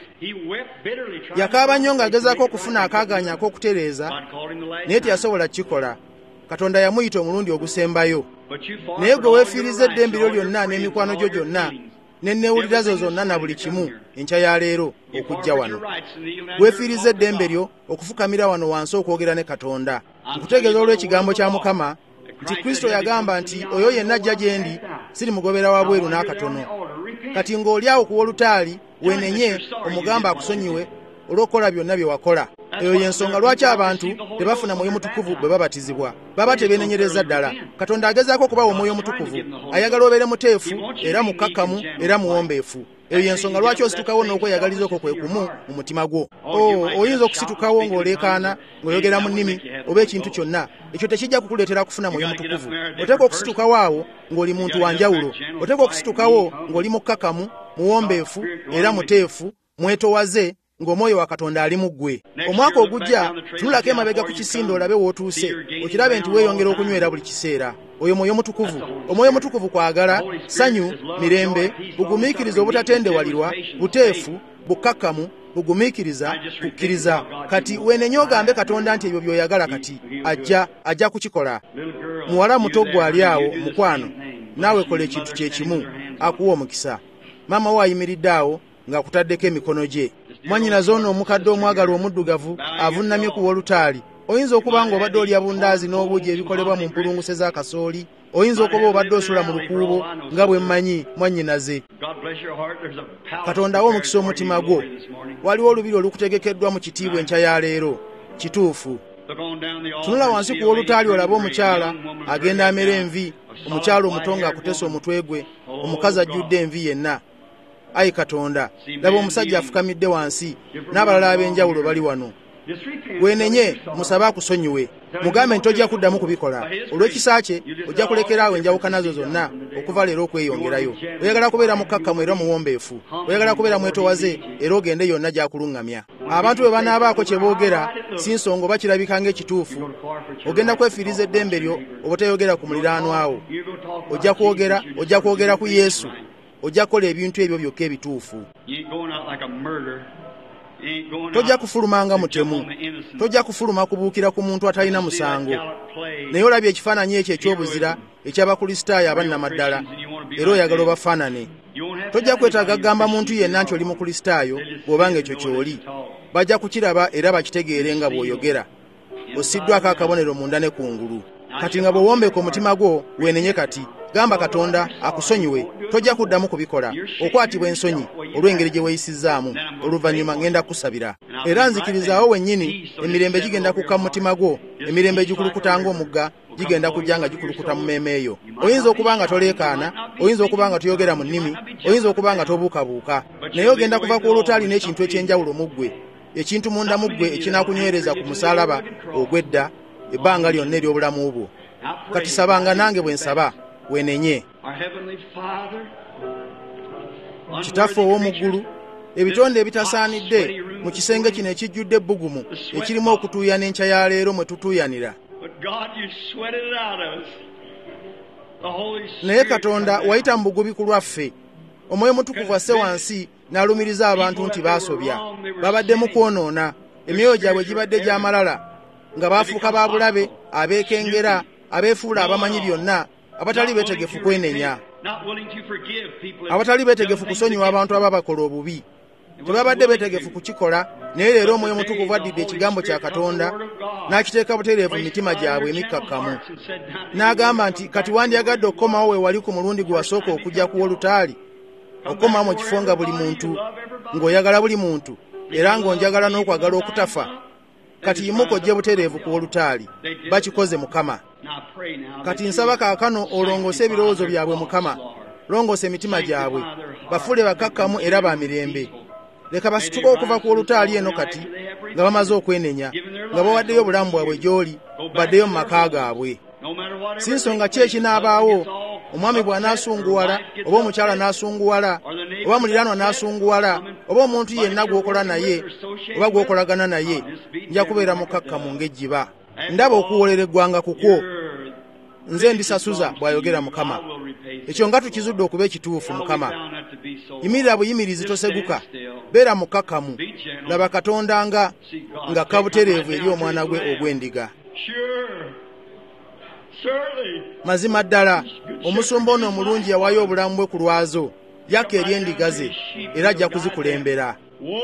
Yakaaba nnyo ng'agezaako okufuna akaaganya ak'okutereeza, naye teyasobola kukikola. Katonda yamuyita omulundi ogusembayo. Naye gwe weefiiriza eddembe lyo lyonna n'emikwano gyo gyonna n'enneewulira zo zonna na buli kimu enkya ya leero okujja wano. Weefiiriza eddembe lyo okufukamira wano wansi okwogera ne Katonda. Nkutegeeza olw'ekigambo kya Mukama nti Kristo yagamba nti oyo yenna ajja gye ndi sirimugobera wabweru n'akatono. Kati ng'oli awo ku olutaali weenenye omugamba akusonyiwe olw'okukola byonna bye wakola. Eyo y'ensonga lwaki abantu tebafuna Mwoyo Mutukuvu bwe babatizibwa. Baba tebeenenyereza ddala. Katonda agezaako okubawa Omwoyo Mutukuvu. Ayagala obeere muteefu era mukkakkamu era muwombeefu. Eyo y'ensonga lwaki ositukawo n'okweyagaliza okwo kwe kumu mu mutima gwo. Oyinza okusitukawo ng'oleekaana, ng'oyogera mu nnimi oba ekintu kyonna. Ekyo tekijja kukuleetera kufuna Mwoyo Mutukuvu. Oteekwa okusitukawo awo ng'oli muntu wa njawulo. Oteekwa okusitukawo ng'oli mukkakkamu, muwombeefu era muteefu, mwetowaze, ng'omwoyo wa Katonda ali mu ggwe. Omwaka ogujja tunulako emabega ku kisinde olabe w'otuuse, okirabe nti weeyongera okunywera buli kiseera. Oyo Mwoyo Mutukuvu. Omwoyo Mutukuvu kwagala, ssanyu, mirembe, bugumiikiriza obutatendewalirwa, buteefu, bukkakkamu, bugumiikiriza, kukkiriza. Kati weenenye ogambe Katonda nti ebyo by'oyagala kati ajja kukikola. Muwala muto gwe ali awo mukwano, naawe kola ekintu kye kimu, akuwa omukisa. Maama we ayimiridde awo ng'akutaddeko emikono gye. Mwannyinaze ono omukadde omwagala omuddugavu avunnamye ku olutaali. Oyinza okuba ng'obadde olya bundaazi n'obuugi ebikolebwa mu mpulunguse za kasooli. Oyinza okuba obadde osula mu lukuubo nga bwe mmanyi mwannyinaze. Katonda awa omukisa omutima gwo. Waliwo olubiri olukutegekeddwa mu kitiibwa enkya ya leero. Kituufu. Tunula wansi ku olutaali olabe omukyala agenda amera envi, omukyala omuto ng'akutese omutwe gwe, omukazi ajjudde envi yenna. Ayi Katonda, laba omusajja afukamidde wansi, n'abalala ab'enjawulo bali wano. Weenenye musabe akusonyiwe. Mugambe nti tojja kuddamu kubikola. Olw'ekisa kye ojja kulekera awo enjawukana zo zonna okuva leero okweyongerayo. Oyagala kubeera mukkakkamu era muwombeefu. Oyagala kubeera mwetowaze era ogende yonna gy'akuluŋŋamya. Abantu bwe banaabaako kye boogera si nsonga oba kirabika ng'ekituufu. Ogenda kwefiiriza eddembe lyo obutayogera ku muliraanwa wo. Ojja kwogera ku Yesu. Ojja kukola ebintu ebyo byokka ebituufu. Tojja kufulumanga mutemu. Tojja kufuluma kubuukira ku muntu atalina musango. Naye olabye ekifaananyi ekyo eky'obuzira eky'abakristaayo abannamaddala era oyagala obafaanane. Tojja kwetaaga kugamba muntu yenna nti oli mukristaayo bw'obanga ekyo ky'oli. Bajja kukiraba era bakitegeere nga bw'oyogera. Osiddwako akabonero munda ne kungulu. Kati nga bw'owombeka omutima gwo weenenye kati. Gamba Katonda akusonyiwe. Tojja kuddamu kubikola. Okwatibwa ensonyi olw'engeri gye weeyisizaamu. Oluvannyuma ngenda kusabira. Era nzikirizaawo wennyini emirembe gigenda kukka mu mutima gwo. Emirembe gikulukuta ng'omugga gigenda kujja nga gikulukuta mu mmeeme eyo. Oyinza okuba nga toleekaana, oyinza okuba nga toyogera mu nnimi, oyinza okuba nga tobuukabuuka. Naye ogenda kuva ku olutaali n'ekintu eky'enjawulo mu ggwe. Ekintu munda mu ggwe ekinaakunywereza ku musaalaba ogw'edda ebbanga lyonna ery'obulamu bwo. Kati sabanga nange bwe nsaba. Weenenye. Kitaffe ow'omu ggulu, ebitonde ebitasaanidde mu kisenge kino ekijjudde ebbugumu ekirimu okutuuya n'enkya ya leero mwe tutuuyanira. Naye Katonda wayita mu bugubiku lwaffe. Omwoyo Mutukuvu asse wansi n'alumiriza abantu nti baasobya, babadde mu kwonoona, emyoyo gyabwe gibadde gy'amalala, nga baafuuka ba bulabe, abeekengera, abeefuula abamanyi byonna, abatali beetegefu kwenenya, abatali beetegefu kusonyiwa abantu ababakola obubi. Tebabadde beetegefu kukikola, naye leero Omwoyo Mutukuvu addidde ekigambo kya Katonda n'akiteeka butereevu mu mitima gyabwe emikkakkamu. N'agamba nti, kati wandyagadde okukomawo we wali ku mulundi gwe wasooka okujja ku wolutaali, okukomawo mu kifo nga buli muntu, ng'oyagala buli muntu, era ng'onjagala n'okwagala okutafa. Kati yimuka ojje butereevu ku wolutaali. Bakikoze Mukama. Kati nsaba kaakano olongose ebirowoozo byabwe Mukama, longose emitima gyabwe, bafuule bakakkamu era ba mirembe. Leka basituke okuva ku wolutaali eno kati nga bamaze okwenenya, nga bawaddeyo obulamu bwabwe gy'oli, baddeyo mu maka gaabwe. Si nsonga ki ekinaabaawo, omwami bw'anaasunguwala, oba omukyala n'asunguwala, oba muliraanwa n'asunguwala, oba omuntu yenna gw'okola naye oba gw'okolagana naye, nja kubeera mukakkamu ng'ejjiba. Ndaba okuwoolera eggwanga kukwo, nze ndisasuza, bw'ayogera Mukama. Ekyo nga tukizudde okuba ekituufu Mukama. Yimirira buyimirizi, toseguka, beera mukakkamu, laba Katonda nga kabutereevu eri omwana gwe ogw'endiga. Mazima ddala omusumba ono omulungi yawaayo obulamu bwe ku lwazo, yakka eri endiga ze, era ajja kuzikulembera.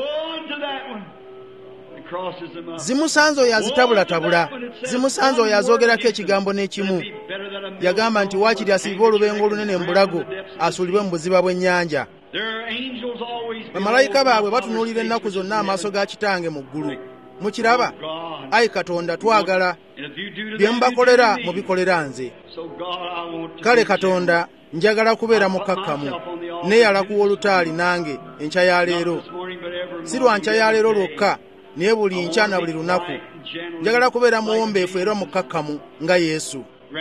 Zimusanze oyo azitabulatabula, zimusanze oyo azoogerako ekigambo n'ekimu. Yagamba nti waakiri asiibe olubengo olunene mu bulago, asuulibwe mu buziba bw'ennyanja. Bamalayika baabwe batunuulira ennaku zonna amaaso ga Kitange mu ggulu. Mukiraba? Ayi Katonda, twagala bye mubakolera mubikolera nze. Kale Katonda, njagala kubeera mukakkamu, neeyala ku wolutaali nange enkya ya leero. Si lwa nkya ya leero lwokka, naye buli nkya na buli lunaku. Njagala kubeera muwombeefu era mukakkamu nga Yesu.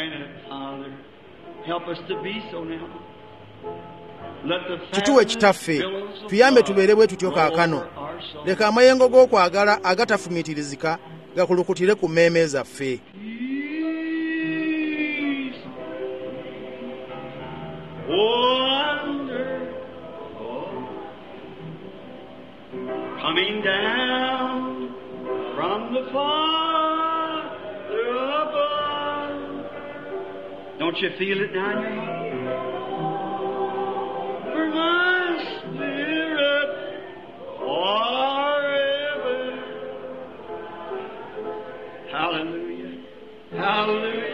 Kituwe Kitaffe, tuyambe tubeere bwe tutyo kaakano. Leka amayengo g'okwagala agatafumiitirizika gakulukutire ku mmeeme zaffe. Coming down from the Father above. Don't you feel it now in your heart? For my spirit forever. Hallelujah. Hallelujah.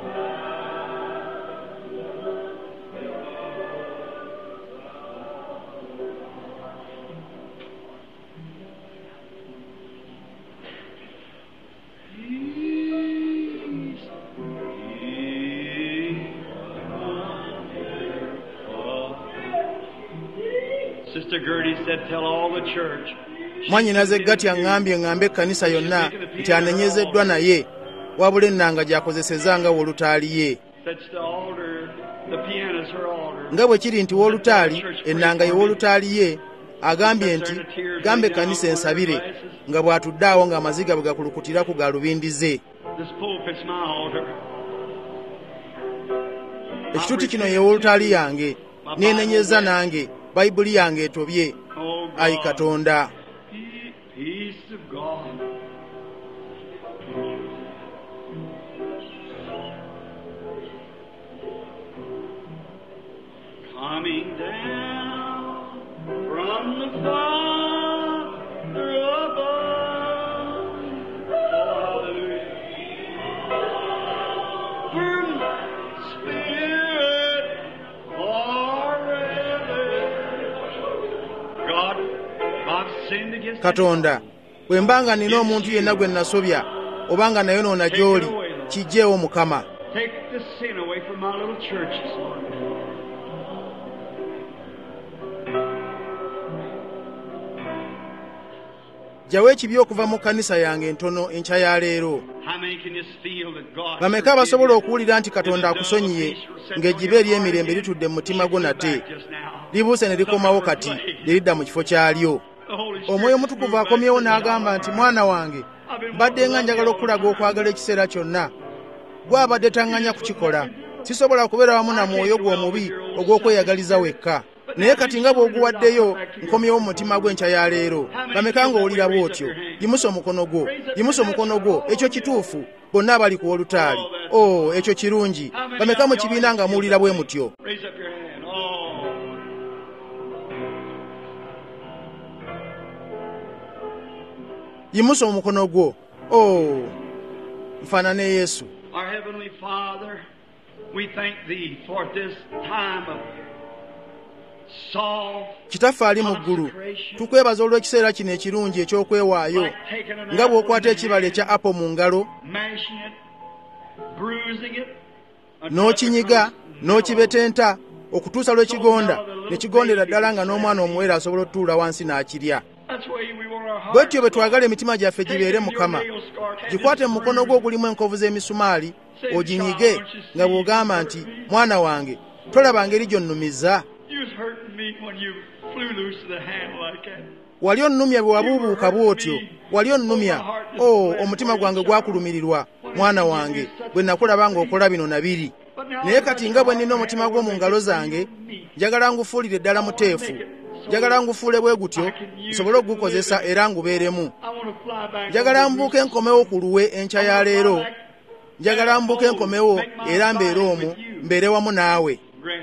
Sister Gertie said, tell all the church. Mwanyinaze Gatti aŋŋambye ŋŋambe ekkanisa yonna nti anenyezeddwa naye, wabula ennanga gy'akozeseza nga wolutaali ye. Nga bwe kiri nti wolutaali, ennanga ye wolutaali ye, agambye nti gambe ekkanisa ensabire, nga bw'atudde awo ng'amaziga bwe gakulukutira ku galubindi ze. Ekituuti kino ye wolutaali yange, neenenyeza nange, Bayibuli yange etobye. Ayi Katonda. Peace of God. Coming down from the Father above. Hallelujah. From Spirit forever. God, I've sinned against Katonda, bwe mbanga nina omuntu yenna gwe nasobya, obanga nayonoona gy'oli, kijjeewo Mukama. Take the sin away from my little church this morning. Jjawo ekibi okuva mu kkanisa yange entono enkya ya leero. Bameka basobola okuwulira nti Katonda akusonyiye, ng'ejjiba ery'emirembe litudde mu mutima gwo nate, libuuse ne likomawo kati, ne lidda mu kifo kyalyo. omwoyo mutukuvu akomyewo n'agamba nti mwana wange mbadde nga njagala okulaga okwagala ekiseera kyonna gwabadde taŋŋanya kukikola sisobola kubeera wamu na mwoyo gwe omubi ogw'okweyagaliza wekka naye kati nga bw'oguwaddeyo nkomyewo mu mutima gw'enkya ya leero bameka ng'owulira bw'otyo yimusa omukono gwo ekyo kituufu bonna abali ku wolutaali ekyo kirungi bameka mu kibiina nga muwulira bwe mutyo yimusa omukono gwo nfaanane Yesu. Our Heavenly Father, we thank Thee for this time of Kitaffe ali mu ggulu tukwebaza olw'ekiseera kino ekirungi eky'okwewaayo nga bw'okwata ekibala ekya apo mu ngalo n'okinyiga n'okibetenta okutuusa lw'ekigonda ne kigondera ddala nga n'omwana omuwere asobola otutuula wansi n'akirya. Bwetyo bwe twagala emitima gyaffe gibeere Mukama. Gikwate mu mukono gwo ogulimu enkovu z'emisumaali oginyige nga bw'ogamba nti mwana wange tolaba ngeri gy'onnumiza. Wali onnumya bwe wabuubuuka bw'otyo wali onnumya omutima gwange gwakulumirirwa mwana wange bwe nakulaba ng'okola bino na biri. Naye kati nga bwe nnina omutima gwo mu ngalo zange njagala ngufuulire ddala muteefu njagala ngufuule bwe gutyo nsobole okugukozesa era ngubeeremu. Njagala mbuuke nkomewo ku luwe enkya ya leero njagala mbuuke nkomewo era mbeere omwo mbeere wamu naawe.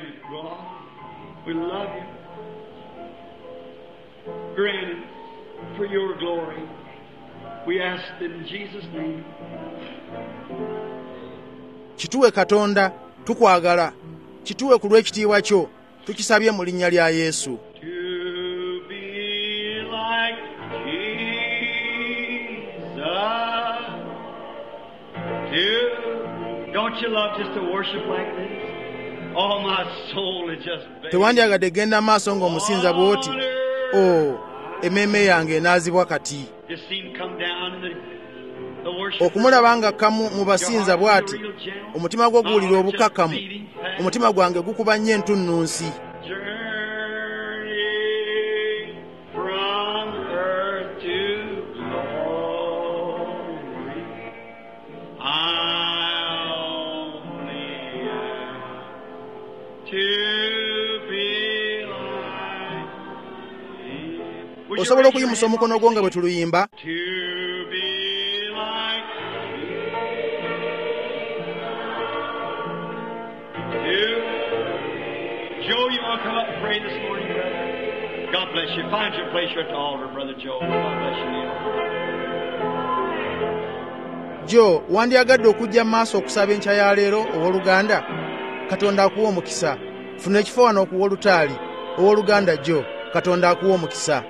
We love you. Grant it for your glory. We ask it in Jesus' name. Kituwe Katonda tukwagala kituwe ku lw'ekitiibwa kyo tukisabye mu linnya lya Yesu. To be like Jesus. Don't you love just to worship like this? Oh, my soul is just tewandyagadde genda maaso ng'omusinza bw'oti emmeeme yange enaazibwa kati. Okumulaba nga kamu mu basinza bw'ati omutima gwo guwulira obukakamu omutima gwange gukuba nnyo entunnunsi. Osobola okuyimusa omukono gwo nga bwe tuluyimba. Joe, you want to come up and pray this morning, brother? God bless you. Find your place here at the altar, Brother Joe. God bless you. Joe, wandyagadde okujja maaso okusaba enkya ya leero owooluganda? Katonda akuwa omukisa. Funa ekifo wano okuwa olutaali owooluganda Joe. Katonda akuwa omukisa.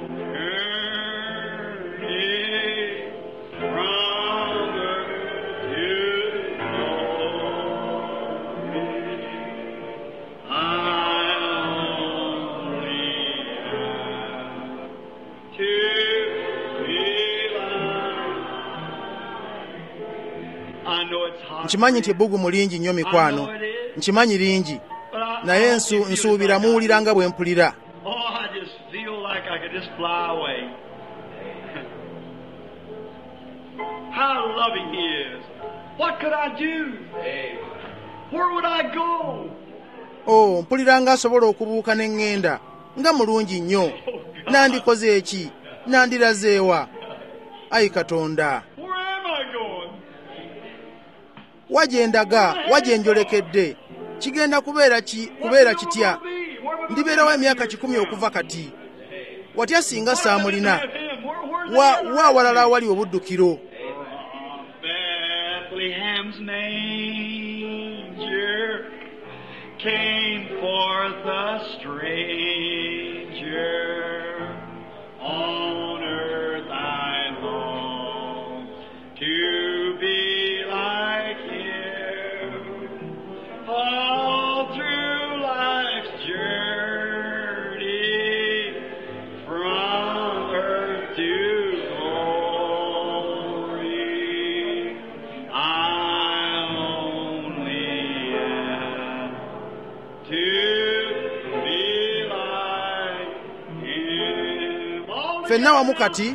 Nkimanyi nti ebbugumu lingi nnyo mikwano, nkimanyi lingi, naye nsuubira muwulira nga bwe mpulira. Mpulira nga asobola okubuuka ne ŋŋenda, nga mulungi nnyo. Nandikoze eki? Nandirazeewa? Ayi Katonda, wajendaga wajenjolekedde kigenda kubeera kitya? Ndibeerawo emyaka 10 okuva kati. Watya singa saamulina wa walala wali obuddukiro. Bethlehem's manger came forth a stranger on earth I long to be like all through life's journey from earth to glory, I only am to be like Him. All ffenna wamu kati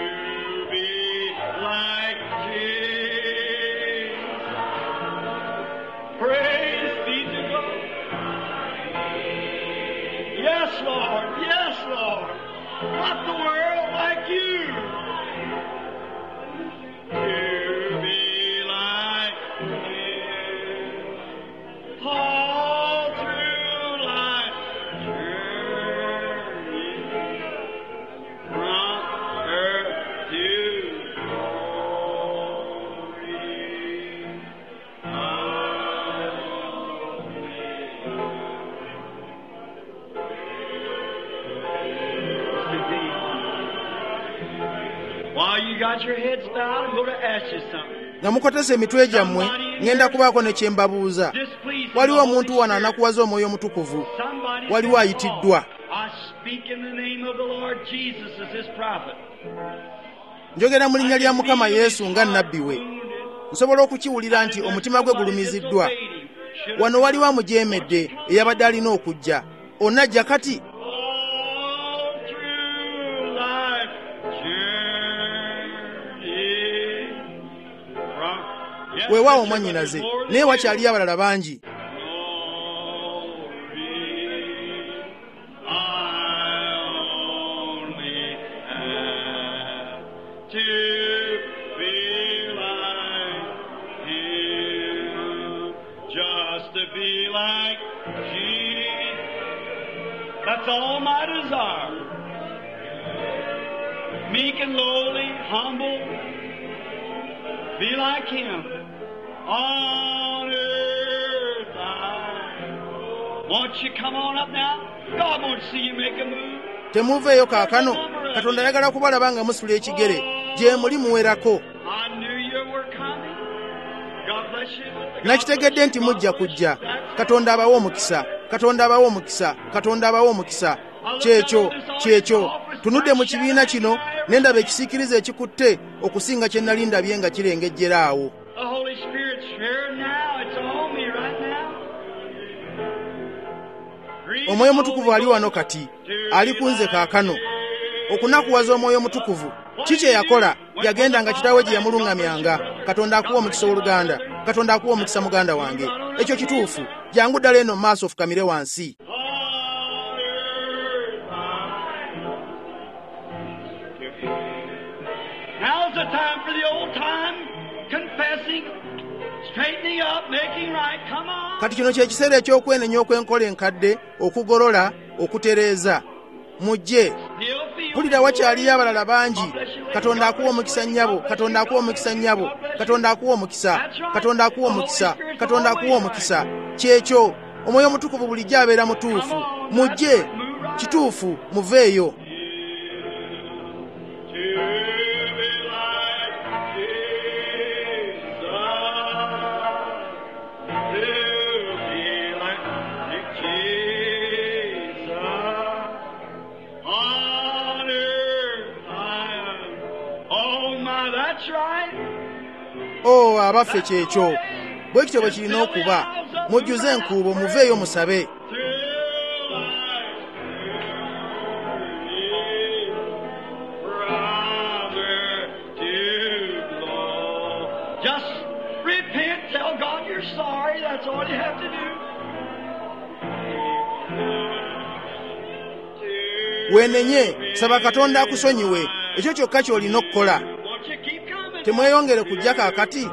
Not the world like you. To be like you. All through life's journey, from earth to While you got your heads bowed, I'm going to ask you something. nga mukotesa emitwe gyammwe ngenda kubaako ne kye mbabuuza. Waliwo omuntu wano anakuwaza Omwoyo Omutukuvu. Waliwo ayitiddwa. Njogera mu linnya lya Mukama Yesu nga nnabbi we. Nsobola okukiwulira nti omutima gwe gulumiziddwa. Wano waliwo amujeemedde eyabadde alina okujja. Onajja kati? Weewaawo mwannyinaze, naye wakyali abalala bangi. That's all my desire. Meek and lowly, humble, be like Him. On earth won't you come on up now? God wants to see you make a move. Temuveeyo kaakano. Katonda ayagala kubalaba nga musula ekigere. Gye muli muwerako. I knew you were coming. God bless you. Nakitegedde nti mujja kujja. Katonda abawe omukisa. Katonda abawe omukisa. Katonda abawe omukisa. Kyekyo. Tunudde mu kibiina kino nendaba ekisiikirize ekikutte okusinga kye nali ndabye nga kirengejjera awo. The Holy Spirit's here now. It's on me right now. Omwoyo Mutukuvu ali wano kati. Ali kunze kaakano. Okunakuwaza Omwoyo Mutukuvu. Kiki yakola? Yagenda nga kitaawe gye yamuluŋŋamyanga. Katonda akuwa omukisa oluganda. Katonda akuwa omukisa muganda wange. Ekyo kituufu. Jangu ddala eno maaso ofukamire wansi. Now's the time for the old time confessing, straightening up, making right. Come on. Kati kino kye kiseera eky'okwenenya okw'enkola enkadde, okugolola, okutereeza. Mujje. Mpulira wakyaliyo abalala bangi. Katonda akuwa omukisa nnyabo. Katonda akuwa omukisa nnyabo. Katonda akuwa omukisa. Katonda akuwa omukisa. Katonda akuwa omukisa. Kyekyo Omwoyo Omutukuvu bulijjo abeera mutuufu. Mujje. Kituufu. Muveeyo. Oh, abaffe kyekyo. Bwe kityo bwe kirina okuba. Mujjuze enkuubo muveeyo musabe. Just repent, tell God you're sorry. That's all you have to do. Weenenye, saba Katonda akusonyiwe. Ekyo kyokka ky'olina okukola. Temweyongere kujja kaakati.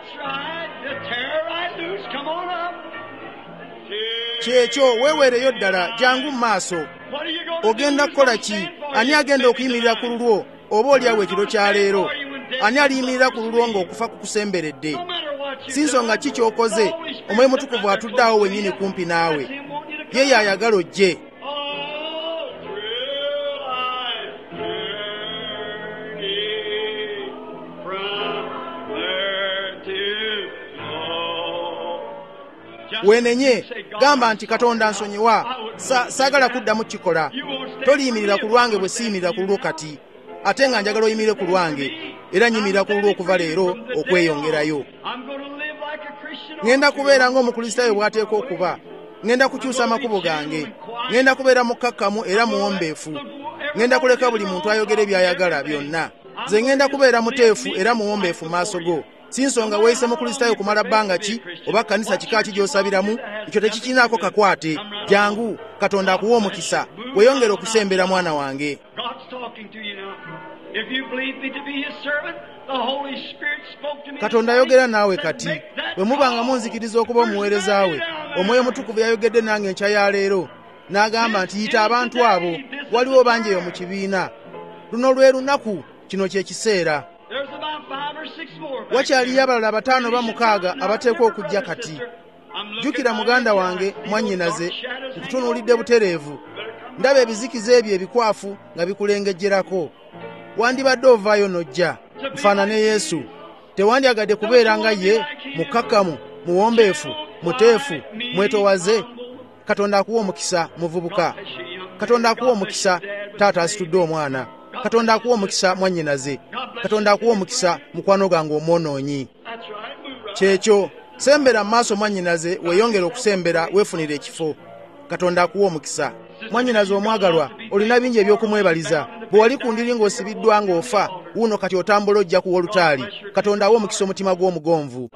Kyekyo weeweereyo ddala, jangu mu maaso. Ogenda kukola ki? Ani agenda okuyimirira ku lulwo oba oliawo ekiro kya leero? Ani aliyimirira ku lulwo ng'okufa kukusemberedde? Si nsonga ki ky'okoze? Omwoyo Mutukuvu atudde awo wennyini kumpi naawe. Ye y'ayagala ojje. Weenenye, gamba nti Katonda nsonyiwa. Saagala kuddamu kikola. Toliyimirira ku lwange bwe siyimirira ku lulwo kati. Ate nga njagala oyimirire ku lwange. Era nyimirira ku lulwo okuva leero okweyongerayo. Ngenda kubeera ng'Omukristaayo bw'ateeka okuba. Ngenda kukyusa amakubo gange. Ngenda kubeera mukkakkamu era muwombeefu. ŋŋenda kuleka buli muntu ayogere by'ayagala byonna. Nze ŋŋenda kubeera muteefu era muwombeefu mu maaso go. Si nsonga weeyise mu Kristaayo kumala bbanga ki oba kkanisa kika ki gy'osabiramu, ekyo tekikinaako kakwate. Jangu, Katonda akuwa omukisa. Weeyongere okusembera mwana wange. Katonda ayogera naawe kati. Bwe mubanga munzikiriza okuba omuweereza we, Omwoyo Mutukuvu yayogedde nange enkya ya leero. N'agamba nti yita abantu abo, waliwo bangi eyo mu kibiina. Luno lwe lunaku, kino kye kiseera. Wakyaliyo abalala 5 ba 6 abateekwa okujja kati. Jjukira muganda wange mwannyinaze, nkutunuulidde butereevu. Ndaba ebizikiza ebyo ebikwafu nga bikulengejjerako. Wandibadde ovaayo n'ojja. Nfaanane Yesu. Tewandyagadde kubeera nga ye, mukkakkamu, muwombeefu, muteefu, mwetowaze. Katonda akuwa omukisa muvubuka. Katonda akuwa omukisa taata asitudde omwana. Katonda akuwa omukisa mwannyinaze. Katonda akuwa omukisa mukwano gwange omwonoonyi. Kyekyo sembera mu maaso mwannyinaze, weeyongere okusembera weefunire ekifo. Katonda akuwa omukisa. Mwannyinaze omwagalwa, olina bingi ebyokumwebaliza. Bwe wali ku ndiri ng'osibiddwa ng'ofa, wuuno kati otambula ojja kuwa olutaali. Katonda awa omukisa omutima gw'omugonvu.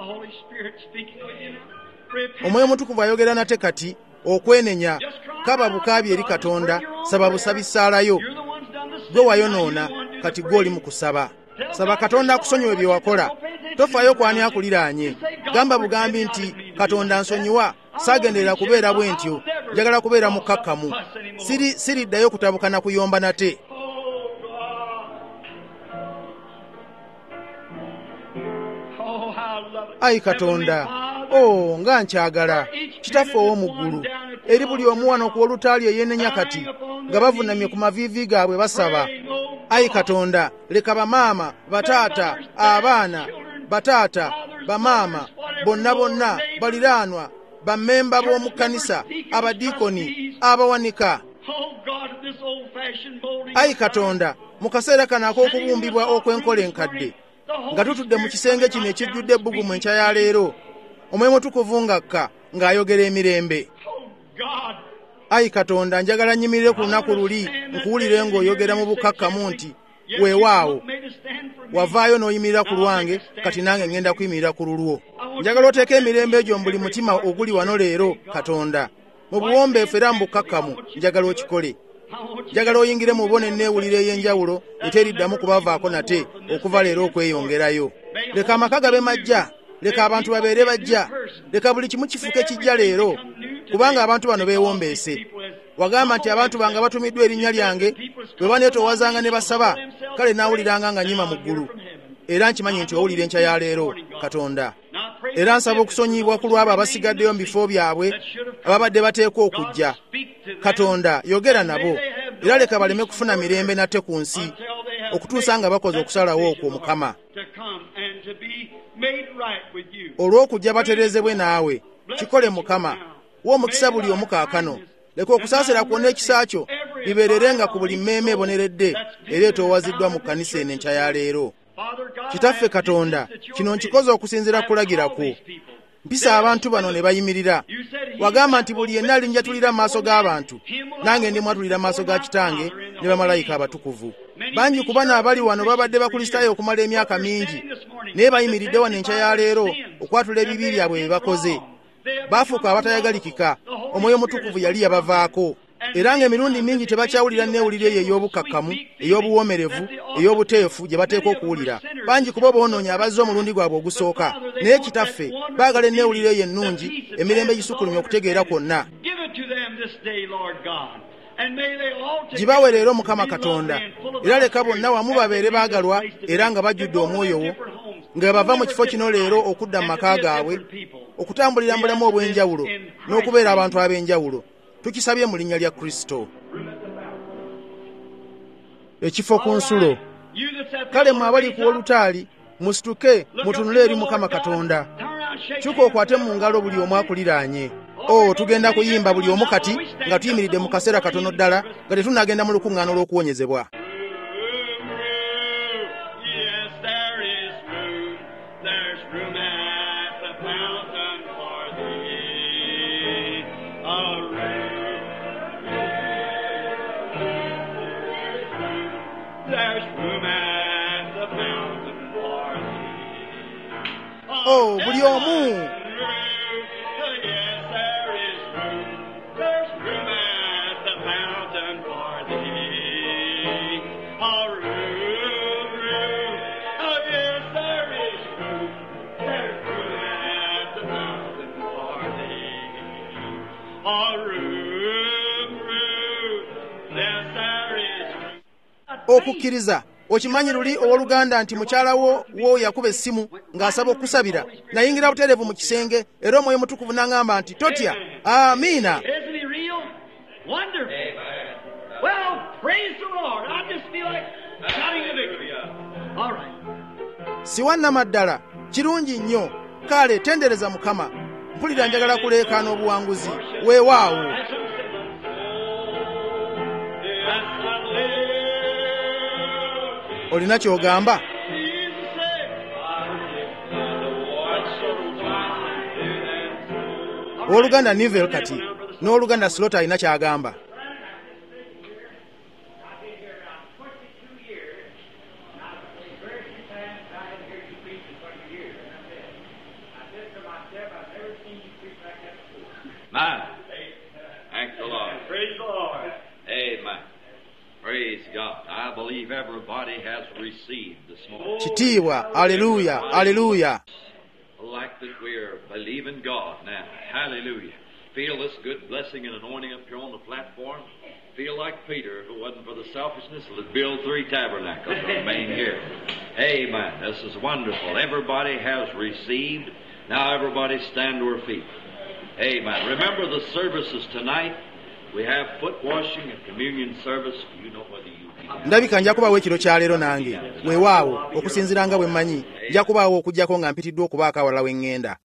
Omwoyo Mutukuvu ayogera nate kati okwenenya. Kaba bukaabi eri Katonda, saba busabi ssaalayo. Gwe wayonoona, kati gwe oli mu kusaba. Saba Katonda akusonyiwe bye wakola. Tofaayo ku ani akuliraanye. Gamba bugambi nti Katonda nsonyiwa, saagenderera kubeera bwe ntyo, njagala kubeera mukkakkamu. Siriddayo kutabukana kuyomba nate. Ayi Katonda, nga nkyagala. Kitaffe ow'omu ggulu, eri buli omu wano ku olutaali eyeenenya kati, nga bavunamye ku maviivi gaabwe basaba. Ayi Katonda, leka bamaama, bataata, abaana, bataata, bamaama, bonna, baliraanwa, bammemba b'omu kkanisa, abadiikoni, abawanika. Ayi Katonda, mu kaseera kano ak'okubumbibwa okw'enkola enkadde, nga tutudde mu kisenge kino ekijjudde ebbugumu enkya ya leero, Omwoyo Mutukuvu ng'akka ng'ayogera emirembe. Ayi Katonda, njagala nyimirire ku lunaku luli nkuwulire ng'oyogera mu bukkakkamu nti weewaawo wavaayo n'oyimirira ku lwange, kati nange ŋŋenda kuyimirira ku lulwo. Njagala oteeke emirembe egyo mu buli mutima oguli wano leero Katonda, mu buwombeefu era mu bukkakkamu. Njagala okikole. Njagala oyingire mu bo n'enneewulire ey'enjawulo eteriddamu kubavaako nate okuva leero okweyongerayo. Leka amaka gabe majja, leka abantu babeere bajja, leka buli kimu kifuuke kijja leero, kubanga abantu bano beewombeese. Wagamba nti abantu bange batumiddwa erinnya lyange bwe baneetowazanga ne basaba, kale naawuliranga nga nyima mu ggulu. Era nkimanyi nti owulira enkya ya leero Katonda. Era nsaba okusonyiyibwa ku lw'abo abasigaddeyo mu bifo byabwe ababadde bateekwa okujja. Katonda, yogera nabo, era leka baleme kufuna mirembe nate ku nsi okutuusa nga bakoze okusalawo okwo Mukama. Olw'okujja batereezebwe naawe, kikole Mukama. Wa omukisa buli omu kaakano. Leka okusaasira kwonna ekisa kyo bibeererenga ku buli mmeeme eboneredde era etoowaziddwa mu kkanisa eno enkya ya leero. Kitaffe Katonda, kino nkikoze okusinziira kulagira kwo. Mpisa abantu bano ne bayimirira. Wagamba nti buli yenna alinjatulira mu maaso g'abantu, nange ndimwatulira mu maaso ga Kitange ne bamalayika abatukuvu. Bangi ku bano abali wano babadde Bakristaayo okumala emyaka mingi, naye bayimiridde wano enkya ya leero okwatula ebibi byabwe bye bakoze. Baafuuka abatayagalikika, Omwoyo Mutukuvu yali yabavaako. Era ng'emirundi mingi tebakyawulira nneewulire eyo ey'obukkakkamu, ey'obuwoomerevu, ey'obuteefu gye bateekwa okuwulira. Bangi ku bo boonoonya abazze omulundi gwabwe ogusooka. Naye Kitaffe, baagala enneewulire eyo ennungi, emirembe egisukkulumya okutegeera kwonna. Gibawe leero Mukama Katonda, era leka bonna wamu babeere baagalwa era nga bajjudde omwoyo wo, nga bava mu kifo kino leero okudda mu maka gaabwe, okutambulira mu bulamu obw'enjawulo n'okubeera abantu ab'enjawulo. Tukisabye mu linnya lya Kristo. Ekifo ku nsulo. Kale mwe abali ku olutaali, musituke mutunule eri Mukama Katonda. Kyuka okwate mu ngalo buli omu akuliraanye. Tugenda kuyimba buli omu kati nga tuyimiridde mu kaseera katono ddala nga tetunnagenda mu lukuŋŋaano olw'okuwonyezebwa. there's room at the fountain for thee. Oh, buli omu. Yes, there is room. There's room at the fountain for thee. Oh, room, room. Oh, yes, there is room. There's room at the fountain for thee. Oh, room, room. Yes, there is room. Okukkiriza okimanyi luli owooluganda nti mukyala wo yakuba essimu ng'asaba okusabira nayingira butereevu mu kisenge era omwoyo mutukuvu n'aŋŋamba nti totya. Amiina. Isn't he real? Wonderful. Well, praise the Lord. I just feel like shouting the victory. All right. Siwannama ddala kirungi nnyo. Kale tendereza Mukama. Mpulira njagala kuleekaana obuwanguzi. Weewaawo. Olina ky'ogamba? Owooluganda Nivel kati n'oluganda Slota alina ky'agamba. Man, thank the Lord. Praise the Lord. Amen. Praise God. I believe everybody has received this morning. Kitiibwa. Aleluya. Aleluya. Like that we're believing God now. Hallelujah. Feel this good blessing and anointing up here on the platform. Feel like Peter, if it wasn't for the selfishness, would build 3 tabernacles and remain here. Amen. This is wonderful. Everybody has received. Now everybody stand to her feet. Amen. Remember the services tonight. We have foot washing and communion service. You know whether you ndabika nja kubaawo ekiro kya leero nange weewaawo okusinziira nga bwe mmanyi nja kubaawo okuggyako nga mpitiddwa okubaako awalala we ŋŋenda.